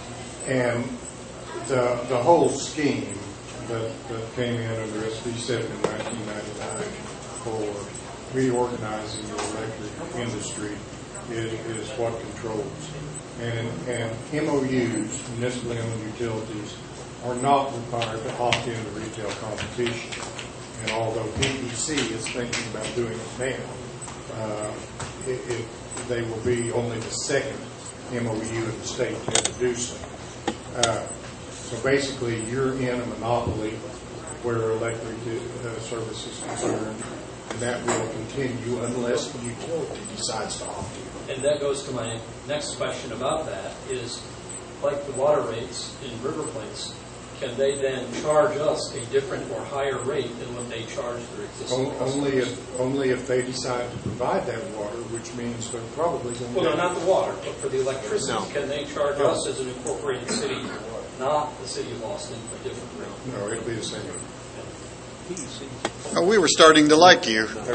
and the the whole scheme that, that came in under S B seven in nineteen ninety-nine for reorganizing the electric industry is, is what controls. And, and M O Us, municipally owned utilities, are not required to opt into retail competition. And although P E C is thinking about doing it now, uh, it, it, they will be only the second M O U in the state to ever do so. Uh, so basically, you're in a monopoly where electric uh, service is concerned, and that will continue unless the utility decides to opt in. And that goes to my next question about that is, like the water rates in River Place, can they then charge us a different or higher rate than what they charge their existing O- customers? Only if, only if they decide to provide that water, which means they're probably going to. Well, no, not the water, but for the electricity, No. can they charge No. us as an incorporated city, not the city of Austin, a different rate? No, it'll be the same. Oh, we were starting to like you. I,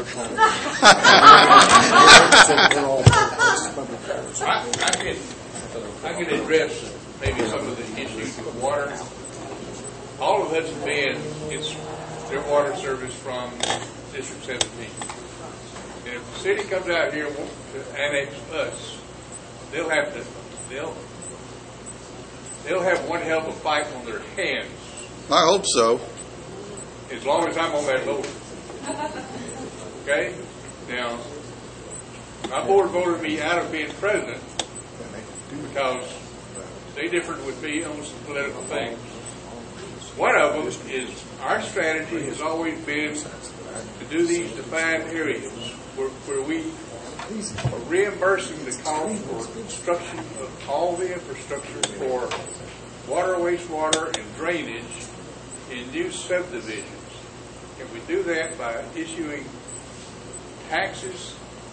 I can, I can address maybe some of the issues with water. All of Hudson Bend gets their water service from District seventeen. And if the city comes out here and wants to annex us, they'll have to, they'll, they'll have one hell of a fight on their hands. I hope so. As long as I'm on that board. Okay? Now, my board voted me out of being president because they differed with me on some political things. One of them is our strategy has always been to do these defined areas where, where we are reimbursing the cost for construction of all the infrastructure for water, wastewater, and drainage in new subdivisions. And we do that by issuing taxes,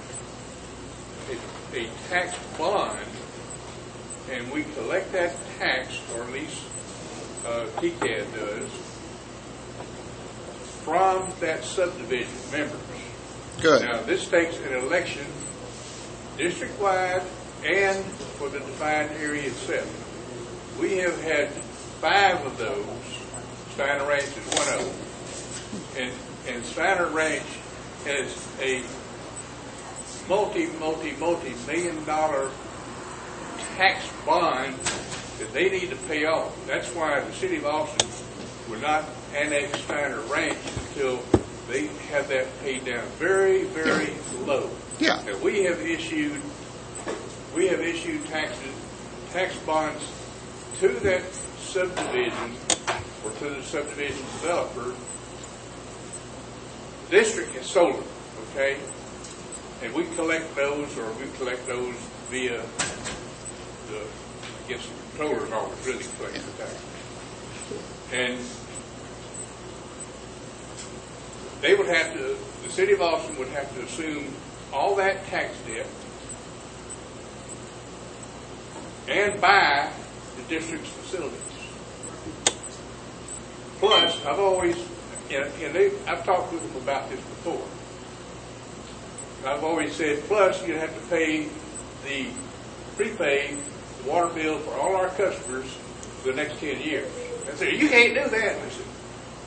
a, a tax bond, and we collect that tax, or at least uh, T C A D does, from that subdivision members. Good. Now, this takes an election district-wide and for the defined area itself. We have had five of those. Steiner Ranch is one of them. And, and Steiner Ranch has a multi, multi, multi million dollar tax bond that they need to pay off. That's why the city of Austin will not annex Steiner Ranch until they have that paid down very, very low. Yeah. And we have issued, we have issued taxes, tax bonds to that subdivision or to the subdivision developer. The district has sold them, okay? And we collect those, or we collect those via the, I guess the controller's office really collects the tax. And they would have to, the city of Austin would have to assume all that tax debt and buy the district's facilities. Plus, I've always, and, and they, I've talked with them about this before. I've always said, plus you have to pay the prepaid water bill for all our customers for the next ten years. I said, you can't do that. I said,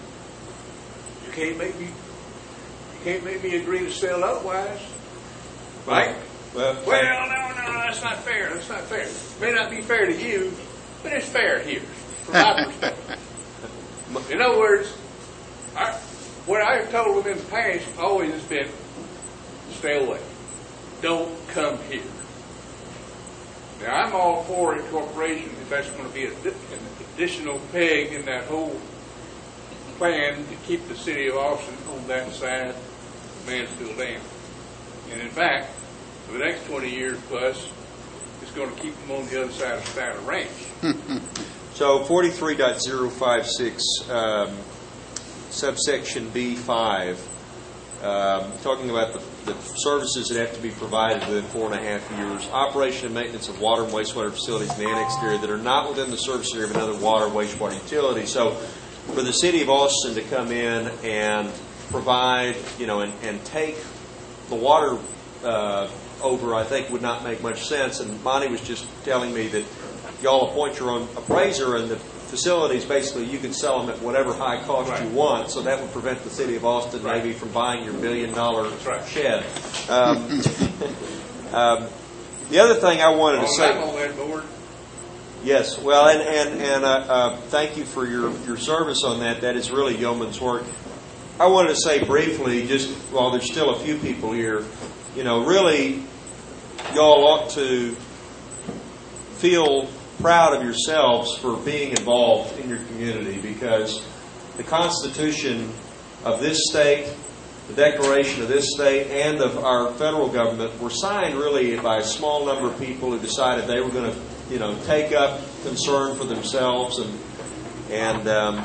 you can't make me, you can't make me agree to sell otherwise. Right? Well, well, no, no, no, that's not fair. That's not fair. It may not be fair to you, but it's fair here, from my perspective. In other words, I, what I have told them in the past always has been, stay away. Don't come here. Now, I'm all for incorporation if that's going to be a, an additional peg in that whole plan to keep the city of Austin on that side of Mansfield Dam. And in fact, for the next twenty years plus, it's going to keep them on the other side of Steiner Ranch. So forty-three point oh five six, um, subsection B five, um, talking about the, the services that have to be provided within four and a half years, operation and maintenance of water and wastewater facilities in the annexed area that are not within the service area of another water, wastewater utility. So for the city of Austin to come in and provide, you know, and, and take the water uh, over, I think would not make much sense. And Monty was just telling me that y'all appoint your own appraiser, and the facilities, basically, you can sell them at whatever high cost right. you want, so that would prevent the city of Austin right. maybe from buying your billion-dollar right. shed. Um, um, the other thing I wanted to say... I'm on that board. Yes, well, and, and, and uh, uh, thank you for your, your service on that. That is really yeoman's work. I wanted to say briefly, just while there's still a few people here, you know, really, y'all ought to feel proud of yourselves for being involved in your community, because the Constitution of this state the declaration of this state and of our federal government were signed really by a small number of people who decided they were going to, you know, take up concern for themselves. And and um,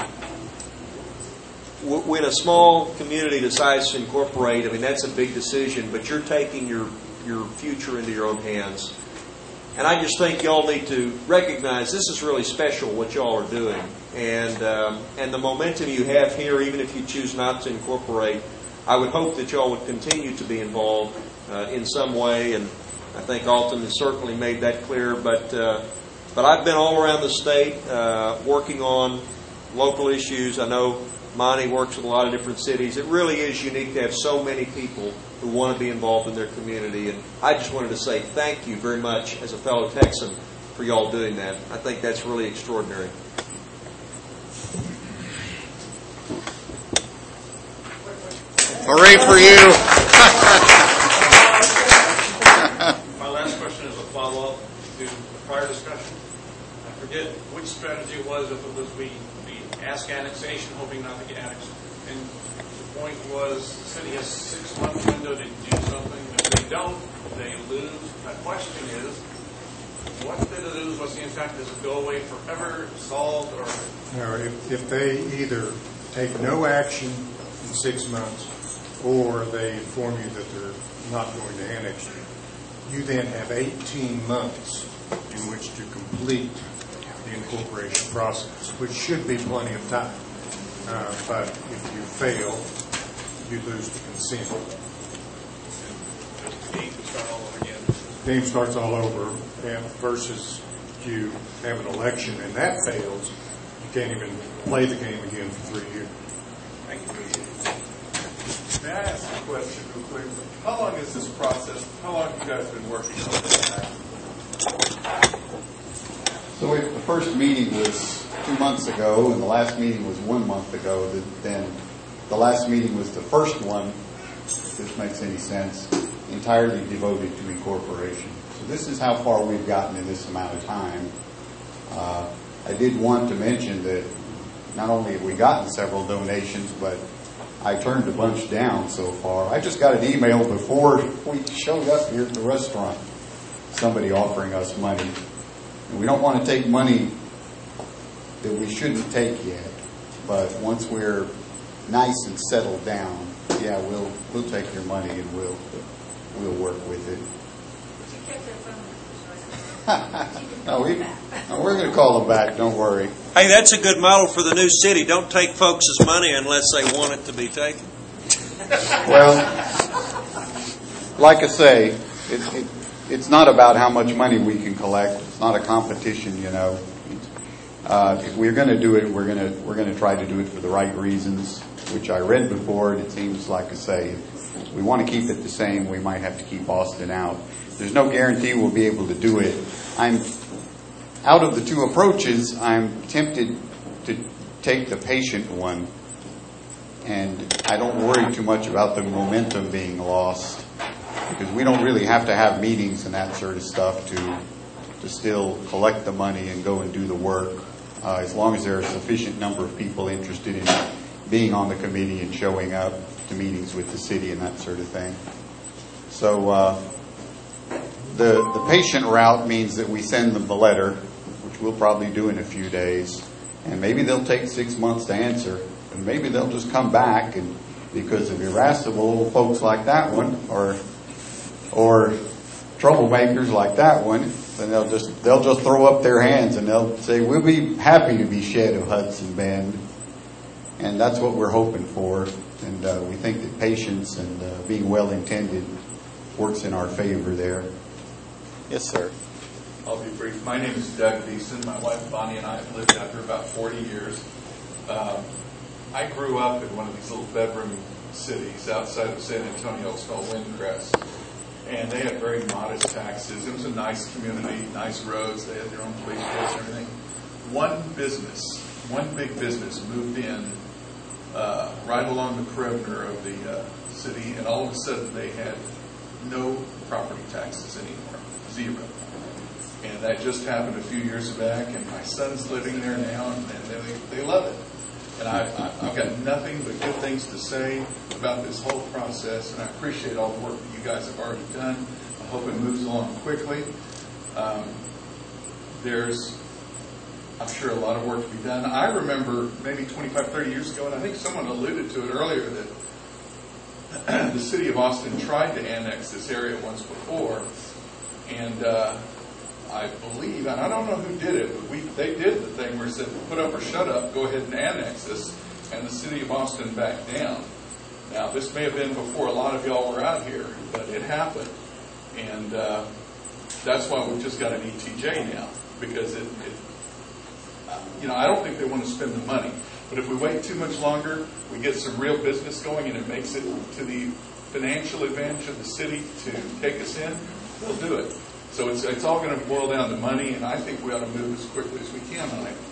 w- when a small community decides to incorporate, I mean, that's a big decision, but you're taking your, your future into your own hands. And I just think y'all need to recognize this is really special what y'all are doing. And um, and the momentum you have here, even if you choose not to incorporate, I would hope that y'all would continue to be involved uh, in some way. And I think Alton has certainly made that clear. But uh, but I've been all around the state uh, working on local issues. I know Monty works with a lot of different cities. It really is unique to have so many people who want to be involved in their community. And I just wanted to say thank you very much as a fellow Texan for y'all doing that. I think that's really extraordinary. Hooray for you. My last question is a follow-up to the prior discussion. I forget which strategy it was, if it was we, we ask annexation, hoping not to get annexed. And the point was the city has a six-month window to do something. If they don't, they lose. My question is, what do they lose? What's the impact? Does it go away forever, solved, or? No, if, if they either take no action in six months or they inform you that they're not going to annex you, you then have eighteen months in which to complete the incorporation process, which should be plenty of time. Uh, but if you fail, you lose the consent. The game can start all over again. The game starts all over, and versus you have an election and that fails, you can't even play the game again for three years. Thank you. May I ask a question real quick? How long is this process? How long have you guys been working on this now? So if the first meeting was two months ago and the last meeting was one month ago, then the last meeting was the first one, if this makes any sense, entirely devoted to incorporation. So this is how far we've gotten in this amount of time. Uh, I did want to mention that not only have we gotten several donations, but I turned a bunch down so far. I just got an email before we showed up here at the restaurant, somebody offering us money. And we don't want to take money that we shouldn't take yet, but once we're nice and settled down, yeah, we'll we'll take your money and we'll we'll work with it. no, we, no, we're going to call them back. Don't worry. Hey, that's a good model for the new city. Don't take folks' money unless they want it to be taken. Well, like I say, it, it, it's not about how much money we can collect. It's not a competition, you know. Uh, if we're going to do it, we're going to we're going to try to do it for the right reasons, which I read before. And it seems like I say, if we want to keep it the same, we might have to keep Austin out. There's no guarantee we'll be able to do it. I'm out of the two approaches, I'm tempted to take the patient one, and I don't worry too much about the momentum being lost, because we don't really have to have meetings and that sort of stuff to to still collect the money and go and do the work, uh, as long as there are a sufficient number of people interested in being on the committee and showing up to meetings with the city and that sort of thing. So uh, the the patient route means that we send them the letter, which we'll probably do in a few days, and maybe they'll take six months to answer, and maybe they'll just come back, and because of irascible folks like that one, or or troublemakers like that one, then they'll just they'll just throw up their hands and they'll say, we'll be happy to be shed of Hudson Bend. And that's what we're hoping for. And uh, we think that patience and uh, being well-intended works in our favor there. Yes, sir. I'll be brief. My name is Doug Beeson. My wife Bonnie and I have lived out here about forty years. Um, I grew up in one of these little bedroom cities outside of San Antonio. It's called Windcrest. And they had very modest taxes. It was a nice community, nice roads. They had their own police force and everything. One business, one big business moved in uh, right along the perimeter of the uh, city, and all of a sudden they had no property taxes anymore, zero. And that just happened a few years back, and my son's living there now, and they, they love it. And I, I, I've got nothing but good things to say about this whole process, and I appreciate all the work that you guys have already done. I hope it moves along quickly. Um, there's, I'm sure, a lot of work to be done. I remember maybe twenty-five, thirty years ago, and I think someone alluded to it earlier, that the city of Austin tried to annex this area once before, and uh, I believe, and I don't know who did it, but we they did the thing where it said, put up or shut up, go ahead and annex this, and the city of Austin backed down. Now, this may have been before a lot of y'all were out here, but it happened, and uh, that's why we've just got an E T J now, because it, it you know, I don't think they want to spend the money. But if we wait too much longer, we get some real business going, and it makes it to the financial advantage of the city to take us in, we'll do it. So it's it's all going to boil down to money, and I think we ought to move as quickly as we can on it.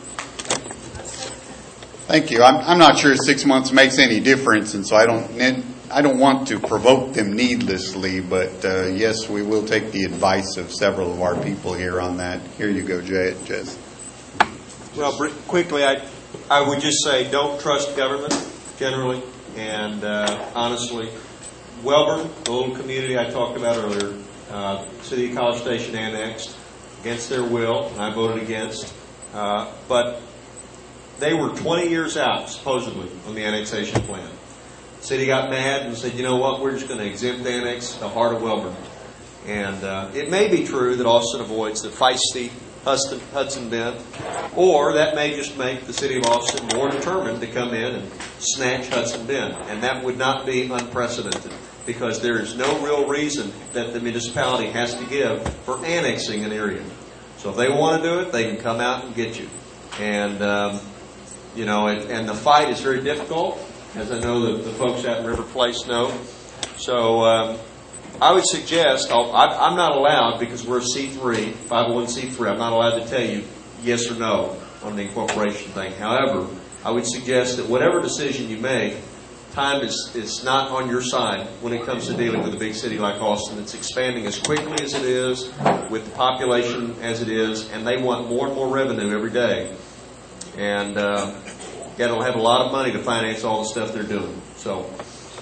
Thank you. I'm, I'm not sure six months makes any difference, and so I don't I don't want to provoke them needlessly, but uh, yes, we will take the advice of several of our people here on that. Here you go, Jay, Jess. Well, quickly, I I would just say don't trust government generally, and uh, honestly, Welborn, the little community I talked about earlier, uh, City of College Station annexed against their will, and I voted against, uh, but they were twenty years out, supposedly, on the annexation plan. The city got mad and said, you know what, we're just going to exempt annex the heart of Welborn. And uh, it may be true that Austin avoids the feisty Hudson, Hudson Bend, or that may just make the city of Austin more determined to come in and snatch Hudson Bend. And that would not be unprecedented, because there is no real reason that the municipality has to give for annexing an area. So if they want to do it, they can come out and get you. And, um, you know, and, and the fight is very difficult, as I know the, the folks out in River Place know. So um, I would suggest, I'll, I, I'm not allowed, because we're a C three, five oh one C three, I'm not allowed to tell you yes or no on the incorporation thing. However, I would suggest that whatever decision you make, time is, is not on your side when it comes to dealing with a big city like Austin. It's expanding as quickly as it is, with the population as it is, and they want more and more revenue every day. And uh, yeah, they'll have a lot of money to finance all the stuff they're doing. So,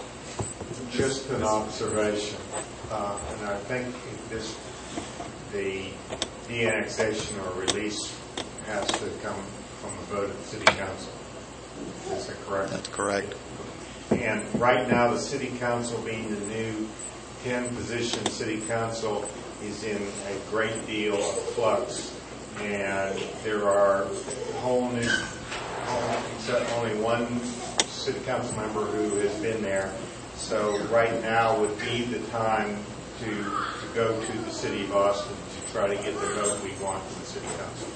just an observation, uh, and I think this the de-annexation or release has to come from a vote of the city council. Is that correct? That's correct. And right now, the city council, being the new ten-position city council, is in a great deal of flux. And there are whole new, except only one city council member who has been there. So right now would be the time to, to go to the city of Austin to try to get the vote we want from the city council.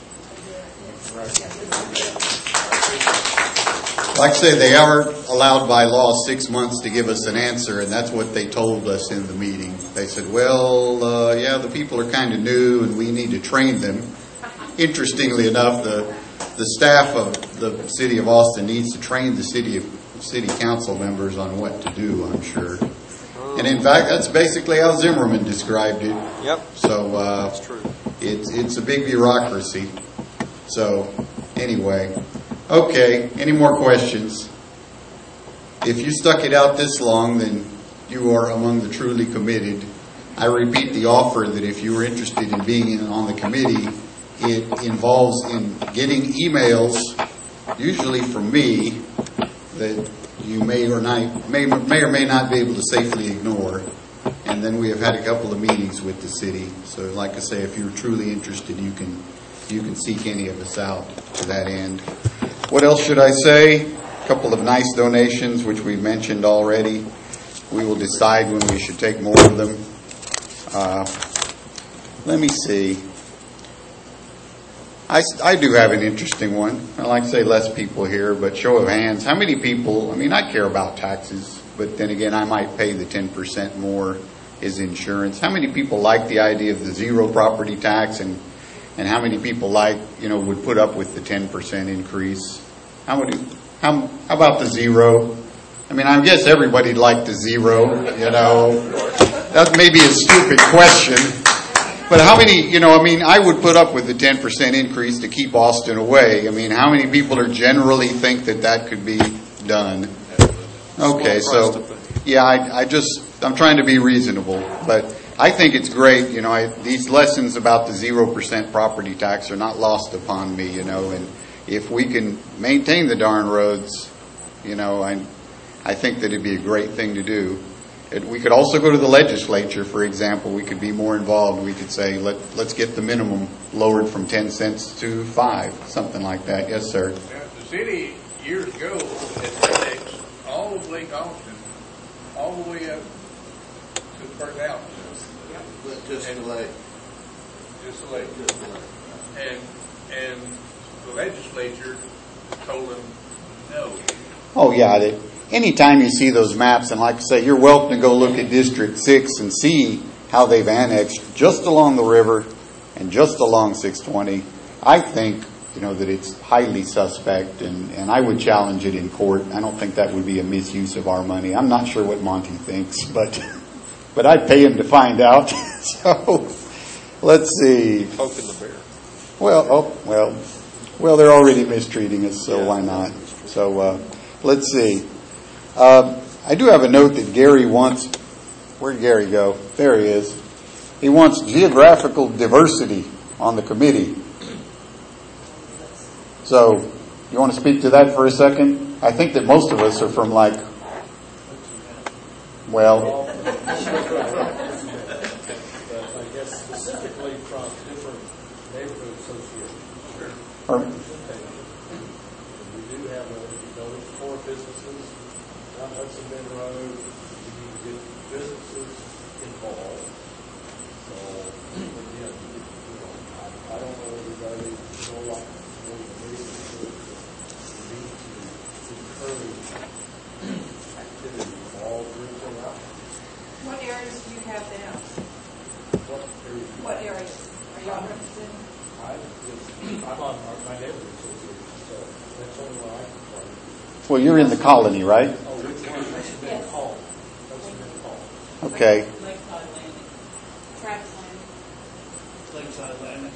Like I say, they are allowed by law six months to give us an answer, and that's what they told us in the meeting. They said, well, uh, yeah, the people are kind of new and we need to train them. Interestingly enough, the the staff of the city of Austin needs to train the city of, city council members on what to do, I'm sure. And in fact, that's basically how Zimmerman described it. Yep. So uh, that's true. It's it's a big bureaucracy. So anyway, okay. Any more questions? If you stuck it out this long, then you are among the truly committed. I repeat the offer that if you were interested in being in, on the committee, it involves in getting emails, usually from me, that you may or not may, may or may not be able to safely ignore. And then we have had a couple of meetings with the city. So, like I say, if you're truly interested, you can you can seek any of us out to that end. What else should I say? A couple of nice donations, which we mentioned already. We will decide when we should take more of them. Uh, let me see. I, I do have an interesting one. I like to say less people here, but show of hands. How many people, I mean, I care about taxes, but then again, I might pay the ten percent more as insurance. How many people like the idea of the zero property tax, and and how many people like, you know, would put up with the ten percent increase? How many, how, how about the zero? I mean, I guess everybody'd like the zero, you know. That may be a stupid question. But how many, you know, I mean, I would put up with the ten percent increase to keep Austin away. I mean, how many people are generally think that that could be done? Okay, so, yeah, I, I just, I'm trying to be reasonable. But I think it's great, you know, I, these lessons about the zero percent property tax are not lost upon me, you know, and if we can maintain the darn roads, you know, I, I think that it'd be a great thing to do. It, we could also go to the legislature, for example. We could be more involved. We could say, let, let's get the minimum lowered from ten cents to five, something like that. Yes, sir. Yeah, the city, years ago, had indexed all of Lake Austin, all the way up to the first house. Just the lake. Just the lake. Just the lake. And, and the legislature told them no. Oh, yeah. They, anytime you see those maps, and like I say, you're welcome to go look at District six and see how they've annexed just along the river and just along six twenty. I think, you know, that it's highly suspect, and, and I would challenge it in court. I don't think that would be a misuse of our money. I'm not sure what Monty thinks, but but I'd pay him to find out. So, let's see. Poking the bear. Well, oh, well, well, they're already mistreating us, so why not? So, uh, let's see. Uh, I do have a note that Gary wants. Where'd Gary go? There he is. He wants geographical diversity on the committee. So, you want to speak to that for a second? I think that most of us are from like, well, I guess specifically from different neighborhood associations. Sure. Or, we do have, a, you know, four businesses on Hudson Bend Road. We need to get businesses involved. So, again, you know, I, I don't know everybody, you know, like, you know, the businesses, we need to encourage activity of all groups around. What areas do you have now? What areas? What areas are y'all representing? I, I'm on my neighborhood association, so that's only what I can tell you. well, you're in the colony, right? Oh, which one? That's been called. That's been called. Okay. Lakeside Landing. Travis Landing. Lakeside Landing.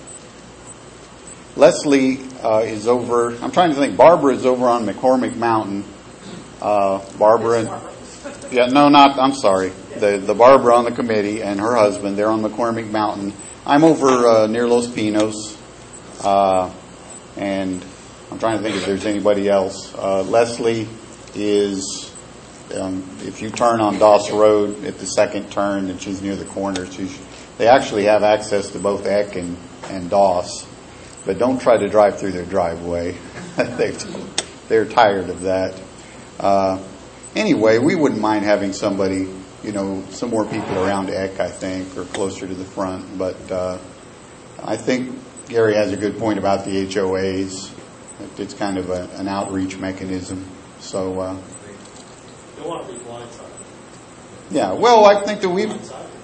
Leslie uh, is over, I'm trying to think, Barbara is over on McCormick Mountain. Uh, Barbara, and, yeah, no, not, I'm sorry. The, the Barbara on the committee and her husband, they're on McCormick Mountain. I'm over uh, near Los Pinos, uh, and I'm trying to think if there's anybody else. Uh, Leslie is, um, if you turn on Doss Road at the second turn, and she's near the corner, she's, they actually have access to both Eck and, and Doss. But don't try to drive through their driveway. they're, they're tired of that. Uh, anyway, we wouldn't mind having somebody, you know, some more people around Eck, I think, or closer to the front. But uh, I think Gary has a good point about the H O As. It's kind of a, an outreach mechanism. So, uh, They want to be blindsided. yeah, well, I think that we've...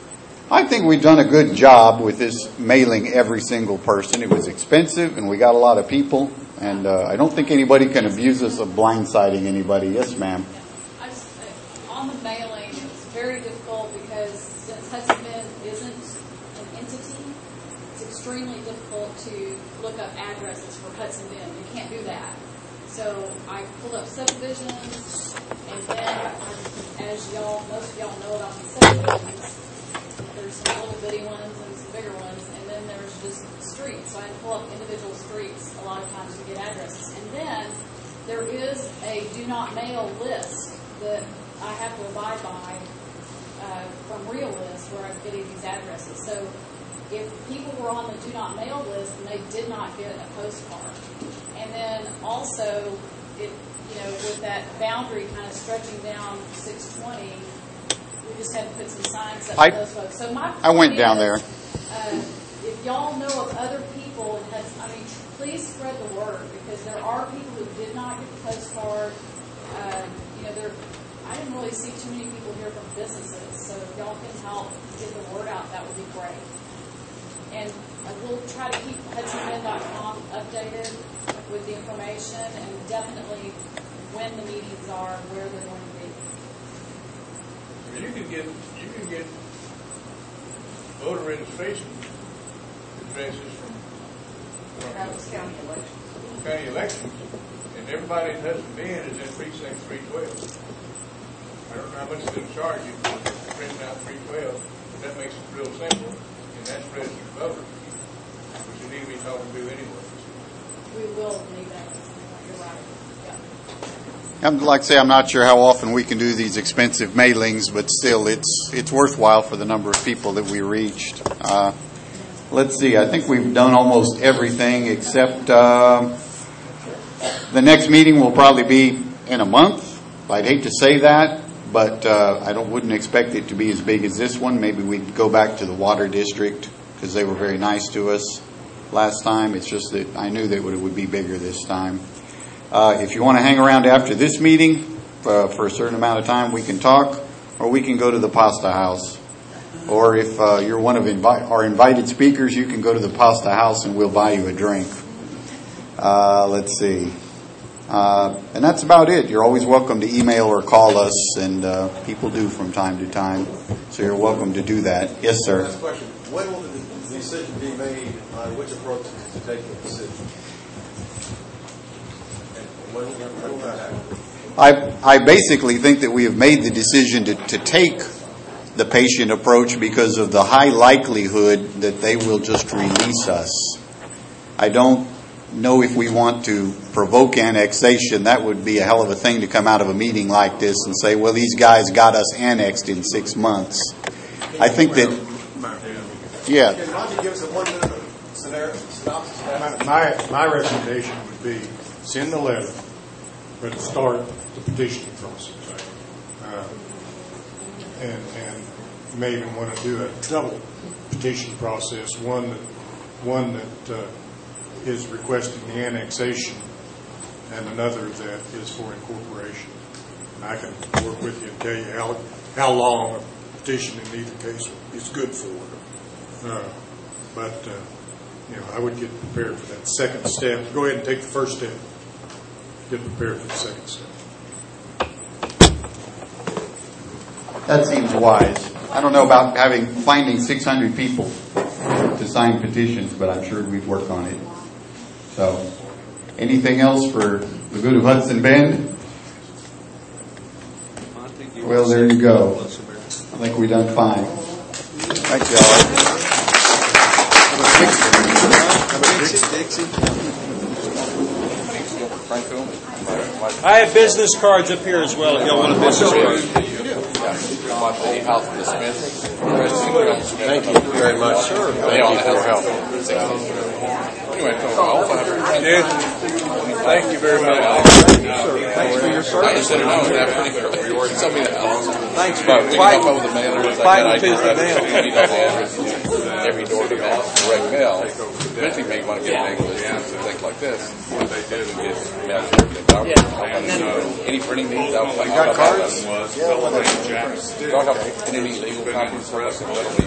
I think we've done a good job with this mailing every single person. It was expensive, and we got a lot of people, and uh, I don't think anybody can abuse us of blindsiding anybody. Yes, ma'am. I just, uh, on the mailing, it's very difficult because since Hudson Bend isn't an entity, it's extremely difficult to look up addresses for Hudson Bend. You can't do that. So I pulled up subdivisions, and then, as y'all, most of y'all know about the subdivisions, there's some little bitty ones and some bigger ones, and then there's just streets. So I had to pull up individual streets a lot of times to get addresses. And then there is a do not mail list that I have to abide by uh, from Real List where I'm getting these addresses. So if people were on the do not mail list and they did not get a postcard, and then also, it, you know, with that boundary kind of stretching down six twenty, we just had to put some signs up I, for those folks. So my I went down is, there. Uh, if y'all know of other people, and has, I mean, please spread the word because there are people who did not get the postcard. Uh, you know, there. I didn't really see too many people here from businesses, so if y'all can help get the word out, that would be great. And uh, we'll try to keep Hudson Bend dot com updated with the information and definitely when the meetings are and where they're going to be. You can get you can get voter registration addresses from, from That was county elections. county elections, and everybody in Hudson Bend is in precinct three twelve. I don't know how much it's going to charge you for printing out three twelve, but that makes it real simple, and that's registered voters, which you need to be talking to anyway. We will need that. You're right. Yeah. I'm, like I say, I'm not sure how often we can do these expensive mailings, but still, it's it's worthwhile for the number of people that we reached. Uh, let's see, I think we've done almost everything except uh, the next meeting will probably be in a month. I'd hate to say that, but uh, I don't wouldn't expect it to be as big as this one. Maybe we'd go back to the water district because they were very nice to us last time. It's just that I knew that it would be bigger this time. Uh, if you want to hang around after this meeting uh, for a certain amount of time, we can talk, or we can go to the Pasta House. Or if uh, you're one of invi- our invited speakers, you can go to the Pasta House and we'll buy you a drink. Uh, let's see. Uh, and that's about it. You're always welcome to email or call us, and uh, people do from time to time. So you're welcome to do that. Yes, sir. Last question. When will the decision be made on which approach to take the decision? And when, when will that happen? I, I basically think that we have made the decision to, to take the patient approach because of the high likelihood that they will just release us. I don't know if we want to provoke annexation. That would be a hell of a thing to come out of a meeting like this and say, well, these guys got us annexed in six months. I think that, yeah. Can Monty give us a one-minute scenario synopsis? My, my, my recommendation would be send a letter, but start the petitioning process. Uh, and, and you may even want to do a double petition process, one that, one that uh, is requesting the annexation and another that is for incorporation. And I can work with you and tell you how, how long a petition in either case is good for. Uh, but, uh, you know, I would get prepared for that second step. Go ahead and take the first step. Get prepared for the second step. That seems wise. I don't know about having finding six hundred people to sign petitions, but I'm sure we'd work on it. So, anything else for the good of Hudson Bend? Well, there you go. I think we've done fine. Thank you all. I have business cards up here as well if y'all want a business card. Thank you very much. Sure. Thank you for your help. Thank you very much. Thanks for your service. Thanks for fighting, fighting tooth and nail. Every door to direct mail. Eventually, may want to get an English and things like this. What they did and get mail. Yeah. Any printing needs? I was like, got cards? Don't have any legal copies for us.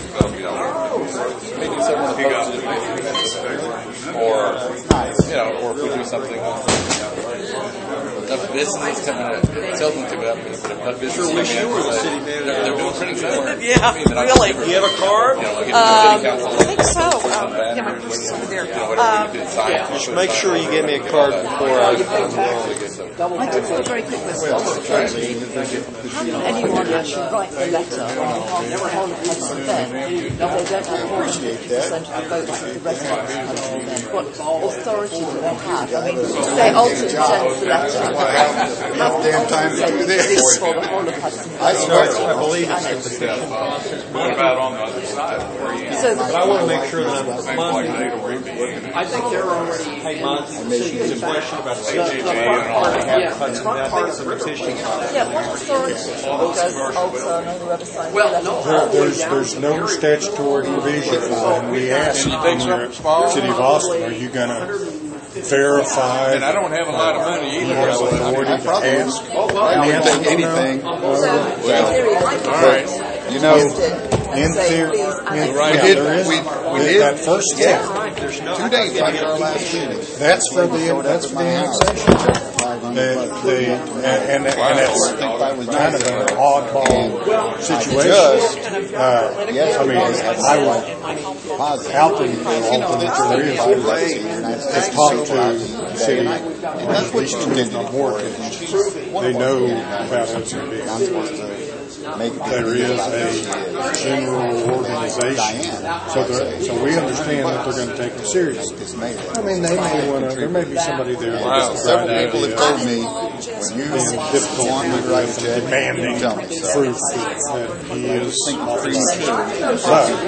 Maybe someone opposed it. Or, you know, or if we do something. Enough business coming up, tell them to up, but enough business Sure, we sure the city manager. They're, they're doing printing somewhere. Yeah, I mean, really. Do you have a card? You know, like Um, I think so. Um, yeah, my purse is over there. Um, Just make sure you give me a card before I come I do have a very quick question. How can anyone actually write a letter on behalf of the whole of Hudson Bend if they don't have more than fifty percent of the votes of the residents of Hudson Bend? What authority do they have? I mean, say Alton sends the letter. How damn time to do this. For the whole of Hudson Bend. I, I believe it's the petition process. What about on the other side? So, but I want to make sure that I'm Monty. I think they're already. Hey, Monty, it's a question about the C G G and all that have Hudson. I think it's a petition. yeah, what authority does Alton or whoever signs the Well, letter? no. There, there's, there's no statutory provision for when we ask in the city of Austin, are you going to verify? And I don't have a lot of money You either. have authority to ask. I don't think anything. All right. You know, In theory, in, we yeah, did, there is we, we did, that first step. two days after our last meeting. That's for the that's for the annexation. They, they, and, and, and that's kind of an oddball situation. Uh, I mean, I was out in the alternate careers. I've talked to city legislators more. They know about Hudson Bend. There is a general organization, so, so we understand that they're going to take it seriously. I mean, they may want to. There may be somebody there. Wow. Several people have told me when you difficult demanding proof that he is but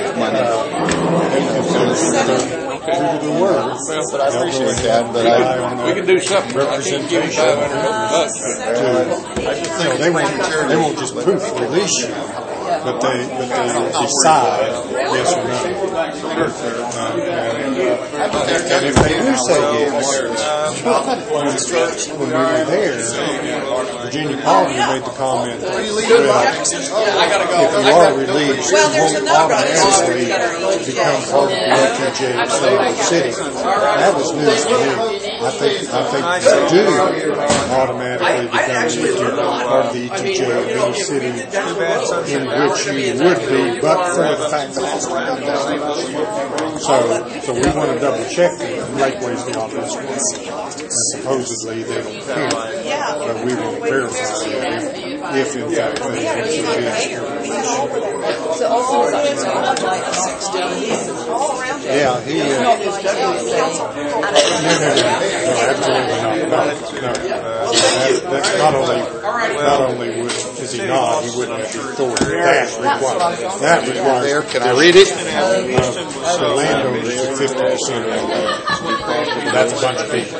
uh, true to the word. But I appreciate that. But I, we can do something. Representation. To, they won't. They won't just proof release you, but they but they decide yes or no. Uh, and, and if they do say yes, when we were there, Virginia Colony made the comment that if you are released, you won't automatically become part of the refugee and stay in the city. That was news to me. I think I think they do automatically become part of the E T J of any city in which you would be, but for the fact that so so we want to double check the Lakeways the office, and supposedly they don't care, but we will verify if, if in fact they So all yeah, he is. No, no, no, absolutely not. No, no. Uh, that, that's not only, not only would, is he not, he wouldn't have the authority. That requires, that requires, can I read it? Uh, the landowners are fifty percent of the land. That's a bunch of people.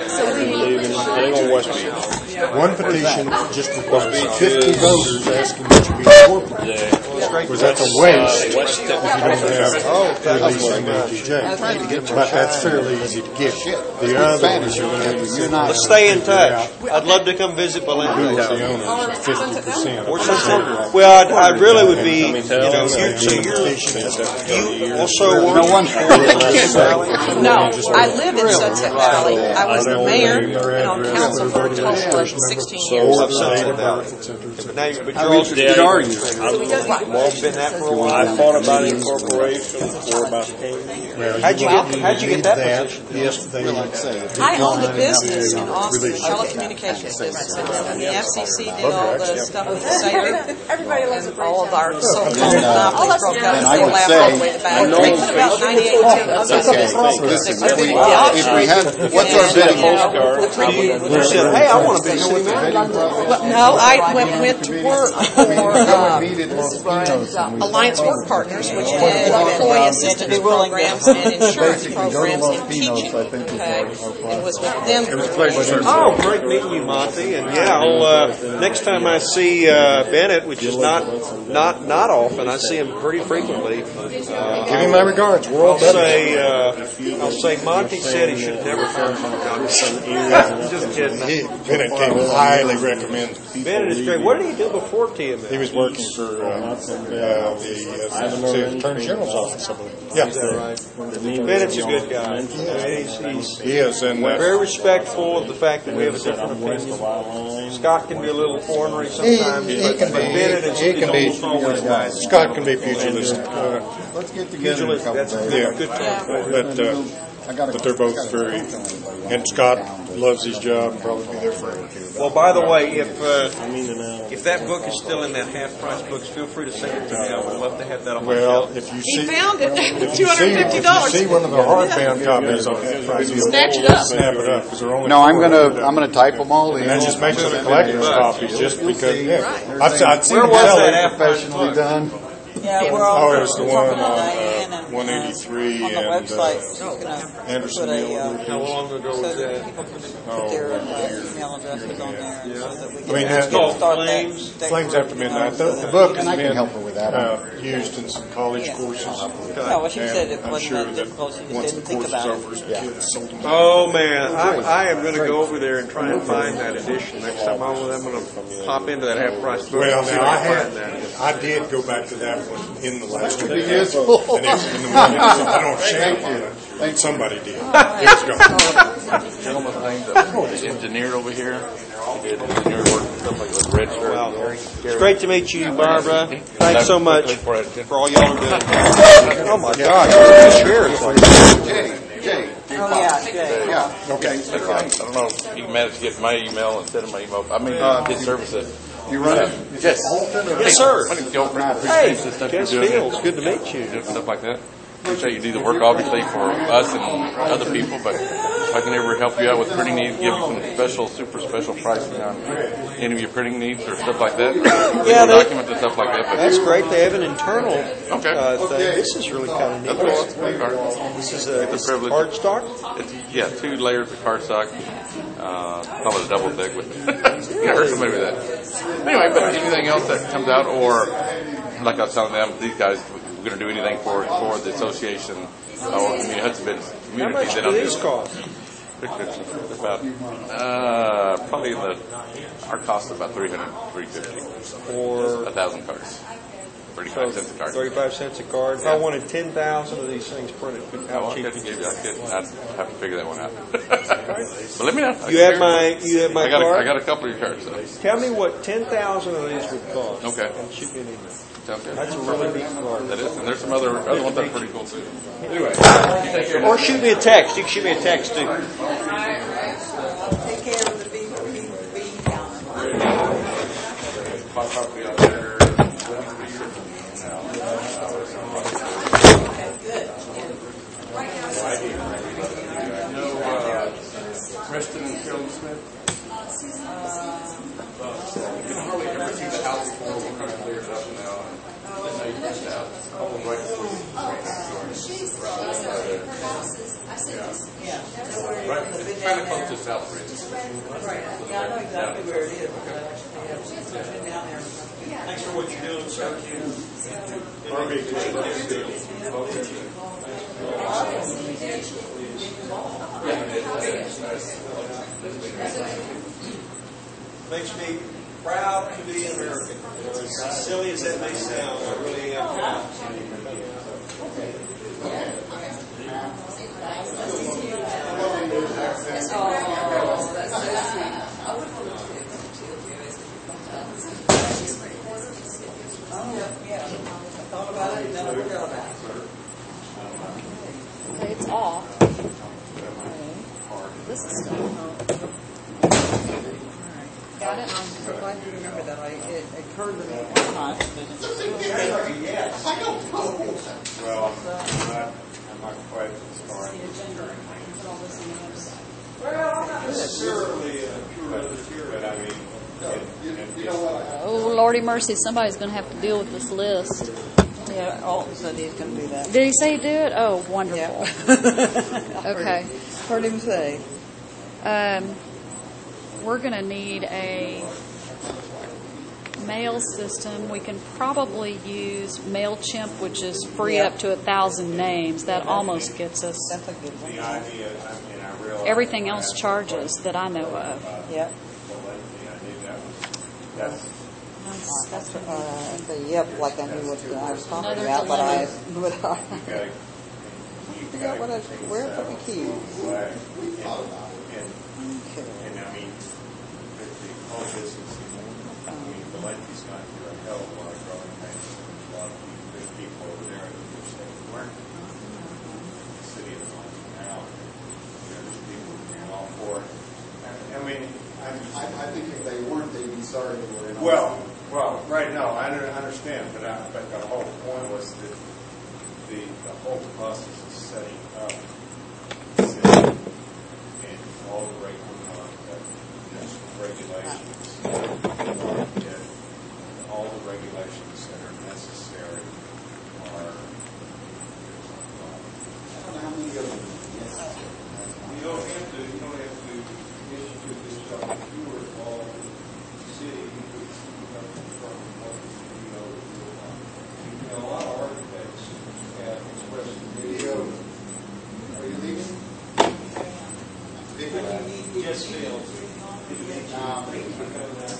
One petition just requires fifty voters asking that you be incorporated. Because that's a waste if you don't have release in the E T J. But that's fairly easy to get. The others are going to have to sit down. Let's stay in touch. I'd love to come visit Belinda. The owners, fifty percent. Well, I, I really would be, you know, you, so you're, you also work. No wonder. No, I live in Sunset Valley. I was the mayor and on council for a total of sixteen years. Of Sunset Valley. But now you're, but you're also good are you? You've been that for a while. I thought about incorporation before about came here. How'd you get, how'd you get that position? Yes, they like say. I owned a business in Austin, telecommunications business, and the F C C did all the stuff with the Sater. Everybody loves a all of our cell phone monopolies broke out. And I would say, Taking about ninety-eight percent. listen, if we, if we have, what's our bidding? You said, hey, I want to be city manager. No, I went, went to work for uh, Alliance Work Partners, which did employee assistance programs and insurance programs in teaching. Okay, it was with them for three years. Oh, great meeting you, Monty. And yeah, I'll, uh, next time I see uh, Bennett, which is not not not often, I see him pretty frequently. Uh, Give him my regards. We're all I'll say, uh, I'll say Monty said he should never come from Just kidding. He, Bennett came highly recommended. Bennett is great. What did he do before T M S? He was working for uh, uh, the uh, Attorney General's office, I believe. Yeah. Is that right? Bennett's a good guy. He's, he's he is, and uh, very respectful of the fact that we have a different opinion. Scott can be a little ornery sometimes, he, he but, can but be, Bennett is he can be, almost always Scott can be pugilistic. Uh, Let's get together in a couple That's a days. good, good term for it. but uh, but they're both very, and Scott loves his job and probably be there forever. Well, by the way, if uh, if that book is still in that half-price books, feel free to send it to me. I would love to have that on my Well, shelf. if you He see, found it. if Two you hundred see, and fifty if dollars. you see one of the hardbound copies on that price, Snatch it up. snap it up because they're only. No, I'm gonna, I'm gonna type them all in. And that just makes it a collector's copy, just because. Yeah, I've, I've seen Where them was sell that it. half-price Professionally book? done. Yeah, we're all Oh, it was the one talking to on Diane uh, and, one eighty-three on the and website. uh, She's gonna Anderson put a, Mill. uh, How long ago so was that that? people can Oh, put their uh, years. email addresses on there, Yeah. so that we I can mean, get it's called start Flames. that. that Flames group, After you know, Midnight. so The, the that- book And I has can been help her with that. uh, used in some college Yeah. courses. No, well, she And said it I'm wasn't sure that that difficult. She just once didn't the think course about is over, it. the kids sold them. Oh man, I, I am going to go over there and try and find that edition. Next time I'm with them, I'm going to pop into that half-price book. Well, and see if now I I can had, find that. I did go back to that one in the last Could week. be useful. And it's in the morning. I don't shame on it. Somebody did. It's gone. Gentleman named the engineer over here. you did in your work and stuff like with Red Shirt. Well, Gary. it's great to meet you, Barbara. Thanks so much for all y'all are doing. Oh my gosh, cheers! Jay. Oh, yeah, Jay. Yeah. Okay. I don't know if you managed to get my email and send him my email. I mean, Uh, his service it. You run it? Yes. Yes, sir. My name's Joe. Hey, Appreciate the stuff Jess you're doing. Fields. Good to meet you. Doing stuff like that. Appreciate you do the work, obviously, for us and other people, but if I can ever help you out with printing needs, give you some special, super special pricing on any of your printing needs or stuff like that. Yeah, they- documents and stuff like that. But That's great. They have an internal Okay. uh, thing. This is really kind of neat. That's cool. This is a, It's this a privilege. cardstock. It's, yeah, two layers of cardstock. Uh, call it a double thick, but you heard somebody with that. Anyway, but anything else that comes out, or like I was telling them, these guys, we're going to do anything for for the association. Oh, I mean, Hudson Bend community. How much they do don't these do cost? about uh, probably in the our cost is about three hundred, three fifty For a thousand cards, thirty-five cents a card. Thirty-five cents a card. If I wanted ten thousand of these things printed, how Oh, I cheap could would give you? you. I could. I'd have to figure that one out. But let me know. You have my you have my I got. card. A, I got a couple of your cards. So. Tell me what ten thousand of these would cost. Okay. And shoot me an email. Sounds good. That's a really neat card. That is, and there's some other other ones that are pretty cool too. Anyway, you take care. Or shoot me a text. You can shoot me a text too. Take care of the bean, bean, bean counter. My property out there. No, uh, Preston and Carolyn Smith. Uh, you can hardly ever see the house before we're kind of cleared up now. That's how you get the house. Almost right before you Right, it's kind of close to Southbridge. Right, yeah, I know exactly where it is. I've been down there. Thanks for what you're doing, sir. Makes me proud to be American. As silly as that may sound, I really am proud. Okay, it's off. This is still. Got it? I'm glad you remember that. I, it occurred to me one time, but it's still there. Well, I'm not, I'm not quite as far. Well, I'm not necessarily a pure vegetarian. But I mean, it, it, Oh, Lordy mercy, somebody's going to have to deal with this list. Yeah, Alton said he's going to do that. Did he say he'd do it? Oh, wonderful. Okay. Heard him say. Um, we're going to need a mail system. We can probably use MailChimp, which is free Yeah. up to a thousand names. That almost gets us. That's a good one. the idea, I mean, I realize. Everything else charges that I know of. Yep. That's, That's, uh, the yep, like I knew what I was talking Another about, but I, dilemma. but I, you gotta, you forgot what I, where I put my keys. flag. And, and I mean, with the whole business, I mean, the Legacy's gone through a hell of a lot of growing pains. There's a lot of people, there's people over there that wish they weren't. The city of London now, you know, there's people who are all for it. I, I mean, I, I, I think if they weren't, they'd be sorry they were in. well, well, right, no, I under- understand, but I, but the whole point was that the, the whole process of setting up the city and all the reg- uh, the regulations, and all the regulations that are necessary are. I don't know how many of them. You don't have to, you don't have to institute this job if you were involved in the city. You could come from what you know that you want. You know, a lot of architects have expressed the video. Are you leaving? Yes, Phil. Um,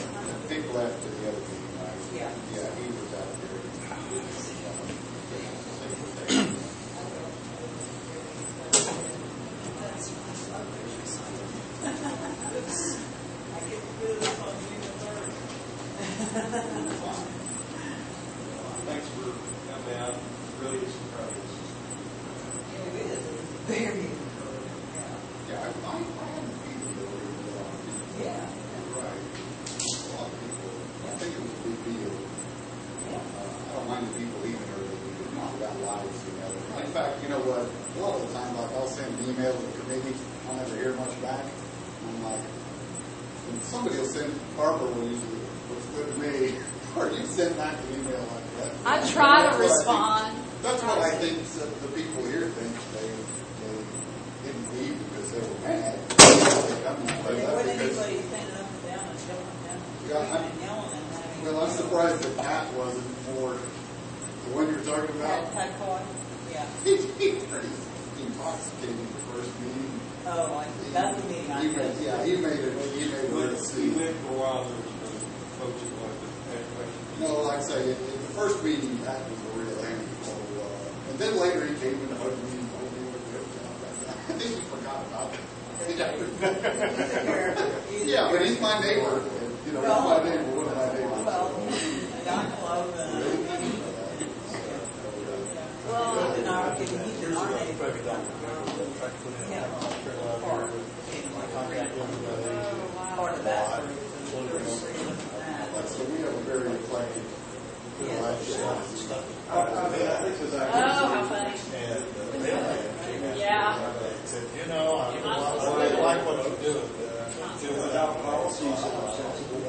Thanks for coming out. Really is encouraging. It is very encouraging. Yeah, I, I, I haven't been really Yeah. right. A lot of people, I think it was a big deal. Yeah. Uh, I don't mind the people leaving early. We talk about lives together. In fact, you know what? A lot of the time, like I'll send an email to the committee. I'll never hear much back. I'm like, and somebody will send, Barbara will usually, what's good to me, or you send back an email like that. I try to That's what I respond. think- That's what I think that the people here think. They, they didn't leave because they were mad. They come and play There that wasn't because- anybody standing up and down and jumping down Yeah, I'm- and yelling and having. Well, I'm surprised that Pat wasn't for the one you're talking about. Pat Coy? Yeah. He, he was pretty intoxicated the first meeting. Oh, I, that's the meeting I He made, missed. yeah, he made it. He made it. He went, worse. he went for a while. There was some folks that wanted to ask questions. No, like I say, at, at the first meeting, Pat was a real handful. Uh, and then later he came and hugged me and told me what it was. I think he forgot about it. Yeah, but he's my neighbor. You know, he's my neighbor. One of my neighbors. Well, Don Clove and. Well, he's in our, he's in our neighborhood. Yeah. Part. Part of that. So we have a very eclectic relationship. Oh, how funny. Yeah. You know, I I like what you do. Without policies that are sensible.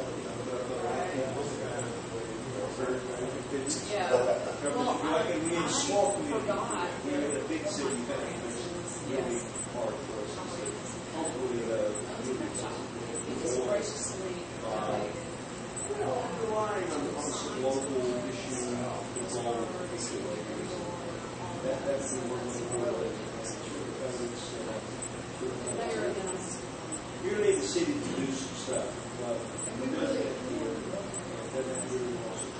Yeah. Well, like we need a small community. forgot. We have a big city. It's really hard for us. Hopefully, uh, He's graciously. relying on, on some local issues involved with the city. That, that's the work we're We really need the city to do some stuff. Uh, we do that here. That that's really awesome.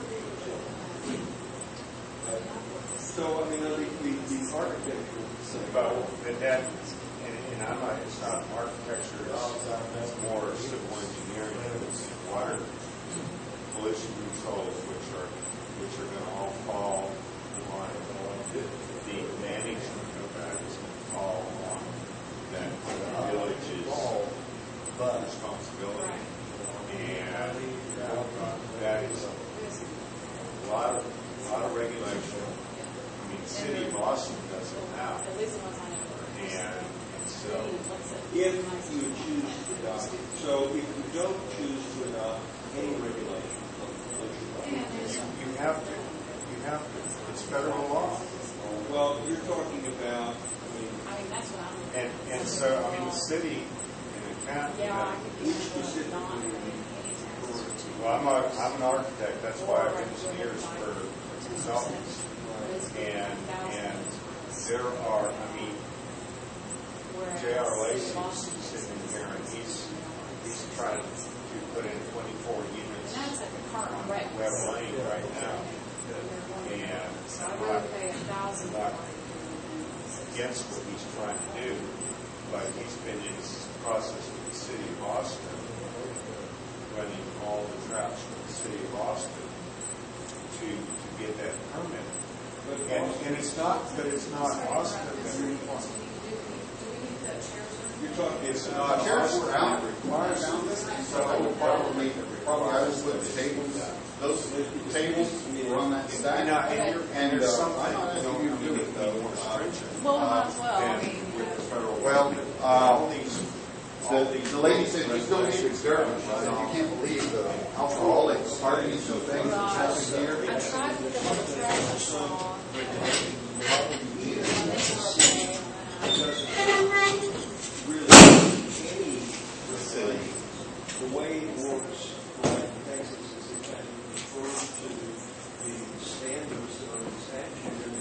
So, I mean, uh, the, the, the architecture. Well, and that, and, and I'm not, it's not architecture, it's more civil engineering, it's water pollution controls, which are, which are gonna all fall on, the, the management of that is gonna fall on that village's responsibility. And that is a lot of, a lot of regulation. I mean, the city of Austin does it now. And, and so, If you choose to adopt, so if you don't choose to adopt any regulation, you, you have to, you have to, it's federal law. well, you're talking about, I mean, I mean, that's what I'm. And, and so, I mean, the city and the county, Yeah, I which specifically, well, I'm a, I'm an architect, that's why I have engineers for consultants. And, and there are, I mean, J R Lacey's sitting here and he's, he's trying to put in twenty-four units. Web Lane right now. And I'm not, I'm not against what he's trying to do, but he's been in this process with the city of Austin, running all the traps with the city of Austin to, to get that permit. And, and it's not, but it's not Austin. you're talking, It's it's not not. Chairs Austin. were out, required down this, so I would probably, probably I would put the tables, those tables were on that stack. And, uh, and, you're, and And, there's uh, something, I'm not you know, asking you you to do need it, to though. be more stringent. Well, might as well. I than mean, with the federal. Well, government. uh, all these, all The, these. the lady said you still need experiments. I said, you can't believe the alcoholic parties and things that's happening here. I tried to get on the track song. Really, any city, the way it works, like in Texas, is it kind of refers to the standards that are in statute.